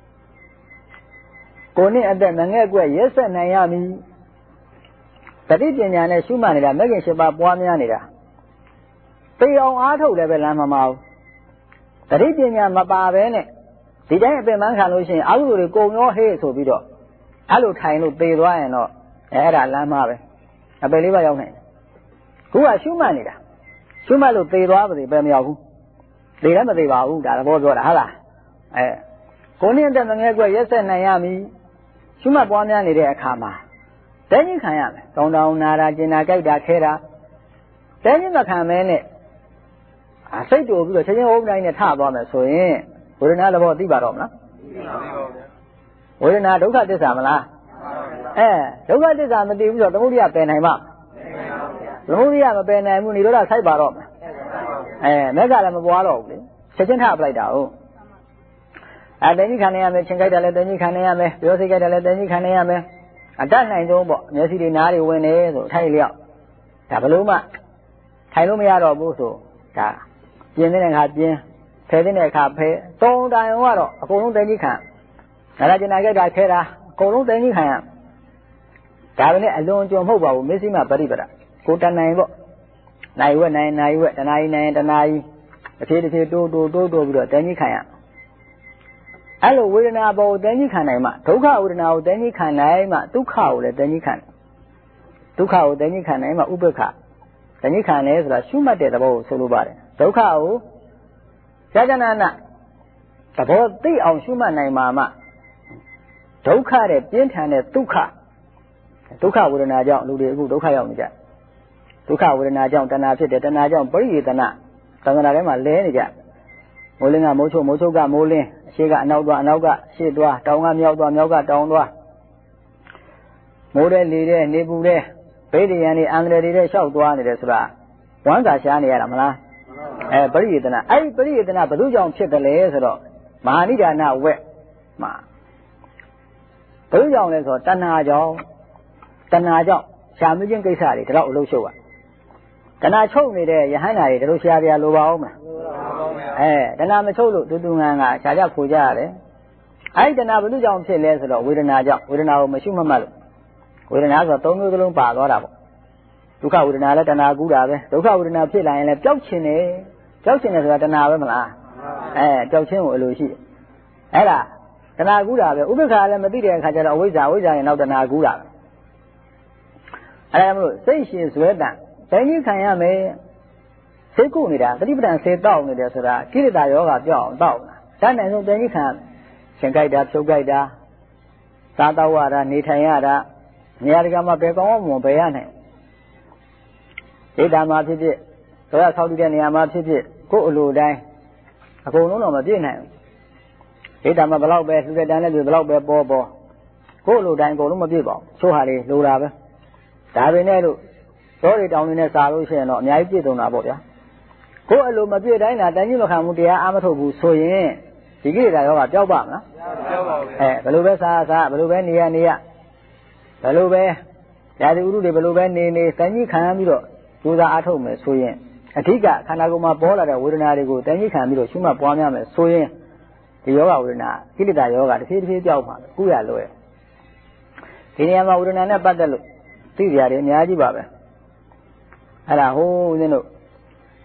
ကိုယ်နဲ့အသက်မငဲ့ကွက်ရက်ဆက်နိုင်ရမည်တတိပညာနဲ့ရှုမှတ်နေတာမဂ္ဂင်၈ပါးပွားများနေတာသိအောင်အားထုတ်လည်းပဲလမ်းမမအောင်တတိပညာမပါဘဲနဲ့ဒီတိုင်းအပင်ပန်းခံလို့ရှိရင်အာဟုတွေကိုုံရောဟေးဆိုပြီးတော့အဲ့လိုထိုင်လို့သေသွားရင်တော့အဲ့ဒါလမ်းမပဲအပယ်လေးပါရောက်နိုင်တယ်ခုကရှုမှတ်နေတာရှုမှတ်လို့သေသွားပါသေးပဲမရောက်ဘူးသေလည်းမသေပါဘူးဒါသဘောပြောတာဟုတ်လားကိုနည်းတဲ့ငယ်ကွက်ရက်ဆက်နိုင်ရမည်ရှုမှတ်ပွားများနေတဲ့အခါမှာတဲကြီးခံရမယ်တောင်းနာတာကျင်နာကြိုက်တာခဲတာတဲကြီးမခံမဲနဲ့စိတ်တူပြီးတော့ချက်ချင်းအုံတိုင်းနဲ့ထသွားမယ်ဆိုရင်ဝေဒနာသဘောသိပါတော့မလားဝေဒနာဒုက္ခသစ္စာမလားဒုက္ခသစ္စာမသိဘူးဆိုတော့သမုဒိယပယ်နိုင်ပါသမုဒိယမပယ်နိုင်ဘူးនិရောဓဆိုက်ပါတော့မယ်မက်ကလည်းမပွားတော့ဘူးလေချက်ချင်းထပလိုက်တာဟုတ်တဏှိခံနေရမယ်ချင်းကြိုက်တယ်လည်းတဏှိခံနေရမယ်ပြောစိတ်ကြိုက်တယ်လည်းတဏှိခံနေရမယ်အတတ်နိုင်ဆုံးပေါ့မျက်စိတွေနားတွေဝင်နေဆိုထိုင်လျောက်ဒါဘလို့မှထိုင်လို့မရတော့ဘူးဆိုဒါပြင်းတဲ့အခါပြင်းဖယ်တဲ့အခါဖယ်သုံးတိုင်ကတော့အကုန်လုံးတဏှိခံဒါကကျင်နာကြိုက်တာခဲတာအကုန်လုံးတဏှိခံရဒါပဲနဲ့အလွန်ကြုံမဟုတ်ပါဘူးမစ္စည်းမပရိပဒကိုတဏ္ဍိုင်ပေါ့နိုင်ဝက်နိုင်နိုင်ဝက်တဏှာကြီးနိုင်တဏှာကြီးတစ်ဖြည်းတိုးပြီးတော့တဏှိခံရအဲ့လိုဝေဒနာပေါ်ကိုတဏှိခံနိုင်မှဒုက္ခဝေဒနာကိုတဏှိခံနိုင်မှဒုက္ခကိုလည်းတဏှိခံဒုက္ခကိုတဏှိခံနိုင်မှဥပ္ပခတဏှိခံလဲဆိုတာရှုမှတ်တဲ့သဘောကိုဆိုလိုပါတယ်ဒုက္ခကိုကြာကြာနာနာသဘောသိအောင်ရှုမှတ်နိုင်မှဒုက္ခတဲ့ပြင်းထန်တဲ့ဒုက္ခဝေဒနာကြောင့်လူတွေအခုဒုက္ခရောက်နေကြဒုက္ခဝေဒနာကြောင့်တဏှာဖြစ်တယ်တဏှာကြောင့်ပရိယေတနာသံဃာထဲမှာလဲနေကြမိုးလင်းကမိုးချုပ်ကမိုးလင်းအရှိကအနောက်သွားအနောက်ကရှေ့သွားတောင်ကမြောက်သွားမြောက်ကတောင်သွားမိုးတဲ့လေတဲ့နေပူတဲ့ဗိဓိယံတွေအန္တရာယ်တွေလျှောက်သွားနေတယ်ဆိုတာဝမ်းသာရှားနေရတာမလားပရိယေတနာအဲ့ဒီပရိယေတနာဘယ်သူကြောင့်ဖြစ်တယ်လဲဆိုတော့မဟာနိဒာနဝက်မှာဘယ်သူကြောင့်လဲဆိုတော့တဏှာကြောင့်ရှာမခြင်းကိစ္စတွေဒါတော့အလုပ်ရှုပ်တဏှာချုပ်နေတဲ့ယဟန္တာတွေတို့ရှားပြလိုပါအောင်မလားတဏှာမချုပ်လို့တူငန်းကရှားကြခိုကြရတယ်အဲ့ဒီတဏှာဘယ်သူကြောင့်ဖြစ်လဲဆိုတော့ဝေဒနာကြောင့်ဝေဒနာကိုမရှိမှတ်လို့ဝေဒနာဆိုတော့၃မျိုးသလုံးပါသွားတာပေါ့ဒုက္ခဝေဒနာလည်းတဏှာကူးတာပဲဒုက္ခဝေဒနာဖြစ်လာရင်လည်းပျောက်ခြင်းတယ်ဆိုတာတဏှာပဲမလားပျောက်ခြင်းကိုအလိုရှိတယ်အဲ့ဒါတဏှာကူးတာပဲဥပ္ပခါလည်းမသိတဲ့အခါကျတော့အဝိဇ္ဇာရင်နောက်တဏှာကူးတာပဲအဲ့ဒါမလို့စိတ်ရှင်ဇွဲတန်တဏှိခံရမယ်စိတ်ကုနေတာတတိပဒံစေတောက်နေတယ်ဆိုတာကိလေသာယောဂပြောက်အောင်တောက်တာတတ်နိုင်ဆုံးတဏှိခံရှင်ကြိုက်တာဖြုတ်ကြိုက်တာစားတော့ရတာနေထိုင်ရတာနေရာတကာမှာဘယ်ကောင်းမှမဘယ်ရနိုင်ဣဒ္ဓမှာဖြစ်ဖြစ်ဆိုရဆောက်တည်တဲ့နေရာမှာဖြစ်ဖြစ်ကိုယ်အလိုတိုင်းအကုန်လုံးတော့မပြည့်နိုင်ဘူးဣဒ္ဓမှာဘလောက်ပဲလူတဲ့တန်းနဲ့ဘလောက်ပဲပေါ်ကိုယ်အလိုတိုင်းအကုန်လုံးမပြည့်ပါဘူးချိုးဟာလေးလိုတာပဲဒါပေမဲ့လို့သောတွေတောင်းနေစားလို့ရှိရင်တော့အများကြီးပြည့်စုံတာပေါ့ဗျာကိုယ်အလိုမပြည့်တိုင်းတာတန်ကြီးမခံမှုတရားအာမထုတ်ဘူးဆိုရင်ဒီကိလေသာယောဂပျောက်ပါမလားပျောက်ပါဘူးဘယ်လိုပဲစားဘယ်လိုပဲနေရဘယ်လိုပဲရာဇဥရုတွေဘယ်လိုပဲနေတန်ကြီးခံပြီးတော့ကြိုးစားအားထုတ်မယ်ဆိုရင်အဓိကခန္ဓာကိုယ်မှာပေါ်လာတဲ့ဝေဒနာတွေကိုတန်ကြီးခံပြီးတော့ရှုမှတ်ပွားများမယ်ဆိုရင်ဒီယောဂဝေဒနာကိလေသာယောဂတစ်ဖြည်းဖြည်းပျောက်မှာကုရလွယ်ဒီနေရာမှာဝေဒနာနဲ့ပတ်သက်လို့သိကြရတယ်အများကြီးပါပဲအဲ့ဒါဟိုးဦးဇင်းတို့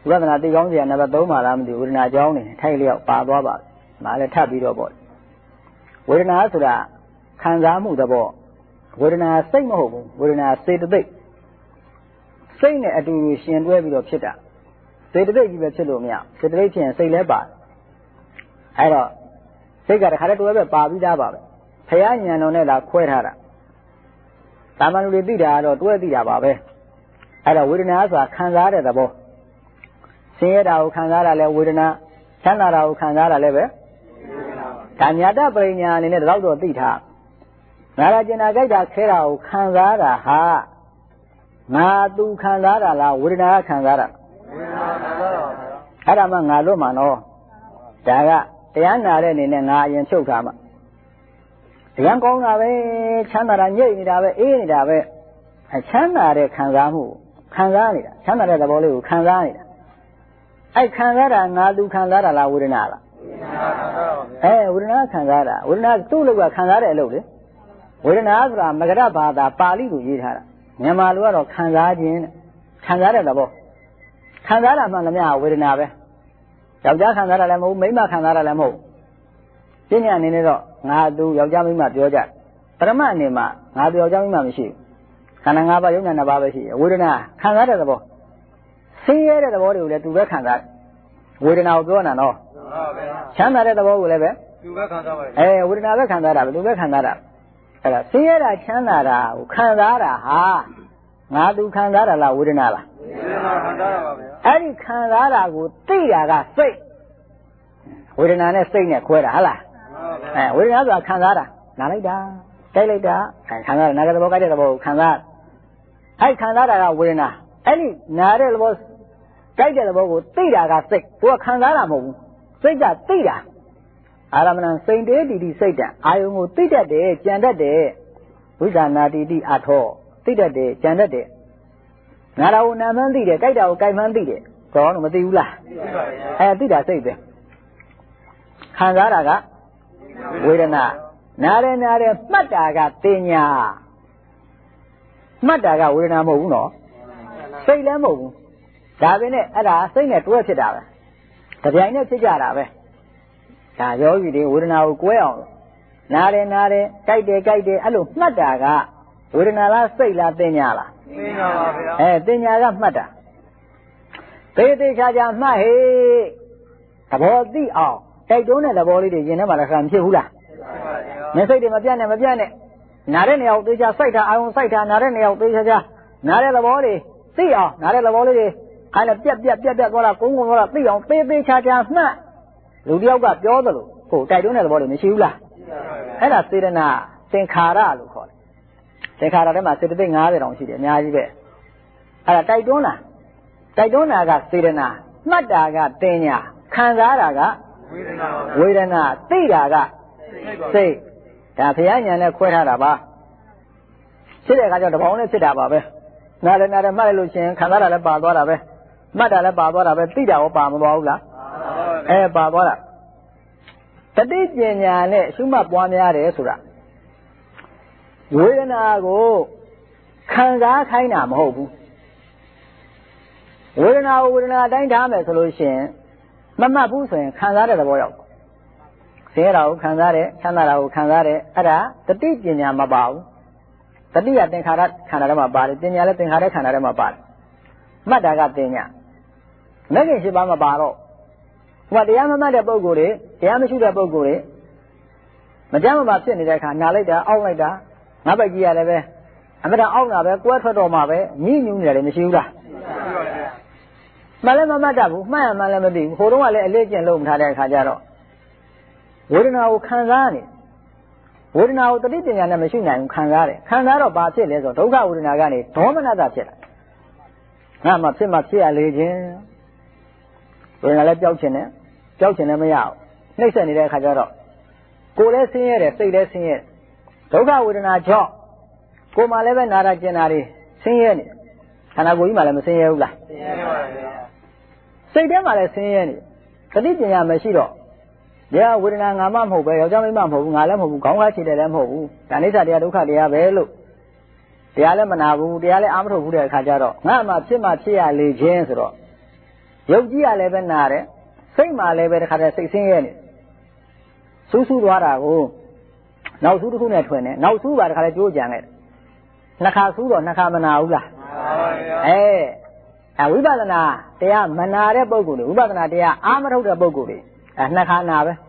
ဝိပဿနာသိကောင်းစရာနံပါတ်3မှာလားမသိဝေဒနာကြောင်းနေထိုက်လျောက်ပါသွားပါဒါလည်းထပ်ပြီးတော့ပေါ့ဝေဒနာဆိုတာခံစားမှုသဘောဝေဒနာစိတ်မဟုတ်ဘူးဝေဒနာစေတသိက်စိတ်နဲ့အတူတူရှင်တွဲပြီးတော့ဖြစ်တာစေတသိက်ကြီးပဲဖြစ်လို့မရစေတသိက်ဖြစ်ရင်စိတ်လည်းပါအဲ့တော့စိတ်ကတခါတည်းတွဲပဲပါပြီးသားပါပဲဖယားဉာဏ်တော်နဲ့လာခွဲထားတာတာမန်လူတွေသိတာကတော့တွဲသိတာပါပဲအဲ့တော့ဝေဒနာဆိုတာခံစားတဲ့သဘောဆင်းရဲတာကိုခံစားတာလဲဝေဒနာချမ်းသာတာကိုခံစားတာလဲပဲဒါညာတပရိညာအနေနဲ့တော့သိထားငါရကျင်နာကြိုက်တာခဲတာကိုခံစားတာဟာငါသူခံစားတာလားဝေဒနာခံစားတာဝေဒနာခံစားတာပါအဲ့ဒါမှငါလွတ်မှာနော်ဒါကတရားနာတဲ့အနေနဲ့ငါအရင်ဖြုတ်ထားမှာတရားကောင်းတာပဲချမ်းသာတာညိတ်နေတာပဲအေးနေတာပဲချမ်းသာတဲ့ခံစားမှုခံစားနေတာချမ်းသာတဲ့သဘောလေးကိုခံစားနေတာအဲ့ခံစားတာငါသူခံစားတာလားဝေဒနာလားဝေဒနာခံစားတာဝေဒနာသူ့လောက်ကခံစားတဲ့အလုပ်လေဝေဒနာဆိုတာမဂရဘာသာပါဠိလိုရေးထားတာမြန်မာလိုကတော့ခံစားခြင်းခံစားတဲ့သဘောခံစားတာမှန်သမျှဝေဒနာပဲယောက်ျားခံစားတာလည်းမဟုတ်မိန်းမခံစားတာလည်းမဟုတ်ပညာအနေနဲ့တော့ငါသူယောက်ျားမိန်းမပြောကြပရမအနေမှာငါသူယောက်ျားမိန်းမမရှိဘူးခန္ဓာ၅ပါးယုံနာ၅ပါးပဲရှိတယ်ဝေဒနာခံစားတဲ့သဘောဆင်းရဲတဲ့သဘောတွေကိုလည်းသူပဲခံစားဝေဒနာကိုပြောနေတာနော်ချမ်းသာတဲ့သဘောကိုလည်းပဲသူပဲခံစားပါတယ်ဝေဒနာပဲခံစားတာပဲသူပဲခံစားတာအဲ့ဒါဆင်းရဲတာချမ်းသာတာကိုခံစားတာဟာငါသူခံစားတာလားဝေဒနာလားဝေဒနာခံစားတာပါဗျာအဲ့ဒီခံစားတာကိုသိတာကစိတ်ဝေဒနာနဲ့စိတ်နဲ့ခွဲတာဟုတ်လားဝေဒနာဆိုတာခံစားတာနားလိုက်တာတိုက်လိုက်တာခံစားတာနားတဲ့သဘောကြိုက်တဲ့သဘောကိုခံစားအဲ့ခံစားတာကဝေဒနာအဲ့ဒီနားတဲ့သဘောကြိုက်တဲ့သဘောကိုသိတာကစိတ်သူကခံစားတာမဟုတ်ဘူးစိတ်ကသိတာအာရမဏစိတ်တေတိတိစိတ်တံအာယုံကိုသိတတ်တယ်ကြံတတ်တယ်ဝိဇာနာတိတိအထောသိတတ်တယ်ကြံတတ်တယ်နာတာကိုနာမှန်းသိတယ်ကြိုက်တာကိုကြိုက်မှန်းသိတယ်ကောင်းတော့မသိဘူးလားသိပါရဲ့သိတာစိတ်ပဲခံစားတာကဝေဒနာနာတယ်မှတ်တာကတင်ညာမှတ်တာကဝေဒနာမဟုတ်ဘူးနော်စိတ်လည်းမဟုတ်ဘူးဒါပဲနဲ့အဲ့ဒါစိတ်နဲ့တွဲဖြစ်တာပဲတပြိုင်နဲ့ဖြစ်ကြတာပဲဒါယောဂီတွေဝေဒနာကိုကွဲအောင်နာတယ်ကြိုက်တယ်အဲ့လိုမှတ်တာကဝေဒနာလားစိတ်လားတင်ညာလားတင်ညာပါဗျာတင်ညာကမှတ်တာသေးချာမှတ်ဟေးသဘောသိအောင်တိုက်တွန်းတဲ့သဘောလေးတွေရင်ထဲမှာလည်းခံဖြစ်ဘူးလားမစိတ်တွေမပြတ်နဲ့နားတဲ့နေရာကိုသေချာစိုက်တာအာရုံစိုက်တာနားတဲ့နေရာကိုသေချာနားတဲ့သဘောတွေသိအောင်နားတဲ့သဘောလေးတွေအဲ့ဒါပြက်သွားတာကုန်းသွားတာသိအောင်သေးချာမှတ်လူတယောက်ကပြောသလိုဟိုတိုက်တွန်းတဲ့သဘောတွေမရှိဘူးလားအဲ့ဒါစေတနာသင်္ခါရလို့ခေါ်တယ်သင်္ခါရထဲမှာစေတသိက်90တောင်ရှိတယ်အများကြီးပဲအဲ့ဒါတိုက်တွန်းတာကစေတနာမှတ်တာကတင်ညာခံစားတာကဝေဒနာသိတာကစိတ်ဒါဘုရားညာနဲ့ခွဲထားတာပါဖြစ်တဲ့အခါကျတော့တပေါင်းနဲ့ဖြစ်တာပါပဲနားတယ်မှတ်လိုက်လို့ရှိရင်ခံစားတာလည်းပါသွားတာပဲမှတ်တာလည်းပါသွားတာပဲသိတာရောပါမသွားဘူးလားပါသွားတာတတိပညာနဲ့ရှုမှတ်ပွားများတယ်ဆိုတာဝေဒနာကိုခံစားခိုင်းတာမဟုတ်ဘူးဝေဒနာကိုဝေဒနာအတိုင်းထားမယ်ဆိုလို့ရှိရင်မမှတ်ဘူးဆိုရင်ခံစားတဲ့သဘောရောက်ဆင်းရဲတာကိုခံစားတယ်ချမ်းသာတာကိုခံစားတယ်အဲ့ဒါတတိပညာမပါဘူးတတိယသင်္ခါရခန္ဓာထဲမှာပါတယ်ပညာလည်းသင်္ခါရခန္ဓာထဲမှာပါတယ်မှတ်တာကပညာမဂ္ဂင်၈ပါးမပါတော့ဟိုတရားမမှတ်တဲ့ပုဂ္ဂိုလ်တွေတရားမရှိတဲ့ပုဂ္ဂိုလ်တွေမကြမ်းမပါဖြစ်နေတဲ့အခါနာလိုက်တာအောက်လိုက်တာငါးပိုက်ကြီးရတယ်ပဲအမှန်တအောက်တာပဲကွဲထွက်တော့မှပဲညှိညူးနေတယ်မရှိဘူးလားမှန်လည်းမမှတ်တတ်ဘူးမှတ်ရမှလည်းမသိဘူးဟိုတုန်းကလည်းအလေးကျင့်လို့မထားတဲ့အခါကျတော့ဝေဒနာကိုခံစားနေဝေဒနာကိုတတိပညာနဲ့မရှိနိုင်ဘူးခံစားတယ်ခံစားတော့ဘာဖြစ်လဲဆိုတော့ဒုက္ခဝေဒနာကနေဒေါမနတဖြစ်လာငါမှဖြစ်ရလေခြင်းဝေဒနာလည်းပျောက်ချင်တယ်မရဘူးနှိမ့်ဆက်နေတဲ့အခါကျတော့ကိုယ်လည်းဆင်းရဲတယ်စိတ်လည်းဆင်းရဲတယ်ဒုက္ခဝေဒနာကြောင့်ကိုယ်မှလည်းပဲနာတာကျင်တာတွေဆင်းရဲနေခန္ဓာကိုယ်ကြီးမှလည်းမဆင်းရဲဘူးလားဆင်းရဲပါဘူးစိတ်ထဲမှာလည်းဆင်းရဲနေတတိပညာမရှိတော့တရားဝေဒနာငါမှမဟုတ်ပဲယောက်ျားမိန်းမမဟုတ်ဘူးငါလည်းမဟုတ်ဘူးခေါင်းကားခြေတယ်လည်းမဟုတ်ဘူးဒါနိစ္စတရားဒုက္ခတရားပဲလို့တရားလည်းမနာဘူးတရားလည်းအာမထုတ်ဘူးတဲ့အခါကျတော့ငါမှဖြစ်ရလေခြင်းဆိုတော့ရုပ်ကြီးကလည်းပဲနာတယ်စိတ်မှလည်းပဲတခါတည်းစိတ်ဆင်းရဲနေစူးစူးသွားတာကိုနောက်စူးတစ်ခုနဲ့ထွင်တယ်နောက်စူးပါတခါတည်းကြိုးကြံခဲ့နှစ်ခါစူးတော့နှစ်ခါမနာဘူးလားဝိပဿနာတရားမနာတဲ့ပုဂ္ဂိုလ်တွေဝိပဿနာတရားအာမထုတ်တဲ့ပုဂ္ဂိုလ်တွေနှစ်ခါနာပဲ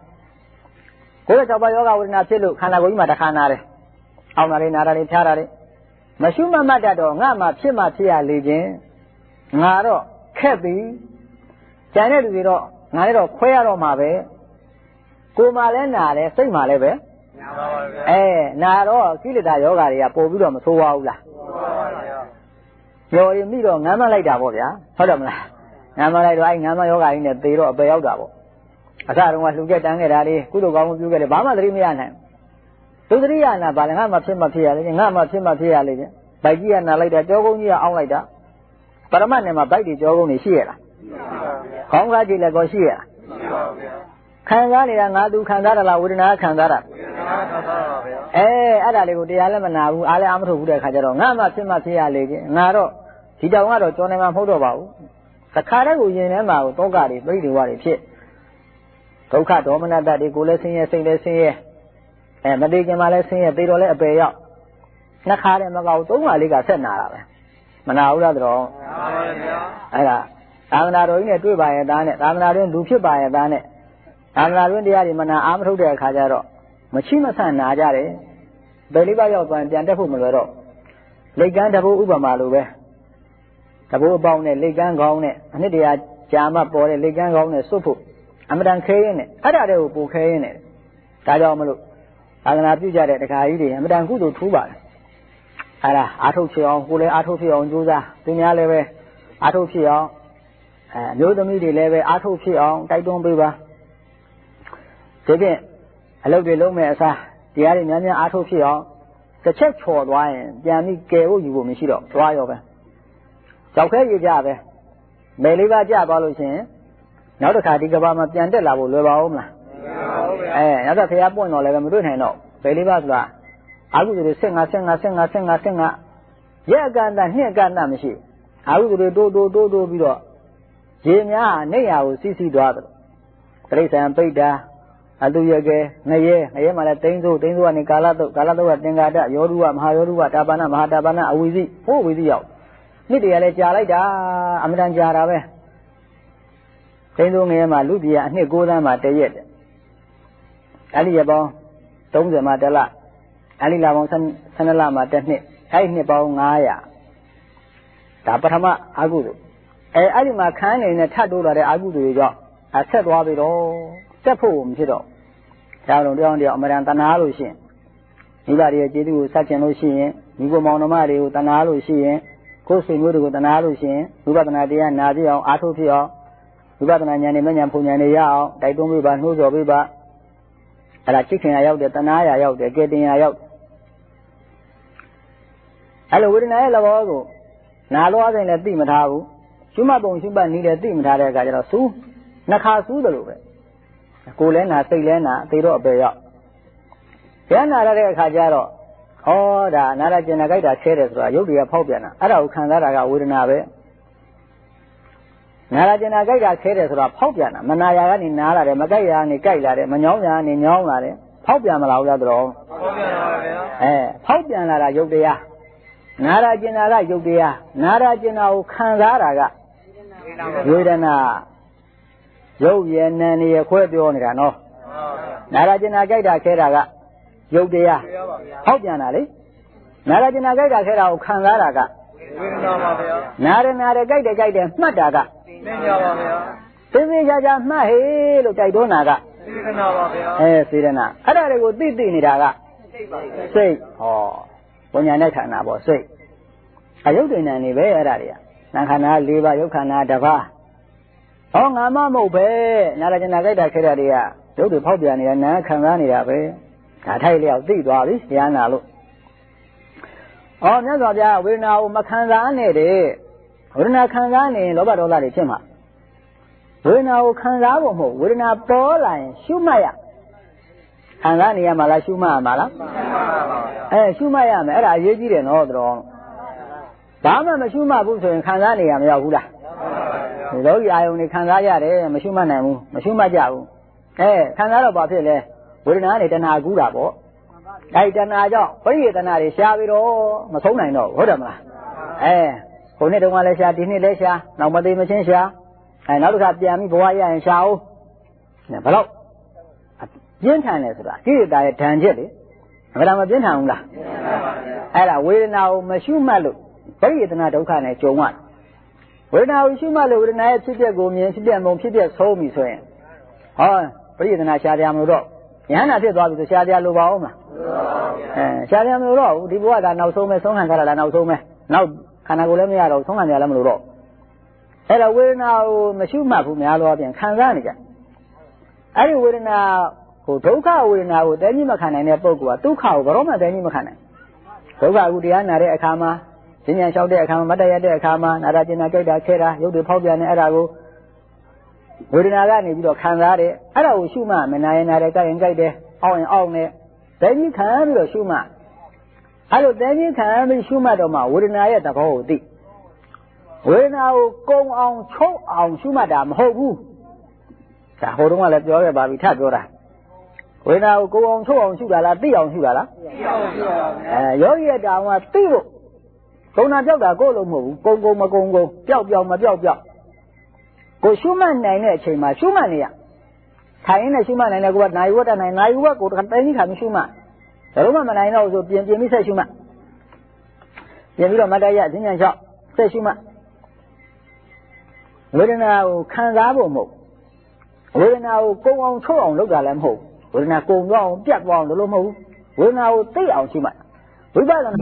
96ပါးယောဂဝေဒနာဖြစ်လို့ခန္ဓာကိုယ်ကြီးမှာတစ်ခါနာတယ်အောင်းတာတွေနာတာတွေဖြားတာတွေမရှုမမှတ်တတ်တော့ငါမှဖြစ်မှဖြစ်ရလေခြင်းငါတော့ခက်ပြီကျန်တဲ့လူတွေတော့ငါလည်းတော့ခွဲရတော့မှာပဲကိုယ်မှလည်းနာတယ်စိတ်မှလည်းပဲနာပါပါဗျာနာတော့ကိလေသာယောဂတွေကပို့ပြီးတော့မဆိုးပါဘူးလားဆိုးပါပါဗျာရော်ရင်မိတော့ငမ်းမလိုက်တာပေါ့ဗျာဟုတ်တယ်မလားငမ်းမလိုက်တော့ငမ်းမယောဂကြီးနဲ့သေတော့အပေရောက်တာပေါ့အစတုန်းကလှူခဲ့တန်းခဲ့တာလေးကုသိုလ်ကောင်းမှုပြုခဲ့တယ်ဘာမှသတိမရနိုင်သူသတိရနာပါလေငါမှဖြစ်မှဖြစ်ရလေငါမှဖြစ်မှဖြစ်ရလေချင်းဗိုက်ကြီးကနာလိုက်တာကြောကုန်းကြီးကအောင်းလိုက်တာပရမတ်နဲ့မှာဗိုက်တွေကြောကုန်းတွေရှိရလားခေါင်းကားကြည့်လည်းကောရှိရလားခံစားနေတာငါသူခံစားရလားဝေဒနာခံစားတာအဲ့ဒါလေးကိုတရားလည်းမနာဘူးအားလည်းအားမထုတ်ဘူးတဲ့ခါကျတော့ငါမှဖြစ်မှဖြစ်ရလေချင်းငါတော့ဒီတောင်ကတော့ကြောနေမှာမဟုတ်တော့ပါဘူးတစ်ခါတည်းကိုယင်ထဲမှာတောကတွေပြိဋိဝါတွေဖြစ်ဒုက္ခဒေါမနတတွေကိုလည်းဆင်းရဲစိတ်လည်းဆင်းရဲမသေးခင်မှာလည်းဆင်းရဲသေတော့လည်းအပေရောက်နှစ်ခါတည်းမကောက်သုံးခါလေးကဆက်နာတာပဲမနာဘူးလားတော့အဲ့ဒါသာမဏေတော်ကြီးနဲ့တွေ့ပါရဲ့သားနဲ့သာမဏေတော်လူဖြစ်ပါရဲ့သားနဲ့သာမဏေတော်တရားတွေမနာအားမထုတ်တဲ့အခါကျတော့မချိမဆန့်နာကြတယ်ဘယ်လေးပါးရောက်သွားရင်ပြန်တက်ဖို့မလွယ်တော့လိတ်ကန်းတဘိုးဥပမာလိုပဲတဘိုးအပေါင်းနဲ့လိတ်ကန်းကောင်းနဲ့အနှစ်တရာကြာမှပေါ်တဲ့လိတ်ကန်းကောင်းနဲ့စွတ်ဖို့အမတန်ခဲရင်းနဲ့အဲ့ဒါတွေကိုပူခဲရင်းနဲ့ဒါကြောင့်မလို့သာသနာပြုကြတဲ့တခါကြီးတွေအမတန်ကုသိုလ်ထူးပါတယ်အဲ့ဒါအာထုတ်ဖြစ်အောင်ကိုယ်လည်းအာထုတ်ဖြစ်အောင်ကြိုးစားသူများလည်းပဲအာထုတ်ဖြစ်အောင်မျိုးသမီးတွေလည်းပဲအာထုတ်ဖြစ်အောင်တိုက်တွန်းပေးပါဒီဖြင့်အလုပ်တွေလုံးမဲ့အစားတရားတွေများများအာထုတ်ဖြစ်အောင်တစ်ချက်ချော်သွားရင်ပြန်ပြီးကယ်ဖို့ယူဖို့မရှိတော့သွားရောပဲကြောက်ခဲရကြပဲမယ်လေးပါးကြသွားလို့ရှိရင်နောက်တစ်ခါဒီကဘာမှာပြန်တက်လာဖို့လွယ်ပါဦးမလားရသော်ဖះပွင့်တော့လည်းမတွေ့နိုင်တော့ဘယ်လေးပါဆိုတာအာဟုသူတွေ15ရက်အကန့်အသတ်နှစ်အကန့်အသတ်မရှိအာဟုသူတွေတိုးပြီးတော့ရေများနေရာကိုစီးသွားတယ်တိရစ္ဆာန်ပိဋ္ဌာအတုရကဲငရဲမှာလည်းတိန်းစိုးကနေကာလတုတ်ကတင်္ကာတယောဓုဝမဟာယောဓုဝတာပါဏမဟာတာပါဏအဝိဇိဟိုးဝိဇိရောက်နှစ်တည်းလည်းကြာလိုက်တာအမှန်တန်ကြာတာပဲတိန်းစိုးငရဲမှာလူပြည်အနှစ်9သန်းမှာတရက်တယ်အဲ့ဒီရပေါင်း30မှာ1လအဲ့ဒီလပေါင်း12လမှာ1နှစ်အဲ့ဒီနှစ်ပေါင်း900ဒါပထမအာဟုသူအဲ့ဒီမှာခန်းနေနဲ့ထပ်တိုးလာတဲ့အာဟုသူတွေကြောင့်ဆက်သွားပြီတော့တက်ဖို့မဖြစ်တော့ဒါတော့တရားအမှန်တန်တနာလို့ရှိရင်မိဘတွေရဲ့ကျေးဇူးကိုဆက်ကျင်လို့ရှိရင်မိဘမောင်နှမတွေကိုတနာလို့ရှိရင်ကိုယ်ဆွေမျိုးတွေကိုတနာလို့ရှိရင်ဝိပဿနာတရားနာပြအောင်အားထုတ်ဖြစ်အောင်ဝိပဿနာဉာဏ်နဲ့မဉာဏ်ဖုန်ဉာဏ်တွေရအောင်တိုက်တွန်းပေးပါနှိုးဆော်ပေးပါအဲ့ဒါချစ်ခင်ရရောက်တယ်တနာရရောက်တယ်ကဲတင်ရရောက်အဲ့လိုဝေဒနာရဲ့သဘောကိုနာလို့အရင်လည်းသိမထားဘူးရှုမှတ်ပုံရှုမှတ်နည်းလည်းသိမထားတဲ့အခါကျတော့စူးနှစ်ခါစူးတယ်လို့ပဲကိုယ်လည်းနာစိတ်လည်းနာသေတော့အပေရောက်ပြန်နာရတဲ့အခါကျတော့ဟောဒါနာရကျင်နာကြိုက်တာဆဲတယ်ဆိုတာရုပ်တွေကဖောက်ပြန်တာအဲ့ဒါကိုခံစားတာကဝေဒနာပဲနာရကျင်နာကြိုက်တာဆဲတယ်ဆိုတာဖောက်ပြန်တာမနာရကနေနားလာတယ်မကြိုက်ရကနေကြိုက်လာတယ်မညောင်းရကနေညောင်းလာတယ်ဖောက်ပြန်မလားဗျာတော်ဖောက်ပြန်ပါဗျာဖောက်ပြန်လာတာရုပ်တရားနာရကျင်နာကရုပ်တရားနာရကျင်နာကိုခံစားတာကဝေဒနာရုပ်ရည်နာနေရခွဲပြောနေတာနော်နာရကျင်နာကြိုက်တာခဲတာကရုပ်တရားဟောက်ပြန်တာလေနာရကျင်နာကြိုက်တာခဲတာကိုခံစားတာကဝေဒနာပါဗျာနာရကြိုက်တယ်မှတ်တာကသိကြပါဗျာသိကြမှတ်ဟေးလို့ကြိုက်တော့နာကစေတနာပါဗျာစေတနာအဲ့ဒါတွေကိုသိနေတာကစိတ်ဟောဝိညာဉ်နဲ့ခန္ဓာပေါ့စိတ်အယုတ်ဉာဏ်နေပဲအဲ့ဒါတွေကနာခန္ဓာ၄ပါးယုတ်ခန္ဓာ1ပါးဟောငါမမဟုတ်ပဲနာရကျင်နာကြိုက်တာခဲတာတွေကရုပ်တွေဖောက်ပြန်နေတာနာခံစားနေတာပဲဒါထိုက်လျောက်သိသွားပြီတရားနာလို့ဩမြတ်စွာဘုရားဝေဒနာကိုမခံစားနဲ့တဲ့ဝေဒနာခံစားနေလောဘဒေါသတွေဖြစ်မှာဝေဒနာကိုခံစားဖို့မဟုတ်ဝေဒနာပေါ်လာရင်ရှုမှတ်ရခံစားနေရမှာလားရှုမှတ်ရမှာလားရှုမှတ်ရမယ်အဲ့ဒါအရေးကြီးတယ်နော်တော်ဘာမှမရှုမှတ်ဘူးဆိုရင်ခံစားနေရမရောက်ဘူးလားလောကီအာယုန်တွေခံစားရတယ်မရှိမှနိုင်ဘူးမရှိမှကြဘူးခံစားတော့ဘာဖြစ်လဲဝေဒနာနဲ့တဏှာကူးတာပေါ့အဲဒီတဏှာကြောင့်ပရိယေတနာတွေရှားပြီးတော့မဆုံးနိုင်တော့ဟုတ်တယ်မလားခုနှစ်တုန်းကလည်းရှားဒီနှစ်လည်းရှားနောက်မသေးမချင်းရှားနောက်တစ်ခါပြန်ပြီးဘဝရရင်ရှားအောင်ဘယ်တော့ပြင်းထန်တယ်ဆိုတာကိရိတာရဲ့ဓာန်ချက်လေဘယ်တော့မပြင်းထန်ဘူးလားအဲ့ဒါဝေဒနာကိုမရှုမှတ်လို့ပရိယေတနာဒုက္ခနဲ့ကြုံရဝေဒနာကိုရှုမှတ်လို့ဝေဒနာရဲ့ဖြစ်ပျက်ကိုမြင်ဖြစ်ပျက်ပုံဖြစ်ပျက်ဆုံးပြီဆိုရင်ပရိယေတနာရှားကြမလို့တော့ယဟန္တာဖြစ်သွားပြီဆိုရှားကြလိုပါအောင်မလားရှားကြမလို့တော့ဒီဘဝကနောက်ဆုံးပဲဆုံးခံကြတာလားနောက်ဆုံးပဲနောက်ခန္ဓာကိုယ်လည်းမရတော့ဆုံးခံကြလည်းမလို့တော့အဲ့ဒါဝေဒနာကိုမရှုမှတ်ဘူးများလို့အပြင်ခံစားနေကြအဲ့ဒီဝေဒနာကိုဒုက္ခဝေဒနာကိုတည်းကြီးမခံနိုင်တဲ့ပုဂ္ဂိုလ်ကဒုက္ခကိုဘယ်တော့မှတည်းကြီးမခံနိုင်ဒုက္ခအခုတရားနာတဲ့အခါမှာဉာဏ်ဉာဏ်လျှောက်တဲ့အခါမှာမတ်တရတဲ့အခါမှာနာတာကျင်တာကြိုက်တာခဲတာရုပ်တွေဖောက်ပြန်နေအဲ့ဒါကိုဝေဒနာကနေပြီးတော့ခံစားတယ်အဲ့ဒါကိုရှုမှမနာရင်နာတယ်ကြိုက်ရင်ကြိုက်တယ်အောင်းရင်အောင်းတယ်တည်းကြီးခံပြီးတော့ရှုမှအဲ့လိုတည်းကြီးခံပြီးရှုမှတော့မှဝေဒနာရဲ့သဘောကိုသိဝေဒနာကိုကုံအောင်ချုပ်အောင်ရှုမှတ်တာမဟုတ်ဘူးဒါဟိုတုန်းကလည်းပြောခဲ့ပါပြီထပ်ပြောတာဝေဒနာကိုကုံအောင်ချုပ်အောင်ရှုတာလားသိအောင်ရှုတာလားသိအောင်ရှုတာပါယောဂီရဲ့တောင်ကသိဖို့ကုံနာပြောက်တာကိုယ်လုံးမဟုတ်ဘူးကုံကုံမကုံကုံပျောက်ပျောက်မပျောက်ပျောက်ကိုရှုမှတ်နိုင်တဲ့အချိန်မှာရှုမှတ်နေရထိုင်ရင်းနဲ့ရှုမှတ်နိုင်တယ်ကိုကနိုင်ဝတ်တနိုင်နိုင်ဝတ်ကိုတိုင်းကြီးခါမရှုမှတ်ဘယ်တော့မှမနိုင်တော့ဆိုပြင်ပြီးဆက်ရှုမှတ်ပြင်ပြီးတော့မတ်တရဉာဏ်ဉာဏ်လျှောက်ဆက်ရှုမှတ်ဝေဒနာကိုခံစားဖို့မဟုတ်ဝေဒနာကိုကုံအောင်ချုပ်အောင်လုပ်တာလည်းမဟုတ်ဝေဒနာကုံသွားအောင်ပြတ်သွားအောင်လို့မဟုတ်ဝေဒနာကိုသိအောင်ရှုမှတ်ဝိပဿနာ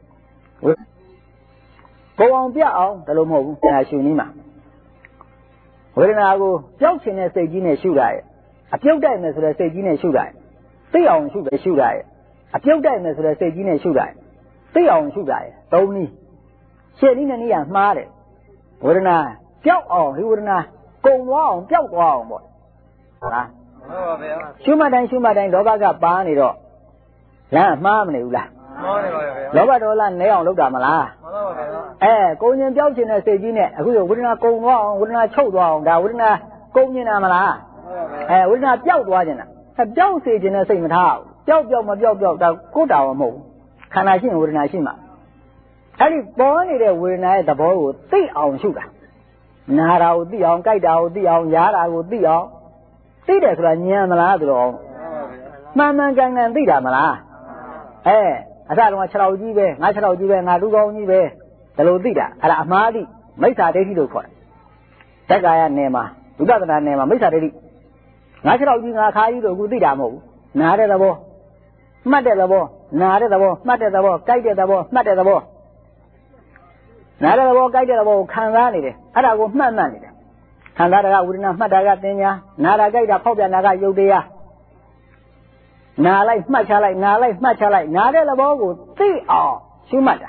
ကုံအောင်ပြတ်အောင်ဒါလို့မဟုတ်ဘူးဒါရှုနည်းမှာဝေဒနာကိုကြောက်ချင်တဲ့စိတ်ကြီးနဲ့ရှုတာရဲ့အပြုတ်တိုက်မယ်ဆိုတဲ့စိတ်ကြီးနဲ့ရှုတာရဲ့သိအောင်ရှုတယ်ရှုတာရဲ့အပြုတ်တိုက်မယ်ဆိုတဲ့စိတ်ကြီးနဲ့ရှုတာရဲ့သိအောင်ရှုတာရဲ့သုံးနည်းရှင်းနည်းနဲ့နည်းကမှားတယ်ဝေဒနာပျောက်အောင်ဒီဝေဒနာကုံသွားအောင်ပျောက်သွားအောင်ပေါ့ဟုတ်လားမှန်ပါဗျာရှုမှတ်တိုင်းလောဘကပါနေတော့လမ်းမှားမနေဘူးလားမှန်ပါဗျာလောဘဒေါသနဲအောင်လုပ်တာမလားမှန်ပါဗျာကုံကျင်ပျောက်ခြင်းတဲ့စိတ်ကြီးနဲ့အခုဝေဒနာကုံသွားအောင်ဝေဒနာချုပ်သွားအောင်ဒါဝေဒနာကုံကျင်တာမလားဝေဒနာပျောက်သွားခြင်းလားပျောက်စေခြင်းတဲ့စိတ်မထားဘူးပျောက်မပျောက်ဒါကိုယ်တာမဟုတ်ဘူးခန္ဓာရှိရင်ဝေဒနာရှိမှာအဲ့ဒီပေါ်နေတဲ့ဝေဒနာရဲ့သဘောကိုသိအောင်ရှုတာနာတာကိုသိအောင်ကြိုက်တာကိုသိအောင်ရားတာကိုသိအောင်သိတယ်ဆိုတာဉာဏ်မလားဆိုတော့မှန်ကန်သိတာမလားအစတုန်းက6လောက်ကြီးပဲငါ6လောက်ကြီးပဲငါလူကောင်းကြီးပဲဒါလိုသိတာအဲ့ဒါအမှားသိမိစ္ဆာဒိဋ္ဌိလို့ခေါ်တယ်တက္ကာယနယ်မှာဝိပဿနာနယ်မှာမိစ္ဆာဒိဋ္ဌိငါ6လောက်ကြီးငါခါကြီးလို့အခုသိတာမဟုတ်ဘူးနားတဲ့သဘောမှတ်တဲ့သဘောနားတဲ့သဘောမှတ်တဲ့သဘောကြိုက်တဲ့သဘောမှတ်တဲ့သဘောနားတဲ့သဘောကြိုက်တဲ့သဘောကိုခံစားနေတယ်အဲ့ဒါကိုမှတ်နေတယ်ခံစားတာကဝေဒနာမှတ်တာကသင်ညာနားတာကြိုက်တာဖောက်ပြန်တာကယုတ်တရားနားလိုက်မှတ်ချလိုက်နားလိုက်မှတ်ချလိုက်နားတဲ့သဘောကိုသိအောင်ရှုမှတ်တာ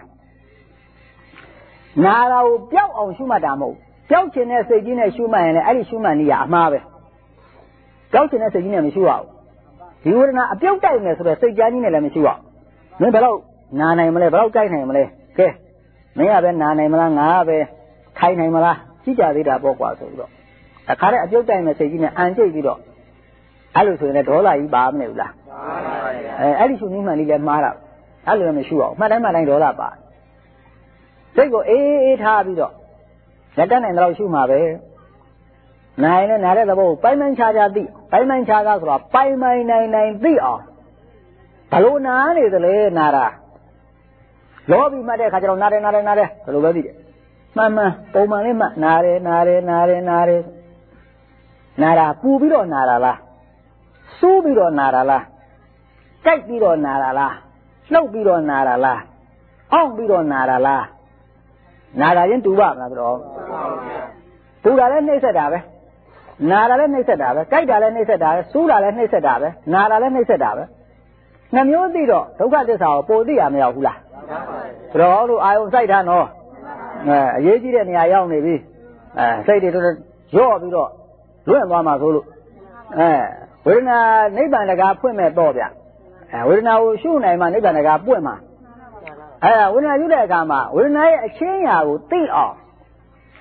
နားတာကိုပျောက်အောင်ရှုမှတ်တာမဟုတ်ပျောက်ခြင်းတဲ့စိတ်ကြီးနဲ့ရှုမှတ်ရင်လည်းအဲ့ဒီရှုမှတ်နည်းကအမှားပဲပျောက်ခြင်းတဲ့စိတ်ကြီးနဲ့မရှုရဘူးဒီဝေဒနာအပြုတ်တိုက်မယ်ဆိုတော့စိတ်ကြမ်းကြီးနဲ့လည်းမရှုရဘူးမင်းဘယ်တော့နားနိုင်မလဲဘယ်တော့ကြိုက်နိုင်မလဲကဲမင်းကပဲနားနိုင်မလားငါကပဲခိုင်းနိုင်မလားကြည့်ကြသေးတာပေါ့ကွာဆိုပြီးတော့အခါတဲ့အပြုတ်တိုက်မယ်စိတ်ကြီးနဲ့အန်ကျိတ်ပြီးတော့အဲ့လိုဆိုရင်လည်းဒေါသကြီးပါမနေဘူးလားအဲ့ဒီရှုနည်းမှန်လေးလည်းမှားတာအဲ့လိုလည်းမရှုအောင်မှတ်တိုင်းဒေါသပါစိတ်ကိုအေးထားပြီးတော့လက်တက်နိုင်တော့ရှုမှာပဲနိုင်နဲ့နားတဲ့သဘောကိုပိုင်းပိုင်းခြားခြားသိပိုင်းပိုင်းခြားခြားဆိုတာပိုင်းပိုင်းနိုင်သိအောင်ဘလို့နားနေသလဲနာတာလောပြီးမှတ်တဲ့အခါကျတော့နားတယ်ဘယ်လိုပဲသိတယ်မှန်ပုံမှန်လေးမှနားတယ်နာတာပူပြီးတော့နာတာလားစူးပြီးတော့နာတာလားကြိုက်ပြီးတော့နာတာလားလှုပ်ပြီးတော့နာတာလားအောင့်ပြီးတော့နာတာလားနာတာရင်တူပါမလားဆိုတော့တူတာလည်းနှိမ့်ဆက်တာပဲနာတာလည်းနှိမ့်ဆက်တာပဲကြိုက်တာလည်းနှိမ့်ဆက်တာပဲစူးတာလည်းနှိမ့်ဆက်တာပဲနာတာလည်းနှိမ့်ဆက်တာပဲနှမျိုးသိတော့ဒုက္ခသစ္စာကိုပိုသိရမရောက်ဘူးလားဆိုတော့တို့အာယုံစိုက်တာနော်အရေးကြီးတဲ့နေရာရောက်နေပြီစိတ်တွေတော့ရော့ပြီးတော့လွင့်သွားမှာဆိုလို့ဝေဒနာနိဗ္ဗာန်တကားဖွင့်မဲ့တော့ဗျဝေဒနာကိုရှုနိုင်မှနိဗ္ဗာန်တကားပွင့်မှာဝေဒနာယူတဲ့အခါမှာဝေဒနာရဲ့အချင်းရာကိုသိအောင်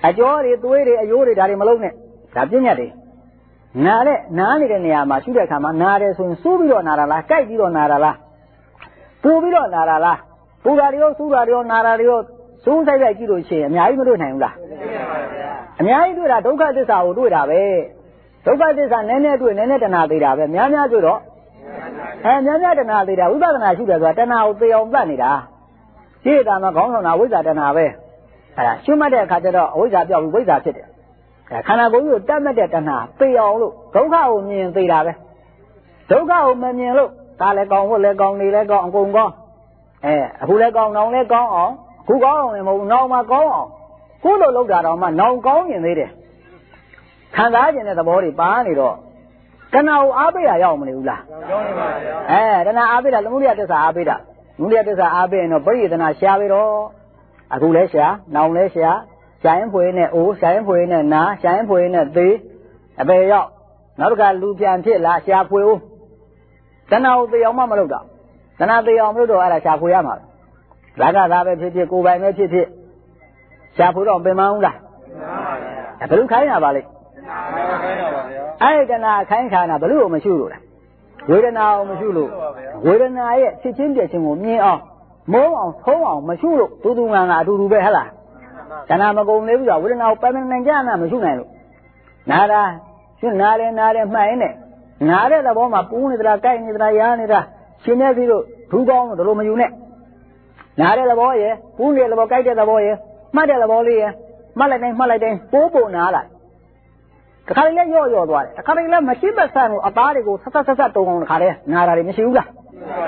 အကျော်တွေသွေးတွေအယိုးတွေဒါတွေမလုံးနဲ့ဒါပြည့်ညတ်တွေနာနေတဲ့နေရာမှာရှုတဲ့အခါမှာနာတယ်ဆိုရင်စိုးပြီးတော့နာတာလားကြိုက်ပြီးတော့နာတာလားပူပြီးတော့နာတာလားပူတာတွေရောစူးတာတွေရောနာတာတွေရောစိုးဆိုင်ကြည့်လို့ရှိရင်အများကြီးမတွေ့နိုင်ဘူးလားအများကြီးတွေ့တာဒုက္ခသစ္စာကိုတွေ့တာပဲဒုက္ခသစ္စာနည်းနည်းတွေ့နည်းနည်းတဏှာသေးတာပဲများများတွေ့တော့များများတဏှာသေးတာဝိပဿနာရှုတယ်ဆိုတာတဏှာကိုသေအောင်တတ်နေတာကြည့်တာမှာခေါင်းဆောင်တာဝိဇ္ဇာတဏှာပဲအဲ့ဒါရှုမှတ်တဲ့အခါကျတော့အဝိဇ္ဇာပြောက်ပြီးဝိဇ္ဇာဖြစ်တယ်ခန္ဓာကိုယ်ကြီးကိုတတ်မှတ်တဲ့တဏှာသေအောင်လို့ဒုက္ခကိုမြင်သေးတာပဲဒုက္ခကိုမမြင်လို့ဒါလည်းကောင်းဖို့လည်းကောင်းနေလည်းကောင်းအကုန်ကောင်းအခုလည်းကောင်းနောင်လည်းကောင်းအောင်ခုကောင်းအောင်လည်းမဟုတ်ဘူးနောင်မှကောင်းအောင်ခုလိုလုပ်တာတော့မှနောင်ကောင်းရင်သေးတယ်ခံစားခြင်းတဲ့သဘောတွေပါနေတော့တဏှာကိုအားပေးတာရောက်မနေဘူးလားရောက်နေပါဗျာတဏှာအားပေးတာသမုဒိယသစ္စာအားပေးတာသမုဒိယသစ္စာအားပေးရင်တော့ပရိယေသနာရှားပြီးတော့အခုလည်းရှားနောင်လည်းရှားရှားရင်ဖွေနဲ့အိုးရှားရင်ဖွေနဲ့နာရှားရင်ဖွေနဲ့သေးအပေရောက်နောက်တစ်ခါလူပြန်ဖြစ်လာရှားဖွေဦးတဏှာကိုသေအောင်မှမလုပ်တော့တဏှာသေအောင်မလုပ်တော့အဲ့ဒါရှားဖွေရမှာလာကသာပဲဖြစ်ဖြစ်ကိုယ်ပိုင်ပဲဖြစ်ဖြစ်ရှားဖွေတော့ပင်မအောင်လားဘယ်လိုခိုင်းရပါလိမ့်အဲ့ဒီတဏှာခိုင်းခါနာဘယ်လိုကိုမရှိလို့လဲဝေဒနာကိုမရှိလို့ဝေဒနာရဲ့ဖြစ်ချင်းပြည့်ချင်းကိုမြင်အောင်မိုးအောင်ထုံးအောင်မရှိလို့တူငါအတူတူပဲဟဲ့လားတဏှာမကုန်သေးဘူးဆိုဝေဒနာကိုပိုင်နိုင်ကြနာမရှိနိုင်လို့နာတာရှင်းနာတယ်မှတ်ရင်နဲ့နာတဲ့သဘောမှာပူးနေသလားကြိုက်နေသလားရားနေတာရှင်နေပြီးတော့ဒူးကောင်းလို့တို့မယူနဲ့နာတဲ့သဘောရယ်ပူးနေတဲ့သဘောကြိုက်တဲ့သဘောရယ်မှတ်တဲ့သဘောလေးရယ်မှတ်လိုက်တိုင်းပိုးနာလာတခါတည်းလည်းရော့သွားတယ်တခါတည်းလည်းမရှိမဆန်လို့အသားတွေကိုဆက်တုံအောင်တခါတည်းနာတာတွေမရှိဘူးလား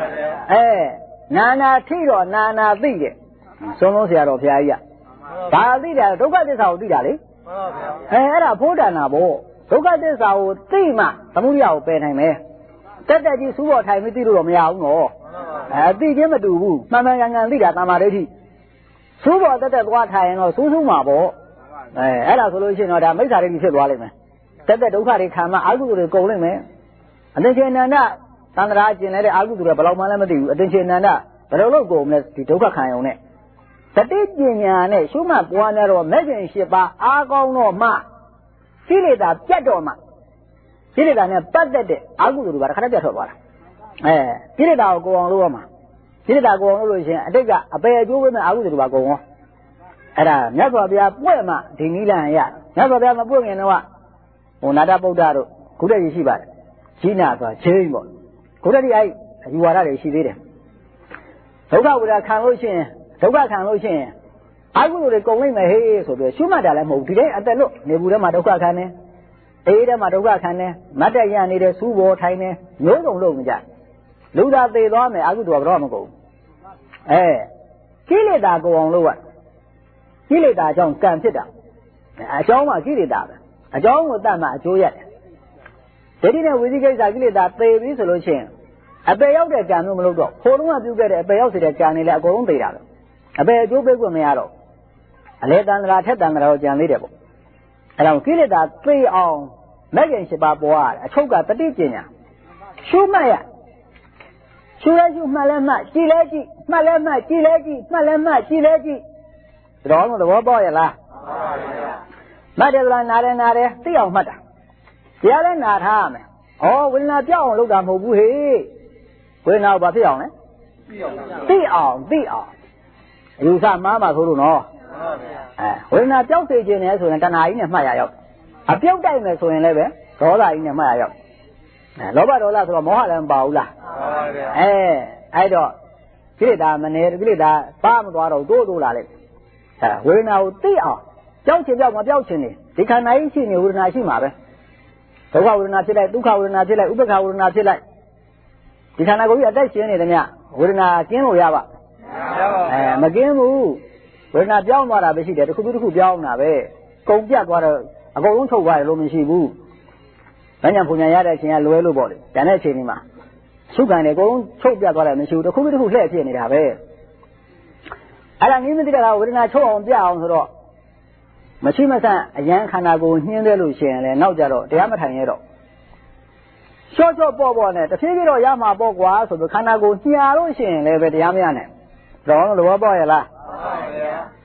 နာထိတော့နာသိတယ်ဆုံးလုံးဆရာတော်ဘုရားကြီးကဒါသိတယ်ဒုက္ခသစ္စာကိုသိတာလေအဲ့ဒါဖို့တဏ္ဍာပေါ့ဒုက္ခသစ္စာကိုသိမှသမုဒိယကိုပယ်နိုင်မယ်တက်ကြီးစူးပေါ်ထိုင်ပြီးသိလို့တော့မရဘူးနော်သိချင်းမတူဘူးမှန်ကန်သိတာတမာဒိဋ္ဌိစူးပေါ်တက်သွားထိုင်ရင်တော့စူးမှာပေါ့အဲ့ဒါဆိုလို့ရှိရင်တော့ဒါမိစ္ဆာဒိဋ္ဌိဖြစ်သွားလိမ့်မယ်တက်ဒုက္ခတွေခံမှအာဟုတွေကုန်လိမ့်မယ်အတင်္ချေနန္ဒသန္တရာကျင်တဲ့အာဟုတွေဘယ်လောက်မှလည်းမသိဘူးအတင်္ချေနန္ဒဘယ်လိုလုပ်ကုန်လဲဒီဒုက္ခခံရုံနဲ့တတိပညာနဲ့ရှုမှတ်ပွားများတော့မဲ့ခင်၈ပါးအားကောင်းတော့မှကိလေသာပြတ်တော့မှကိလေသာနဲ့ပတ်သက်တဲ့အာဟုတွေကတစ်ခါတည်းပြတ်ထွက်သွားတာကိလေသာကိုကိုအောင်လို့ရမှာကိလေသာကိုအောင်လို့ရှိရင်အတိတ်ကအပေအကျိုးဝိမဲ့အာဟုတွေပါကုန်ရောအဲ့ဒါမြတ်စွာဘုရားပွင့်မှဒီနိလန်ရမြတ်စွာဘုရားမပွင့်ခင်တော့ဟိုနာတပုဒ္ဒတို့ခုတည်းရှိပါတယ်ကြီးနာဆိုတာချင်းပေါ့ခုတည်းအဲ့အယူဝါဒတွေရှိသေးတယ်ဒုက္ခဝိဒခံလို့ရှိရင်အာဟုတွေကုန်လိမ့်မယ်ဟေးဆိုပြီးရှုမှတ်တာလည်းမဟုတ်ဒီတိုင်းအသက်လွတ်နေဘူးထဲမှာဒုက္ခခံနေအေးထဲမှာဒုက္ခခံနေမတ်တက်ရနေတဲ့စူးပေါ်ထိုင်နေမျိုးစုံလုံးမကြလူသာသေးသွားမယ်အာဟုတော့တော့မကုန်ကိလေသာကိုအောင်လို့ကိလေသာကြောင့်ကံဖြစ်တာအကြောင်းကကိလေသာပဲအကြောင်းကိုတတ်မှအကျိုးရတယ်ဒိဋ္ဌိနဲ့ဝိသိကိစ္စကိလေသာသေပြီဆိုလို့ရှိရင်အပေရောက်တဲ့ကံမျိုးမလုပ်တော့ခိုးလုံးကပြုခဲ့တဲ့အပေရောက်စေတဲ့ကံတွေလည်းအကုန်လုံးသေတာပဲအပေအကျိုးပေးခွင့်မရတော့အလေတန္တရာထက်တန္တရာကိုကြံသေးတယ်ပေါ့အဲဒါကိလေသာသေအောင်မဲ့ခင်၈ပါးပေါ်ရတယ်အချုပ်ကတတိပညာရှုမှတ်ရရှုလဲရှုမှတ်လဲမှတ်ကြည်လဲကြည်မှတ်လဲမှတ်ကြည်လဲကြည်မှတ်လဲမှတ်ကြည်လဲကြည်တော်တော်သဘောပေါက်ရလားမှတ်တယ်ဆိုတာနာတယ်သိအောင်မှတ်တာတရားလည်းနာထားရမယ်ဝိညာဉ်ပြောင်းအောင်လုပ်တာမဟုတ်ဘူးဟေ့ဝိညာဉ်ဘာဖြစ်အောင်လဲသိအောင်အယူဆမှားမှာဆိုလို့နော်ဝိညာဉ်ပြောင်းစေခြင်းနဲ့ဆိုရင်တဏှာကြီးနဲ့မှတ်ရရောက်အပြုတ်တိုက်မယ်ဆိုရင်လည်းပဲဒေါသကြီးနဲ့မှတ်ရရောက်လောဘဒေါသဆိုတော့မောဟလည်းမပါဘူးလားအဲ့တော့ကိလေသာမနေကိလေသာပါမသွားတော့တိုးလာလိုက်ဝိညာဉ်ကိုသိအောင်ကြောက်ချင်ကြောက်မပြောက်ချင်နေဒီခန္ဓာကြီးရှိနေဝေဒနာရှိမှာပဲဒုက္ခဝေဒနာဖြစ်လိုက်ဒုက္ခဝေဒနာဖြစ်လိုက်ဥပ္ပခဝေဒနာဖြစ်လိုက်ဒီခန္ဓာကိုယ်ကြီးအသက်ရှင်နေတယ်မြဝေဒနာကင်းလို့ရပါမကင်းဘူးဝေဒနာပြောင်းသွားတာပဲရှိတယ်တစ်ခုတစ်ခုပြောင်းတာပဲကုန်ပြတ်သွားတော့အကုန်လုံးထုတ်သွားတယ်လို့မရှိဘူး။ဘာညာပုံညာရတဲ့အချိန်ကလွဲလို့ပေါ့လေ။တန်တဲ့အချိန်ဒီမှာစုခံတယ်အကုန်ချုပ်ပြတ်သွားတယ်မရှိဘူးတစ်ခုတစ်ခုလှည့်ဖြစ်နေတာပဲ။အဲ့ဒါနည်းမသိတာကဝေဒနာချုပ်အောင်ပြအောင်ဆိုတော့မရှိမဆန့်အရန်ခန္ဓာကိုယ်နှင်းသေးလို့ရှိရင်လည်းနောက်ကြတော့တရားမထိုင်ရတော့ရှော့ပေါ့နဲ့တဖြည်းဖြည်းတော့ရမှာပေါ့ကွာဆိုပြီးခန္ဓာကိုယ်ညာလို့ရှိရင်လည်းပဲတရားမရနဲ့။တော့သဘောပေါက်ရလား။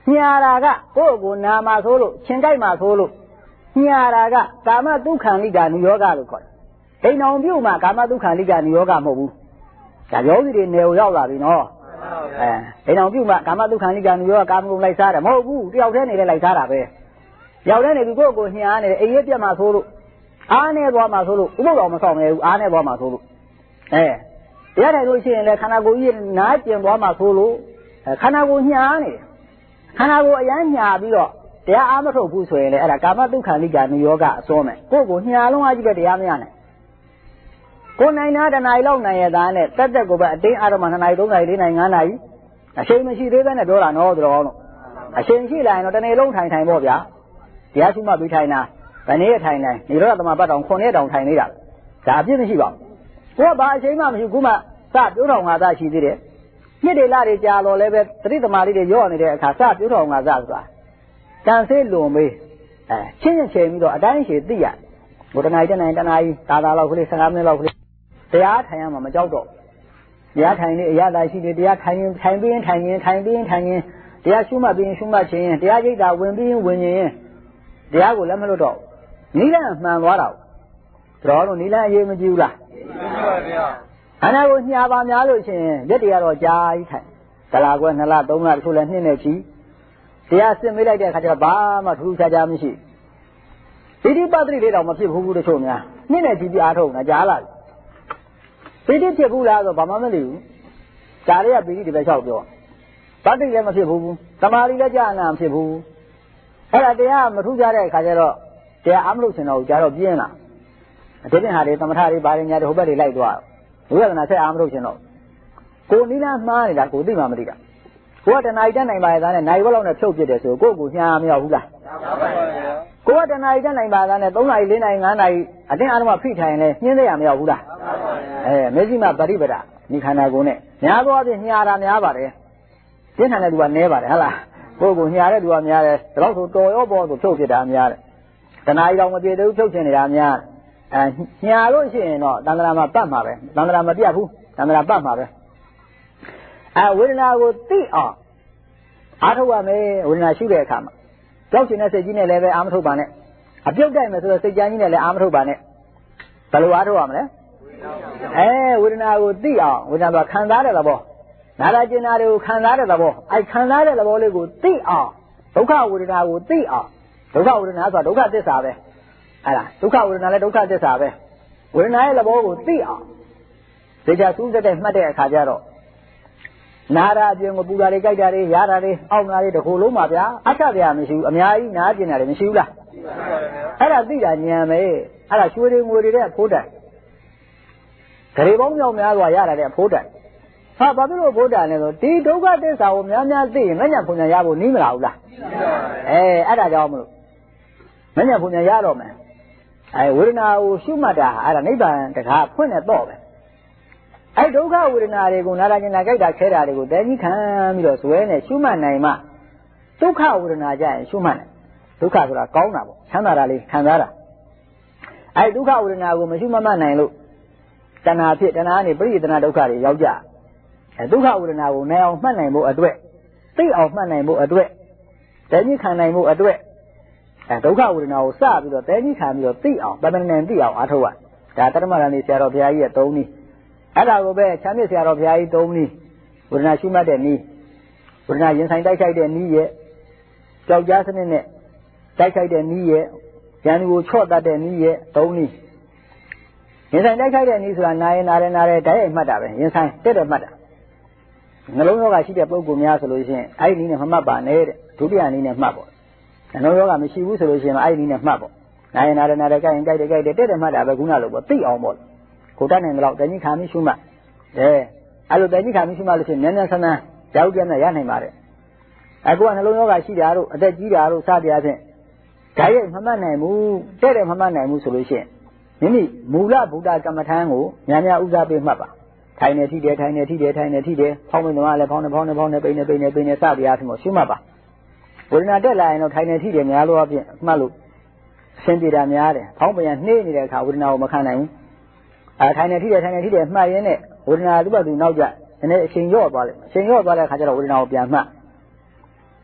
ညာရာကကိုယ့်ကိုနာမှာဆိုလို့ရှင်ကြိုက်မှာဆိုလို့ညာရာကကာမဒုက္ခလိကနိယောဂလို့ခေါ်တယ်အိမ်အောင်ပြုတ်မှာကာမဒုက္ခလိကနိယောဂမဟုတ်ဘူးဒါယောဂီတွေနေကိုရောက်လာပြီနော်အိမ်အောင်ပြုတ်မှာကာမဒုက္ခလိကနိယောဂကာမဂုဏ်လိုက်စားတယ်မဟုတ်ဘူးတယောက်တည်းနေတဲ့လိုက်စားတာပဲရောက်တဲ့နေပြီကိုယ့်ကိုညာနေတယ်အိမ်ရဲ့ပြတ်မှာဆိုလို့အားနေသွားမှာဆိုလို့ဥပုပ်တော်မဆောင်နေဘူးအားနေသွားမှာဆိုလို့တရားထိုင်လို့ရှိရင်လည်းခန္ဓာကိုယ်ကြီးနားကျင်သွားမှာဆိုလို့ခန္ဓာကိုယ်ညာနေတယ်ခန္ဓာကိုယ်အရန်ညာပြီးတော့တရားအားမထုတ်ဘူးဆိုရင်လည်းအဲ့ဒါကာမဒုက္ခလိကနိယောဂအစွန်းမယ်ကိုယ့်ကိုညာလုံးအားကြီးပဲတရားမရနိုင်ကိုယ်နိုင်တာတဏှာလောက်နိုင်ရတာနဲ့တက်တက်ကိုပဲအတင်းအားတော့မှ2နာရီ3နာရီ4နာရီ5နာရီအချိန်မရှိသေးပဲနဲ့ပြောတာနော်သူတော်လို့အချိန်ရှိလာရင်တော့တနေ့လုံးထိုင်ပေါ့ဗျာတရားရှိမှပြီးထိုင်တာဘယ်နည်းထိုင်နိုင်နေတော့သမပတ်တောင်9ရက်တောင်ထိုင်နေတာဒါအပြစ်မရှိပါဘူးကိုကဘာအချိန်မှမရှိခုမှစပြိုးတော်ငါသားရှိသေးတယ်နှစ်တွေလတွေကြာတော့လည်းပဲသတိသမารတွေရော့နေတဲ့အခါစပြိုးတော်ငါသားဆိုတာကံစေးလွန်မေးချင်းချင်းချိန်ပြီးတော့အတိုင်းရှည်သိရဘုဒ္ဓနိုင်တနိုင်တနာကြီးသာလောက်ကလေး15မိနစ်လောက်ကလေးတရားထိုင်ရမှာမကြောက်တော့တရားထိုင်နေအရသာရှိနေတရားထိုင်ရင်ထိုင်ပြီးရင်ထိုင်ရင်ထိုင်ပြီးရင်ထိုင်ရင်တရားရှုမှတ်ပြီးရင်ရှုမှတ်ခြင်းတရားရိပ်တာဝင်ပြီးရင်ဝင်ရင်တရားကိုလည်းမလွတ်တော့နိလန့်မှန်သွားတာတော်တို့နိလန့်အရေးမကြည့်ဘူးလားမှန်ပါဗျာအနာကိုညာပါများလို့ရှိရင်လက်တရားတော့ကြာကြီးထိုင်ဒလာကွယ်2လ3လတချို့လည်း2နဲ့ချီတရားစစ်မေးလိုက်တဲ့အခါကျတော့ဘာမှထူးခြားခြားမရှိပိဋိပတ်တိလေးတော့မဖြစ်ဘူးတချို့များ2နဲ့ချီပြီးအားထုတ်တာကြားလာပိဋိဖြစ်ဘူးလားဆိုဘာမှမသိဘူးဒါလေးကပိဋိဒီပဲလျှောက်ပြောပတ္တိလည်းမဖြစ်ဘူးသမာဓိလည်းကြာနာမဖြစ်ဘူးအဲ့ဒါတရားမထူးခြားတဲ့အခါကျတော့တရားအမလို့ရှင်တော့ကြာတော့ပြင်းလာဒီပြင်ဟာတွေသမထတွေဘာတွေညာတွေဟိုဘက်တွေလိုက်သွားဝိပဿနာဆက်အာမလို့ရှင်တော့ကိုနိလမှားနေတာကိုသိမှမသိတာကိုကတဏှာတက်နိုင်ပါရဲ့သားနဲ့နိုင်ဘက်လောက်နဲ့ဖြုတ်ပြစ်တယ်ဆိုကိုယ့်ကိုညာမရောက်ဘူးလားကိုကတဏှာတက်နိုင်ပါသားနဲ့3နာရီ4နာရီ5နာရီအတင်းအားလုံးဖိထိုင်လဲညှင်းသေးရမရောက်ဘူးလားမေဇိမပရိပဒဒီခန္ဓာကိုယ်နဲ့များသောအားဖြင့်ညာတာများပါတယ်ပြင်းထန်တဲ့သူကနည်းပါတယ်ဟုတ်လားကိုယ့်ကိုညာတဲ့သူကများတယ်ဒါတော့ဆိုတော်ရောပေါ်ဆိုဖြုတ်ပြစ်တာများတယ်တဏှာကြီးတော့မပြေသေးဘူးဖြုတ်ချင်နေတာများညာလို့ရှိရင်တော့သန္တရာမှာပတ်မှာပဲသန္တရာမပြတ်ဘူးသန္တရာပတ်မှာပဲဝေဒနာကိုသိအောင်အားထုတ်ရမယ်ဝေဒနာရှိတဲ့အခါမှာကြောက်ရှင်တဲ့စိတ်ကြီးနဲ့လည်းပဲအားမထုတ်ပါနဲ့အပြုတ်တိုက်မယ်ဆိုတော့စိတ်ကြမ်းကြီးနဲ့လည်းအားမထုတ်ပါနဲ့ဘယ်လိုအားထုတ်ရမလဲဝေဒနာကိုသိအောင်ဝေဒနာကခံစားတဲ့သဘောနာရကျင်နာတွေကိုခံစားတဲ့သဘောခံစားတဲ့သဘောလေးကိုသိအောင်ဒုက္ခဝေဒနာကိုသိအောင်ဒုက္ခဝေဒနာဆိုတာဒုက္ခသစ္စာပဲအဲ့ဒါဒုက္ခဝေဒနာလည်းဒုက္ခသစ္စာပဲဝေဒနာရဲ့သဘောကိုသိအောင်သိကြစူးစက်တဲ့မှတ်တဲ့အခါကျတော့နာရအပြင်ကိုပူတာတွေကြိုက်တာတွေရတာတွေအောက်နာတွေတခုလုံးပါဗျာအချက်ပြမရှိဘူးအများကြီးနားကျင်တာတွေမရှိဘူးလားအဲ့ဒါသိတာဉာဏ်ပဲအဲ့ဒါရွှေတွေငွေတွေတဲ့အဖိုးတိုင်ဂရေပေါင်းမြောက်များစွာရတာတဲ့အဖိုးတိုင်ဘာဖြစ်လို့ဖိုးတိုင်လဲဆိုဒီဒုက္ခသစ္စာကိုများများသိရင်မဉဏ်ဖွညာရဖို့နီးမလားဘူးလားအဲ့ဒါကြောင့်မလို့မဉဏ်ဖွညာရတော့မယ်ဝေဒနာကိုရှုမှတ်တာအဲ့ဒါနိဗ္ဗာန်တကားဖွင့်နေတော့ပဲအဲ့ဒုက္ခဝေဒနာတွေကိုနာရကျင်နာကြိုက်တာခဲတာတွေကိုတဲကြီးခံပြီးတော့ဇွဲနဲ့ရှုမှတ်နိုင်မှဒုက္ခဝေဒနာကြရင်ရှုမှတ်နိုင်ဒုက္ခဆိုတာကောင်းတာပေါ့ချမ်းသာတာလေးခံစားတာအဲ့ဒုက္ခဝေဒနာကိုမရှုမှတ်နိုင်လို့တဏှာဖြစ်တဏှာကနေပရိယတနာဒုက္ခတွေရောက်ကြဒုက္ခဝေဒနာကိုနိုင်အောင်မှတ်နိုင်ဖို့အတွက်သိအောင်မှတ်နိုင်ဖို့အတွက်တဲကြီးခံနိုင်ဖို့အတွက်ဒုက္ခဝေဒနာကိုစပြီးတော့တဲကြီးခံပြီးတော့သိအောင်ပမဏန်သိအောင်အားထုတ်ရဒါတရမရဏီဆရာတော်ဘုရားကြီးရဲ့၃နည်းအဲ့ဒါကိုပဲချမ်းမြေ့ဆရာတော်ဘုရားကြီး၃နည်းဝေဒနာရှုမှတ်တဲ့နည်းဝေဒနာရင်ဆိုင်တိုက်ခိုက်တဲ့နည်းရဲ့ကြောက်ကြားစနစ်နဲ့တိုက်ခိုက်တဲ့နည်းရဲ့ဉာဏ်ကိုချော့တတ်တဲ့နည်းရဲ့၃နည်းရင်ဆိုင်တိုက်ခိုက်တဲ့နည်းဆိုတာနာရင်နာတယ်ဓာတ်ရိုက်မှတ်တာပဲရင်ဆိုင်တက်တယ်မှတ်တာနှလုံးရောဂါရှိတဲ့ပုဂ္ဂိုလ်များဆိုလို့ရှိရင်အဲ့ဒီနည်းနဲ့မမှတ်ပါနဲ့တဲ့ဒုတိယနည်းနဲ့မှတ်ပေါ့နှလုံးရောဂါမရှိဘူးဆိုလို့ရှိရင်အဲ့ဒီနည်းနဲ့မှတ်ပေါ့နာရင်နာတယ်ကြိုက်ရင်ကြိုက်တယ်တက်တယ်မှတ်တာပဲခုနလိုပေါ့သိအောင်ပေါ့ကိုတတ်နိုင်တော့တဏှိခါမိရှုမှတ်အဲ့လိုတဏှိခါမိရှုမှတ်လို့ရှိရင်နည်းနည်းဆန်းဆန်းကြောက်ကြနဲ့ရနိုင်ပါတယ်အခုကနှလုံးရောဂါရှိတာတို့အသက်ကြီးတာတို့စသည်အချင်းဓာတ်ရိုက်မမှတ်နိုင်ဘူးတဲ့တယ်မမှတ်နိုင်ဘူးဆိုလို့ရှိရင်မိမိမူလဗုဒ္ဓကမ္မထံကိုများများဥစားပေးမှတ်ပါထိုင်နေထိတယ်ဖောင်းမင်းတော်ကလည်းဖောင်းနေပိနေစသည်အချင်းကိုရှုမှတ်ပါဝေဒနာတက်လာရင်တော့ထိုင်နေထိတယ်များလို့အပြင်မှတ်လို့အရှင်းပြေတာများတယ်ဖောင်းပြန်နှေးနေတဲ့အခါဝေဒနာကိုမခံနိုင်ဘူးထိုင်နေထိတယ်မှတ်ရင်းနဲ့ဝေဒနာသူ့ဘက်သူနောက်ကျနည်းနည်းအချိန်လျော့သွားလိမ့်မယ်အချိန်လျော့သွားတဲ့အခါကျတော့ဝေဒနာကိုပြန်မှတ်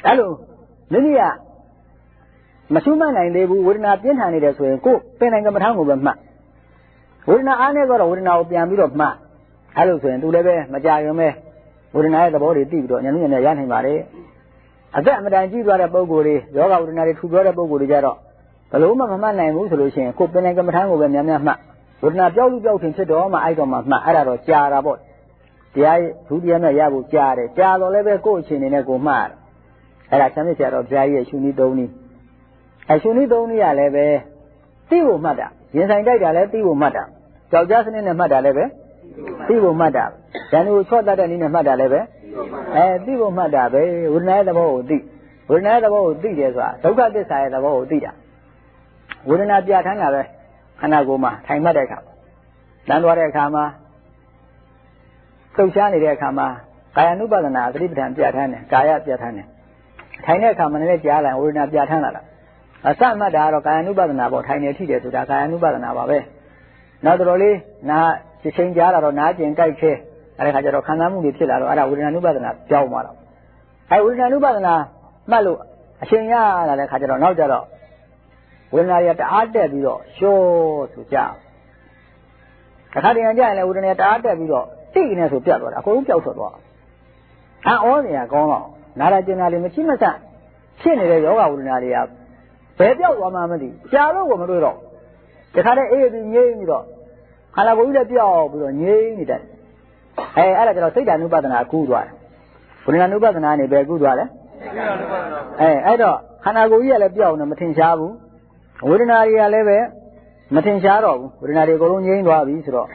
Hello, Lilia Masuma and they would not be handed as well. Go, pen and come over ma. Would not I never would now be a bit of ma. Hello, to the Majayome, would not the body deep on and the Yanimare. At that, Madame G. got a bogori, Yoga would not to got a bogori jaro. The Loma man and Musolution, cook pen and come over Yamma. Would not go to sit all my item of my Arab Jara bot. The eye to the Yabu Jare, Jalo level coaching in a gomar. And I can say of Jaya Shunidoni. I Shunidoni, I leve. Tivo mother. Yes, I died, I let Tivo mother. So just in a mother leve. Tivo mother. Then you saw that in a mother leve. And Tivo mother, would not have all thee. Would not have all thee as well. So got this side of all thee. Wouldn't not be a Tanga, Hanagoma, Time mother come. Then what I come. So shiny there come. Kayanubana, 3 times Jatan, Kaya Jatan. Tiny come and let Jala would not be a Tanala. A son mother of Kayanubana about tiny teacher to the Kayanubana. Naturally, now she changed Jala or Naji and Kaiche, and I had a Kanamu Tilla or I would not know Badana, Jawmara. I would not know Badana, Malu, a Shenya, and I had a Nojalo. When I at the art below, show to Jam. A Hadian Jana wouldn't at the art below, taking us to Jabba, a whole Joseph. I only are gone. Nara generally Machimasa, Chinny Yoga would not have. Baby of Mamadi, Jalo Wamado. The Hada aid in Yamido. Halabuda Pio, Yamidan. I say that Nubadana good one. Put in a Nubadana, a very good one. I don't. Hanagoya Pio, Matin Shabu. Wouldn't I leve? Matin Sharo, wouldn't I go on Yamwa?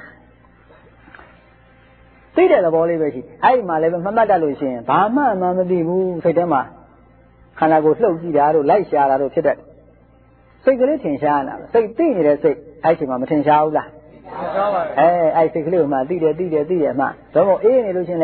See that of all I my 11 Mamadalucian, Bama, Mamadi, Fedema. Hanago slow, Gidaro, like Shara, Tibet. Say the little Shana, say, say, I see Mamatin Shaula. I think little ma, dear, ma. So, any illusion,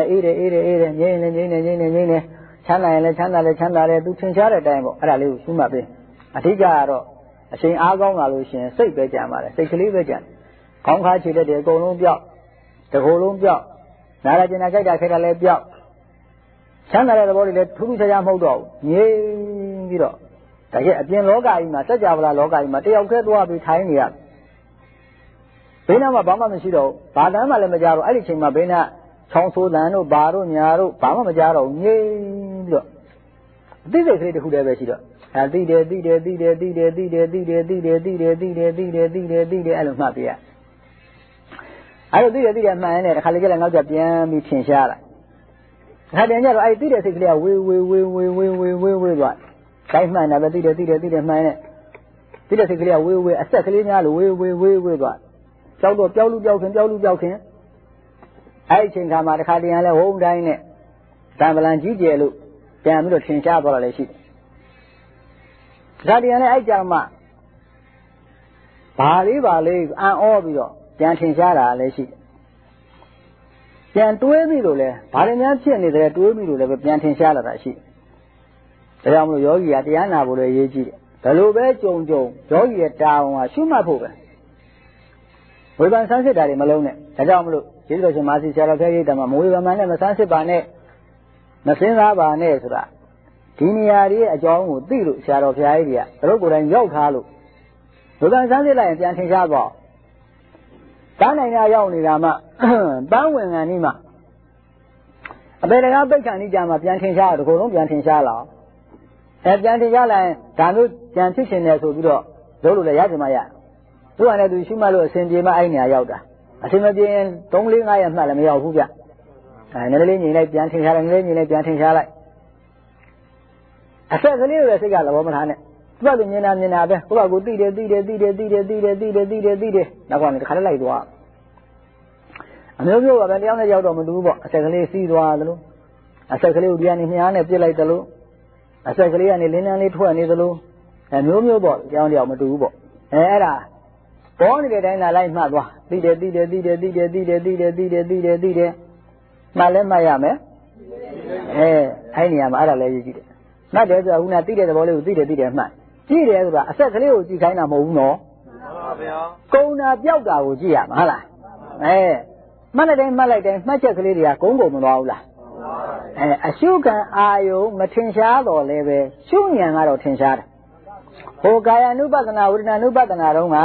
Chana, do Chinchara Damo, Aralu, Sumabi. A Tigaro, a Saint Argon allusion, say Bejama, say Clevejan. Conquer the Golum Job, the Golum Job. Narajana Gada let job. Chana the body let 2 Modo, yea, I get again Loga in my Sajava Loga in my tail, be tiny up. Benama Bama Masido, Badama Lemajaro, Aliching Mabena, Chonso Lano, Baro, Niaro, Bama Majaro, yea. This is really who ever see. And Mafia. I don't think a man at Haligal and not Jam meeting Shara. Had any other idea, we what? Five man never did a man. Did a clear we a second we what? So go Jalu Jokin. I think I'm at Hadiana home dining. Tamalan Gilu, damn little Chinchaba. Zadiana I Jama Bali, and Orbio. Jantin Shara, Leshy. Jan 2 Milule, Parian Chin is there 2 Milule with Jantin Shara, she. The Ramu Yogi at the Anna would a Yeji. The Lube Joe, Yogi at Town, Shumapuga. We want sunset at Malone, the Ramu, Jesus and Masi Shara, the Mamu, man, and the sunset Bane, Masina Banesra. Tiniari, a John would be Shara of the idea, Rogo and Yokalu. We want sunset like Jantin Shara. Dana Yoni Rama, Bawing Anima. A better Albecani Jama, Jantin Shala, Columbian Shala. As Jantin Shala, Danu, Jantin as Udo, Zolu the Yazamaya. Do I do Shumalo, Sindima Aina Yoda? A Simadian, don't leave I am Malamia Huga. I never lean like Jantin Shala and lean like Jantin Shala. I said a little cigar, woman Hannah. But in Ninabe, who are good, did now one to Carolite. And you are the only Yadomaduba, a second see the a second Diana, like the Lu, a second and Elena Lithuania the Lu, and Romeo bought the only Amadubo. Era. Born again, I like Madwa. Did Malayame? I am other lady. Not as I would not did the volume, did man. See there, a second you kind of move no. Go now, Yoga, Ujia, Mala. Maladan, Maladan, Machacalia, Congo Mola. အရှုခံအာယုမထင်ရှားတော့လည်းပဲရှုဉဏ်ကတော့ထင်ရှားတယ်ဟိုကာယ ानु ပဒနာဝေဒနာ ानु ပဒနာတော့က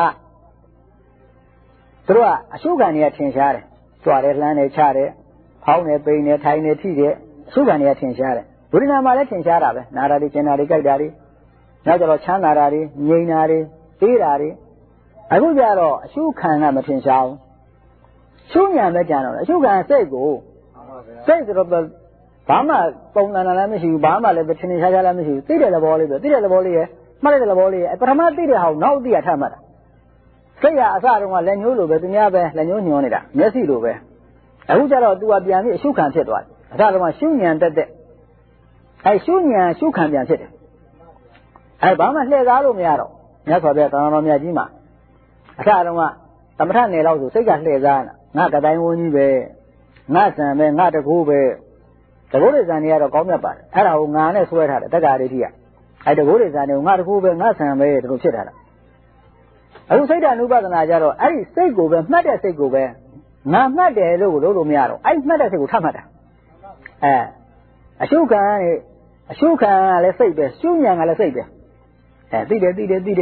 သူတို့ကအရှုခံတွေကထင်ရှားတယ်ကြွတယ်လှမ်းတယ်ချတယ်ဖောင်းတယ်ပိန်တယ်ထိုင်တယ်ထိတယ်အရှုခံတွေကထင်ရှားတယ်ဝေဒနာမှာလည်းထင်ရှားတာပဲနာတာတွေကျင်တာတွေကြိုက်တာတွေနောက်ကျတော့ချမ်းသာတာတွေငြိမ်တာတွေအေးတာတွေအခုကျတော့အရှုခံကမထင်ရှားဘူးရှုဉဏ်ပဲကြံတော့တယ်အရှုခံစိတ်ကိုစိတ်ဆိုတော့ဘာမှပုံသဏ္ဍာန်လည်းမရှိဘူးဘာမှလည်းထင်ထင်ရှားရှားလည်းမရှိဘူးသိတဲ့သဘောလေးပဲသိတဲ့သဘောလေးရဲ့မှတ်တဲ့သဘောလေးရဲ့ပထမသိတဲ့ဟာကိုနောက်သိရထမှတ်တာစိတ်ကအစတုန်းကလက်ညှိုးလိုပဲသူများပဲလက်ညှိုးညွှန်နေတာမျက်စိလိုပဲအခုကျတော့ तू ကပြန်ပြီးအရှုခံဖြစ်သွားတယ်အစတုန်းကရှုဉဏ်တက်ရှုဉဏ်ရှုခံပြန်ဖြစ်တယ်ဘာမှလှည့်ကားလို့မရတော့မြတ်စွာဘုရားသံဃာတော်မြတ်ကြီးမှာအစတုန်းကသမထနယ်လောက်ဆိုစိတ်ကလှည့်စားနေတာငါကတိုင်းဝန်းကြီးပဲငါဆံပဲငါတကူပဲတကူတွေဇန်တွေကတော့ကောင်းမြတ်ပါတယ်အဲ့ဒါကိုငါနဲ့ဆွဲထားတယ်တက္ကရာဒိဋ္ဌိကအဲ့တကူတွေဇန်တွေကိုငါတကူပဲငါဆံပဲဒီလိုဖြစ်ထားတာအခုစိတ်ဓာတ် ानु ပဒနာကြတော့အဲ့ဒီစိတ်ကိုပဲမှတ်တဲ့စိတ်ကိုပဲငါမှတ်တယ်လို့လို့မရတော့အဲ့မှတ်တဲ့စိတ်ကိုထပ်မှတ်တာအရှုခံကလည်းစိတ်ပဲရှုဉဏ်ကလည်းစိတ်ပဲသိတယ်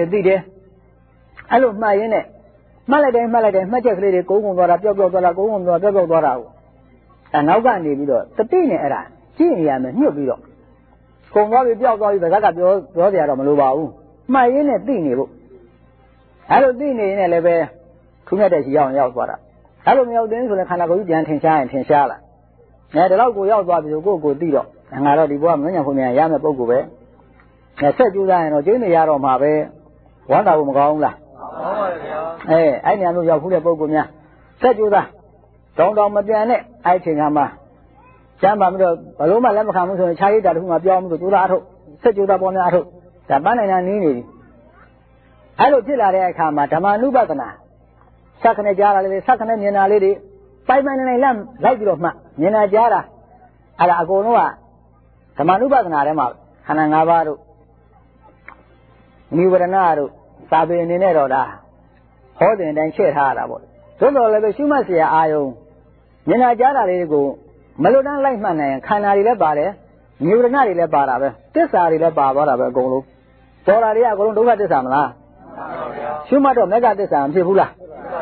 အဲ့လိုမှတ်ရင်းနဲ့မှတ်လိုက်တယ်မှတ်ချက်ကလေးတွေကုန်းကုန်သွားတာပျောက်သွားတာကုန်းကုန်သွားပျောက်သွားတာကိုနောက်ကနေပြီးတော့တတိနဲ့အဲ့ဒါကြည့်နေရမယ်ညှို့ပြီးတော့ကုန်းသွားပြီးပျောက်သွားပြီးဗဇက်ကပြောကြရတော့မလိုပါဘူးမှတ်ရင်းနဲ့သိနေဖို့အဲ့လိုသိနေရင်လည်းပဲခုမြတ်တဲ့ရှိရောက်သွားတာအဲ့လိုမရောက်သေးဘူးဆိုရင်ခန္ဓာကိုယ်ကြီးပြန်ထင်ရှားရင်ထင်ရှားလာဒီလောက်ကိုရောက်သွားပြီဆိုကိုသိတော့ငါတော့ဒီဘဝမဉ္ဇဉ်ဖို့မြန်ရမယ်ပုဂ္ဂိုလ်ပဲဆက်ကြိုးစားရင်တော့ကျင်းနေရတော့မှာပဲဝမ်းသာဖို့မကောင်းဘူးလားမှန်ပါဗျာအဲ့နေရာမျိုးရောက်ခုတဲ့ပုဂ္ဂိုလ်များဆက်ကြိုးစားတောင်မပြန်နဲ့အဲ့ချိန်ကမှကျမ်းပါပြီးတော့ဘလို့မှလက်မခံဘူးဆိုရင်ခြားရိတ်တာတစ်ခုမှပြောင်းပြီးတော့ကြိုးစားအထုတ်ဆက်ကြိုးစားပေါ်များအထုတ်ဒါပန်းနိုင်တာနည်းနေပြီအဲ့လိုဖြစ်လာတဲ့အခါမှာဓမ္မ ानु ပဒနာစက္ခနဲ့ကြားတာလေးစက္ခနဲ့မြင်တာလေးတွေပိုင်နိုင်လိုက်ပြီးတော့မှမြင်တာကြားတာအဲ့ဒါအကုန်လုံးကဓမ္မ ानु ပဒနာထဲမှာခန္ဓာ၅ပါးတို့နိဝရဏတို့သာပေအနေနဲ့တော့ဒါဟောတဲ့အတိုင်းချဲ့ထားရတာပေါ့သို့တော်လည်းပဲရှုမှတ်เสียအာယုံမြင်တာကြားတာလေးကိုမလွတ်တမ်းလိုက်မှတ်နိုင်ရင်ခန္ဓာတွေလည်းပါတယ်နိဝရဏတွေလည်းပါတာပဲသစ္စာတွေလည်းပါသွားတာပဲအကုန်လုံးပေါ်တာတွေကအကုန်လုံးဒုက္ခသစ္စာမလားရှုမှတ်တော့မေဃသစ္စာမဖြစ်ဘူးလား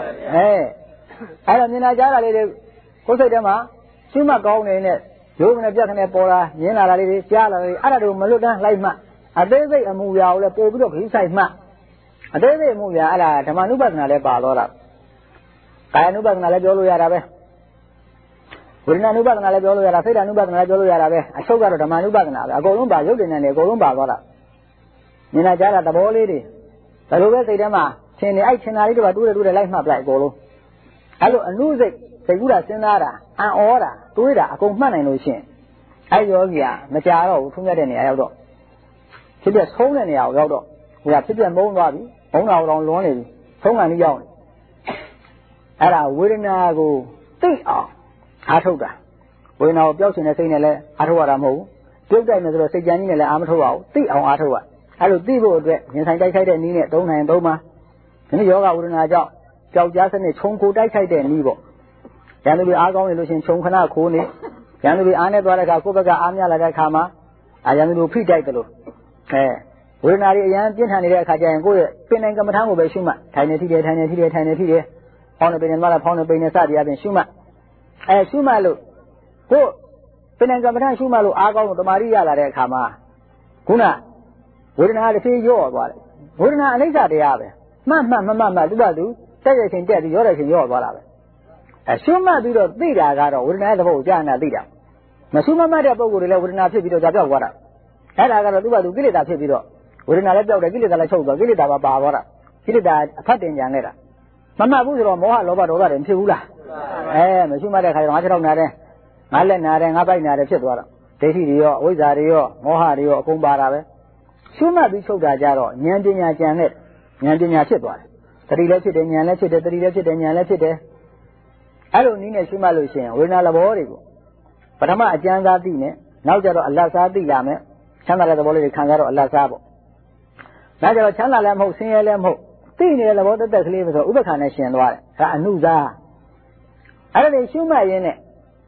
အဲ့တော့မြင်တာကြားတာလေးတွေကိုယ်စိတ်ထဲမှာရှုမှတ်ကောင်းနေတဲ့ရုပ်နဲ့ပြက်ခနဲ့ပေါ်တာမြင်လာတာလေးတွေကြားလာတာလေးအဲ့ဒါတို့မလွတ်တမ်းလိုက်မှအသေးစိတ်အမှုရာကိုလည်းပို့ပြီးတော့ခရီးဆိုင်မှအသေးစိတ်အမှုရာအဲ့ဒါဓမ္မ ानु ပဒနာလည်းပါတော့တာကာယ ानु ပဒနာလည်းပြောလို့ရတာပဲဝေဒနာ ानु ပဒနာလည်းပြောလို့ရတာစိတ် ानु ပဒနာလည်းပြောလို့ရတာပဲအချုပ်ကတော့ဓမ္မ ानु ပဒနာပဲအကုန်လုံးပါရုပ်တင်နေတယ်အကုန်လုံးပါသွားတာမြင်လာကြားတာသဘောလေးတွေဒါလိုပဲစိတ်ထဲမှာသင်နေအဲ့သင်္သာလေးတွေကတိုးတယ်လိုက်မှတ်ပလိုက်အကုန်လုံးအဲ့လိုအနုစိတ်စိတ်ကူးတာစဉ်းစားတာအံ့ဩတာတွေးတာအကုန်မှတ်နိုင်လို့ရှိရင်အဲ့ယောဂီကမကြတော့ဘူးထုံးရတဲ့နေရာရောက်တော့ဖြစ်ပြဆုံးတဲ့နေရာကိုရောက်တော့ဟိုကဖြစ်ပြမုန်းသွားပြီမုန်းတာတော့လွန်နေပြီဆုံးကန်ပြီးရောက်နေအဲ့ဒါဝေဒနာကိုသိအောင်အားထုတ်တာဝေဒနာကိုပျောက်ရှင်တဲ့စိတ်နဲ့လည်းအားထုတ်ရတာမဟုတ်ဘူးပြုတ်တိုက်နေဆိုတော့စိတ်ကြမ်းကြီးနဲ့လည်းအားမထုတ်ရဘူးသိအောင်အားထုတ်ရအဲ့လိုသိဖို့အတွက်ရင်ဆိုင်တိုက်ခိုက်တဲ့နည်းနဲ့သုံးနိုင်သုံးပါဒီနေ့ယောဂဝေဒနာကြောင့်ကြောက်ကြားစနစ်ခြုံကိုတိုက်ခိုက်တဲ့နည်းပေါ့ရန်သူတွေအားကောင်းနေလို့ရှိရင်ခြုံခဏခိုးနေရန်သူတွေအားနဲ့သွားတဲ့အခါကိုယ့်ဘက်ကအားများလာတဲ့အခါမှာရန်သူတို့ဖိတိုက်တယ်လို့ဝေဒနာတွေအရန်ပြင်းထန်နေတဲ့အခါကျရင်ကိုယ့်ရဲ့ပင်နိုင်ကမ္မထမ်းကိုပဲရှုမှတ်ထိုင်နေထိတယ်ဖောင်းနေပိန်နေစသည်အပြင်ရှုမှတ်ရှုမှတ်လို့ကိုယ်ပင်နိုင်ကမ္မထမ်းရှုမှတ်လို့အားကောင်းလို့တမာရီရလာတဲ့အခါမှာခုနဝေဒနာတစ်ဖြည်းရော့သွားတယ်ဝေဒနာအနိစ္စတရားပဲမှတ်သူ့ဘာသူတက်တဲ့ချိန်တက်ပြီးရော့တဲ့ချိန်ရော့သွားတာပဲရှုမှတ်ပြီးတော့သိတာကတော့ဝေဒနာရဲ့သဘောကိုကြားနာသိတာမရှုမှတ်တဲ့ပုံကိုယ်တွေလည်းဝေဒနာဖြစ်ပြီးတော့ကြောက်သွားတာအဲ့ဒါကတော့သူ့ဘာသူကိလေသာဖြစ်ပြီးတော့ဝေဒနာလည်းကြောက်တယ်ကိလေသာလည်းချုပ်သွားကိလေသာပါသွားတာကိလေသာအဖတ်တင်ကြံနေတာမမှတ်ဘူးဆိုတော့မောဟလောဘဒေါသတွေမဖြစ်ဘူးလားမရှုမှတ်တဲ့ခါကျတော့ငါခြေထောက်နာတယ်ငါလက်နာတယ်ငါပိုက်နာတယ်ဖြစ်သွားတော့ဒိဋ္ဌိတွေရောအဝိဇ္ဇာတွေရောမောဟတွေရောအကုန်ပါတာပဲရှုမှတ်ပြီးချုပ်တာကြတော့ဉာဏ်ပညာကြံတဲ့ဉာဏ်ပညာဖြစ်သွားတယ်တတိလည်းဖြစ်တယ်ဉာဏ်လည်းဖြစ်တယ်တတိလည်းဖြစ်တယ်ဉာဏ်လည်းဖြစ်တယ်အဲ့လိုနည်းနဲ့ရှုမှတ်လို့ရှိရင်ဝေဒနာသဘောတွေကိုပထမအကျဉ်းစားသိနေနောက်ကျတော့အလတ်စားသိရမယ်ချမ်းသာတဲ့သဘောလေးတွေခံစားတော့အလတ်စားပေါ့နောက်ကျတော့ချမ်းသာလည်းမဟုတ်ဆင်းရဲလည်းမဟုတ်သိနေတဲ့သဘောတက်ကလေးပဲဆိုဥပ္ပခါနဲ့ရှင်သွားတယ်ဒါအနုစားအဲ့ဒါတွေရှုမှတ်ရင်းနဲ့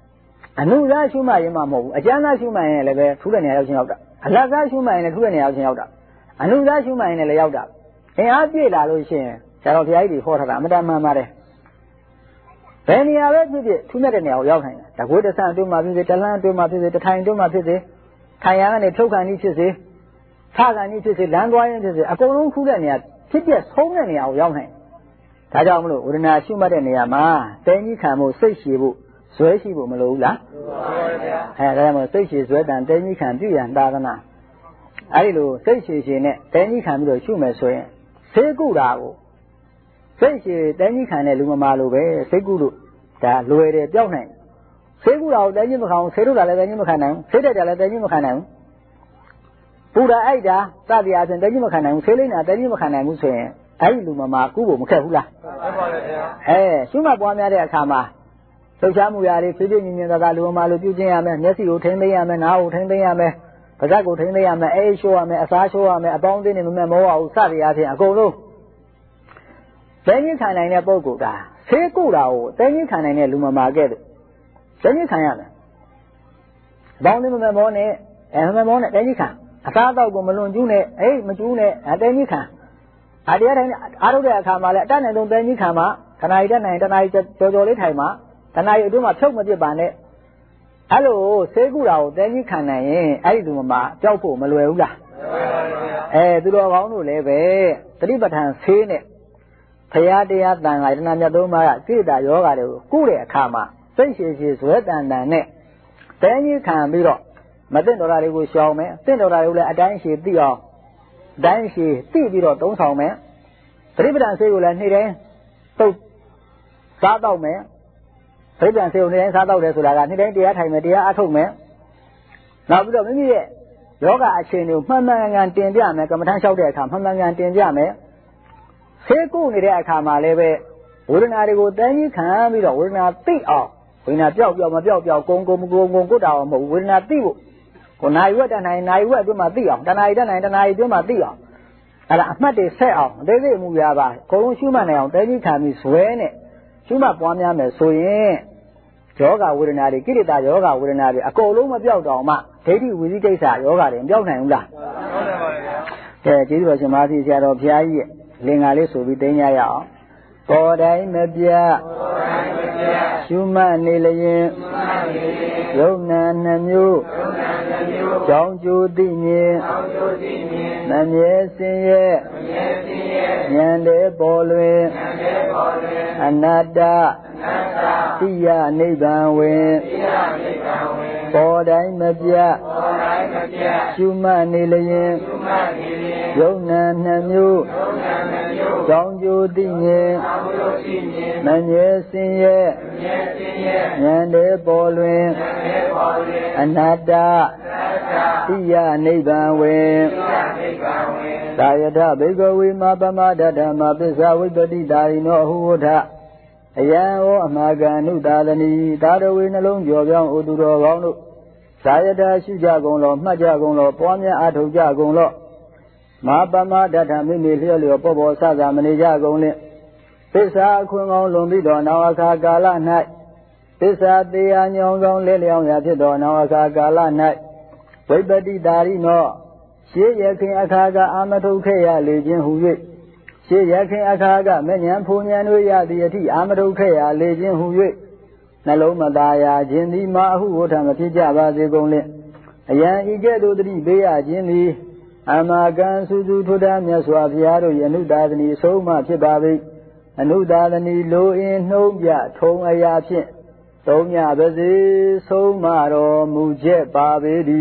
အနုသားရှုမှရင်မှမဟုတ်ဘူးအကျမ်းသားရှုမှရင်လည်းပဲထူးတဲ့နေရာရောက်ချင်းရောက်တာအလတ်သားရှုမှရင်လည်းထူးတဲ့နေရာရောက်ချင်းရောက်တာအနုသားရှုမှရင်လည်းရောက်တာအင်အားပြည့်လာလို့ရှိရင်ဆရာတော်ဘုရားကြီးတွေဟောထားတာအမတန်မှန်ပါတယ်ဘယ်နေရာပဲဖြစ်ဖြစ်ထူးမြတ်တဲ့နေရာကိုရောက်နိုင်တယ်တကွေးတဆန့်အတွင်းမှာဖြစ်စေတလန်းအတွင်းမှာဖြစ်စေတထိုင်အတွင်းမှာဖြစ်စေထိုင်ရကနေဖြုတ်ခံကြီးဖြစ်စေဖခံကြီးဖြစ်စေလမ်းသွားရင်ဖြစ်စေအကုန်လုံးထူးတဲ့နေရာဖြစ်ပြဆုံးတဲ့နေရာကိုရောက်နိုင်ဒါကြောင့်မလို့ဝေဒနာရှုမှတ်တဲ့နေရာမှာတဲကြီးခံဖို့စိတ်ရှည်ဖို့ဇွဲရှိဖို့မလိုဘူးလားဒါကြောင့်မလို့စိတ်ရှည်ဇွဲတန်တဲကြီးခံပြုရန်သာသနာအဲဒီလိုစိတ်ရှည်ရှည်နဲ့တဲကြီးခံပြီးတော့ရှုမယ်ဆိုရင်ဆေးကုတာကိုစိတ်ရှည်တဲကြီးခံတဲ့လူမမာလိုပဲစိတ်ကုလို့ဒါလွယ်တယ်ပြောက်နိုင်ဆေးကုတာကိုတဲကြီးမခံဘူးဆေးထုတ်တာလည်းတဲကြီးမခံနိုင်ဘူးဆေးတက်တာလည်းတဲကြီးမခံနိုင်ဘူးပူတာအိုက်တာစသည်အားဖြင့်တဲကြီးမခံနိုင်ဘူးဆေးလိမ့်တာတဲကြီးမခံနိုင်ဘူးဆိုရင်အဲဒီလူမမာကုဖို့မခက်ဘူးလားဟုတ်ပါရဲ့ဗျာရှုမှတ်ပွားများတဲ့အခါမှာလှုပ်ရှားမှုရာတွေဖြည်းဖြည်းညင်ညင်သာသာလူမမာလိုပြုကျင့်ရမယ်မျက်စိကိုထိန်းသိမ်းရမယ်နားကိုထိန်းသိမ်းရမယ်ပါးစပ်ကိုထိန်းသိမ်းရမယ်ရှိုးရမယ်အစားရှိုးရမယ်အပေါင်းအသင်းတွေမမဲ့မောဝဘူးစသည်အားဖြင့်အကုန်လုံးတဲကြီးခံနိုင်တဲ့ပုဂ္ဂိုလ်ဒါဆေးကုတာကိုတဲကြီးခံနိုင်တဲ့လူမမာကဲ့သို့တဲကြီးခံရမယ်အပေါင်းအသင်းမမဲ့မောနဲ့မမဲ့မောနဲ့တဲကြီးခံအစားတော့ကိုမလွန်ကျူးနဲ့မကျူးနဲ့တဲကြီးခံတရားထိုင်အားထုတ်တဲ့အခါမှာလည်းအတတ်နိုင်ဆုံးတဲကြီးခံမှာတဏှာကြီးတက်နိုင်တဏှာကြီးကြော်လေးထိုင်မှာတဏှာကြီးအတွင်းမှာဖြုတ်မပြစ်ပါနဲ့အဲ့လိုဆေးကုတာကိုတဲကြီးခံနိုင်ရင်အဲ့ဒီလူမှာကြောက်ဖို့မလွယ်ဘူးလားသူတော်ကောင်းတို့လည်းပဲသတိပဋ္ဌာန်ဆေးနဲ့ဖရာတရားတန်ခါတဏှာမြတ်သုံးပါးကစိတ္တယောဂါတွေကိုကုတဲ့အခါမှာစိတ်ရှည်ရှည်ဇွဲတန်တန်နဲ့တဲကြီးခံပြီးတော့မသိတော်တာတွေကိုရှောင်မယ်သိတော်တာတွေကိုလည်းအတိုင်းရှည်သိအောင်အတိုင်းရှည်သိပြီးတော့သုံးဆောင်မယ်သတိပဋ္ဌာန်ဆေးကိုလည်းနေ့တိုင်းတုတ်စားတော့မယ်သတိပဋ္ဌာန်ဆေးကိုနေ့တိုင်းစားတော့တယ်ဆိုတာကနေ့တိုင်းတရားထိုင်မယ်တရားအထုတ်မယ်နောက်ပြီးတော့မိမိရဲ့ယောဂအခြေအနေကိုမှန်မှန်ကန်ကန်တင်ပြမယ်ကမ္မထမ်းလျှောက်တဲ့အခါမှန်မှန်ကန်တင်ပြမယ်ဆေးကုနေတဲ့အခါမှာလည်းပဲဝေဒနာတွေကိုတန်းကြီးခံပြီးတော့ဝေဒနာသိအောင်ဝေဒနာပျောက်မပျောက်ကုန်းကုတ်တာမဟုတ်ဝေဒနာသိဖို့ကိုနိုင်ဝက်တန်နိုင်နိုင်ဝက်အတွင်းမှာသိအောင်တဏှာကြီးတန်နိုင်တဏှာကြီးအတွင်းမှာသိအောင်အဲ့ဒါအမှတ်တွေဆက်အောင်အသေးစိတ်အမှုရပါအကုန်လုံးရှုမှတ်နိုင်အောင်တဲကြီးခံပြီးဇွဲနဲ့ရှုမှတ်ပွားများမယ်ဆိုရင်ယောဂဝေဒနာတွေကိလေသာယောဂဝေဒနာတွေအကုန်လုံးမပြောက်တော့မှဒိဋ္ဌိဝိသိကိစ္စယောဂတွေမပြောက်နိုင်ဘူးလားဟုတ်တယ်ပါဗျာကျေးဇူးတော်ရှင်မာသီဆရာတော်ဘုရားကြီးရဲ့လင်္ကာလေးဆိုပြီးသိညာရအောင်ပေါ်တိုင်းမပြရှုမှတ်နေလျင်ယုံနာနှမျိုးကြောင်းကျိုးသိမြင်မမြဲစင်ရဲ့ဉာဏ်လေးပေါ်လွင်အနတ္တသိယနိဗ္ဗာန်ဝင်ပေါ်တိုင်းမပြရှုမှတ်နေလျင်ယုံနာနှမျိုးကြောင်းကျိုးသိမြင်မမြဲစင်ရဲ့ဉာဏ်လေးပေါ်လွင်အနတ္တသိယနိဗ္ဗာန်ဝင်သာယထဘိကဝေမပမဒဓမ္မပစ္စဝိပတိတာရိနောအဟုဝထအယံဟောအမာကံနုသာသနီသာရဝေနှလုံးကျော်ပြောင်းဥသူတော်ကောင်းတို့သာယထရှိကြကုန်လောမှတ်ကြကုန်လောပွားများအားထုတ်ကြကုန်လောမပမဒဓမ္မိမိလျော့လျော့ပေါ်ပေါ်ဆဆမနေကြကုန်လင်ပစ္စအခွင့်ကောင်းလွန်ပြီးတော့နောက်အခါကာလ၌ပစ္စတရားညောင်းဆောင်လဲလျောင်းရာဖြစ်တော်နောက်အခါကာလ၌ဝိပတိတာရိနောရှေးရခင်အခါကအာမထုတ်ခဲ့ရလေခြင်းဟူ၍ရှေးရခင်အခါကမဉ္ဇဉ်ဖူဉ္ဇဉ်တို့ရသည့်အထိအာမထုတ်ခဲ့ရလေခြင်းဟူ၍နှလုံးမသာယာခြင်းသည်မအဟုဝထမဖြစ်ကြပါစေကုန်လင်အယံဤကဲ့သို့တတိပေးရခြင်းသည်အမာကံစုစုထွတ်တာမြတ်စွာဘုရားတို့၏အနုသာသနီအဆုံးမှဖြစ်ပါ၏အနုသာသနီလိုအင်းနှုံးပြထုံအရာဖြင့်သုံးညပါစေဆုံးမတော်မူချက်ပါပေတ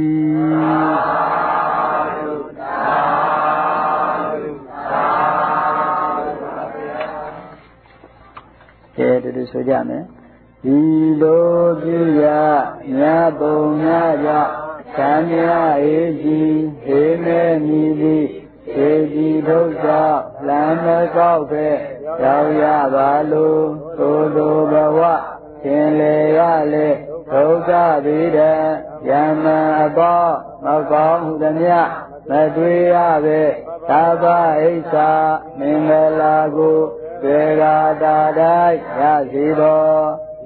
ည်းတူဆိုကြမယ်ဒီလိုပြုရမြတ်ဘုံများကြောင့်သံဃာအေကြီးဟေမဲမီသည်ေဒီထုတ်သောလမ်းမကောက်ပဲရောက်ရပါလို့သို့သောဘဝသင်လေရလေဒုက္ခဗိဒံယမံအပေါမကောင်းဟုသည်မြမတွေ့ရပဲသဗ္ဗဣစ္ဆာမင်္ဂလာကိုသေဂာတာတိုင်းရစီတော်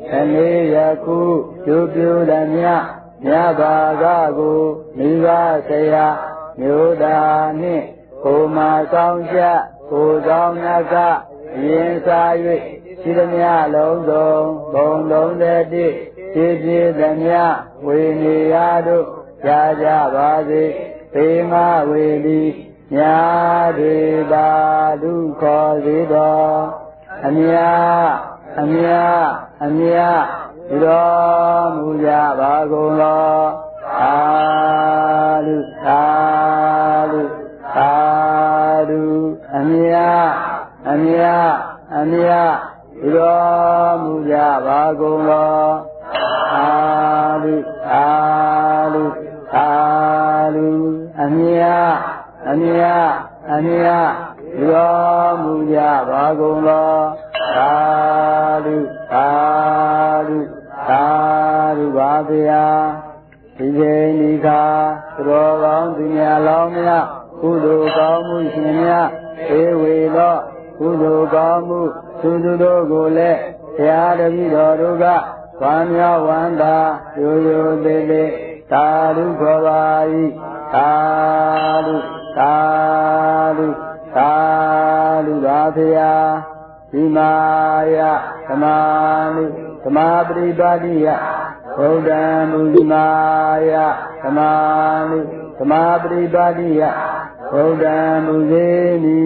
နေယခုပြုပြုလည်းမြမြဘာကကိုမိဘဆရာမျိုးသားနှင့်ကိုမဆောင်ချက်ကိုဆောင်နကအရင်စား၍ရှိသမျှလုံးစုံဘုံလုံးတဲ့တိဖြစ်ဖြစ်သမျှဝေနေရတို့ကြာကြပါစေသေမဝေလီညာဒေတာဒုခောစေတော်အမြအမြအမြဒီတော်မူကြပါကုန်လောသာဓုသာဓုသာဓုအမြအမြအမြဒီတော်မူကြပါကုန်လောသာဓုသာဓုသာဓုအမြအမြအမြဒီတော်မူကြပါကုန်လောသာဓုသာဓုသာဓုပါဗျာဒီချိန်ဒီခါသူတော်ကောင်းသူများလောင်းများကုသိုလ်ကောင်းမှုရှင်များဧဝေသောကုသိုလ်ကောင်းမှုသူတို့ကိုလည်းဘုရားတပည့်တော်တို့ကဝမ်းမြောက်ဝမ်းသာရိုးရိုးသေးသေးသာဓုခေါ်ပါ၏သာဓုသာဓုသာဓုပါဗျာဒီမာယသမာနုသမာပရိပါတိယဘုဒ္ဓံမူဒီမာယသမာနုသမာပရိပါတိယဘုဒ္ဓံမူစေနိ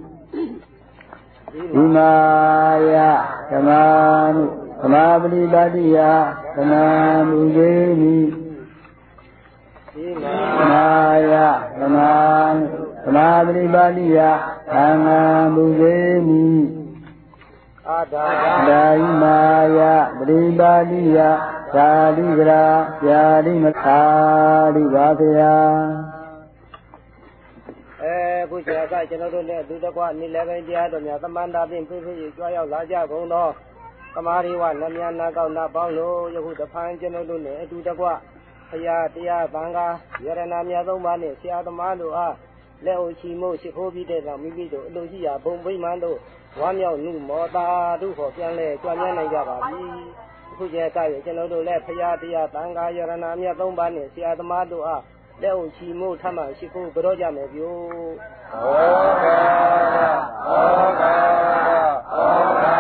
ဒီမာယသမာနုသမာပရိပါတိယသမာမူစေနိဒီမာယသမာနုသမာပရိပါတိယသမာမူစေနိဒါယမာယပရိပါတိယဇာတိကရာဇာတိမသာတိပါဗျာခုဆရာကကျွန်တော်တို့နဲ့အတူတကွနေ့လည်းပဲတရားတော်များသမန္တာဖြင့်ပြည့်စုံကြွားရောက်လာကြကုန်သောသမာဓိဝနမြနာကောက်နာပေါင်းလို့ယခုတဖန်ကျွန်တော်တို့နဲ့အတူတကွဘုရားတရားသံဃာယရဏများသုံးပါးနဲ့ဆရာသမားတို့အားလက်အုပ်ချီမို့ရှိခိုးပြီးတဲ့နောက်မိမိတို့အလိုရှိရာဘုံဗိမာန်တို့ဝမ်းမြောက်မှုမောတာတို့ခေါ်ပြန်လဲကြွမြန်းနိုင်ကြပါပြီအခုကျကရကျွန်တော်တို့လည်းဘုရားတရားသံဃာယရဏများသုံးပါးနဲ့ဆရာသမားတို့အားလက်အုပ်ချီမို့ထမှရှိခိုးကြောကြမယ်ပြုဟုတ်ကဲ့ဟုတ်ကဲ့ဟုတ်ကဲ့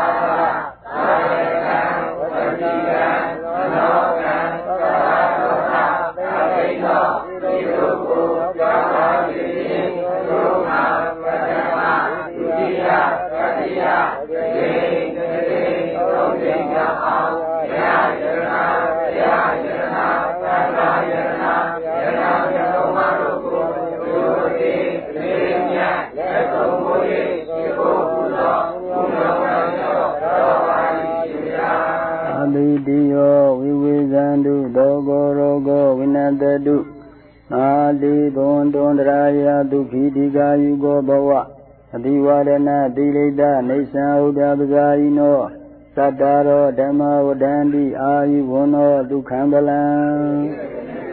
တုအာတိဘွန်တွန်တရာယဒုက္ခိတိကာယုဘောဘဝအတိဝရဏတိလိတနေသံဥဒ္ဒပဇာယိနောသတ္တရောဓမ္မဝဒန္တိအာယုဝနောဒုက္ခံပလံ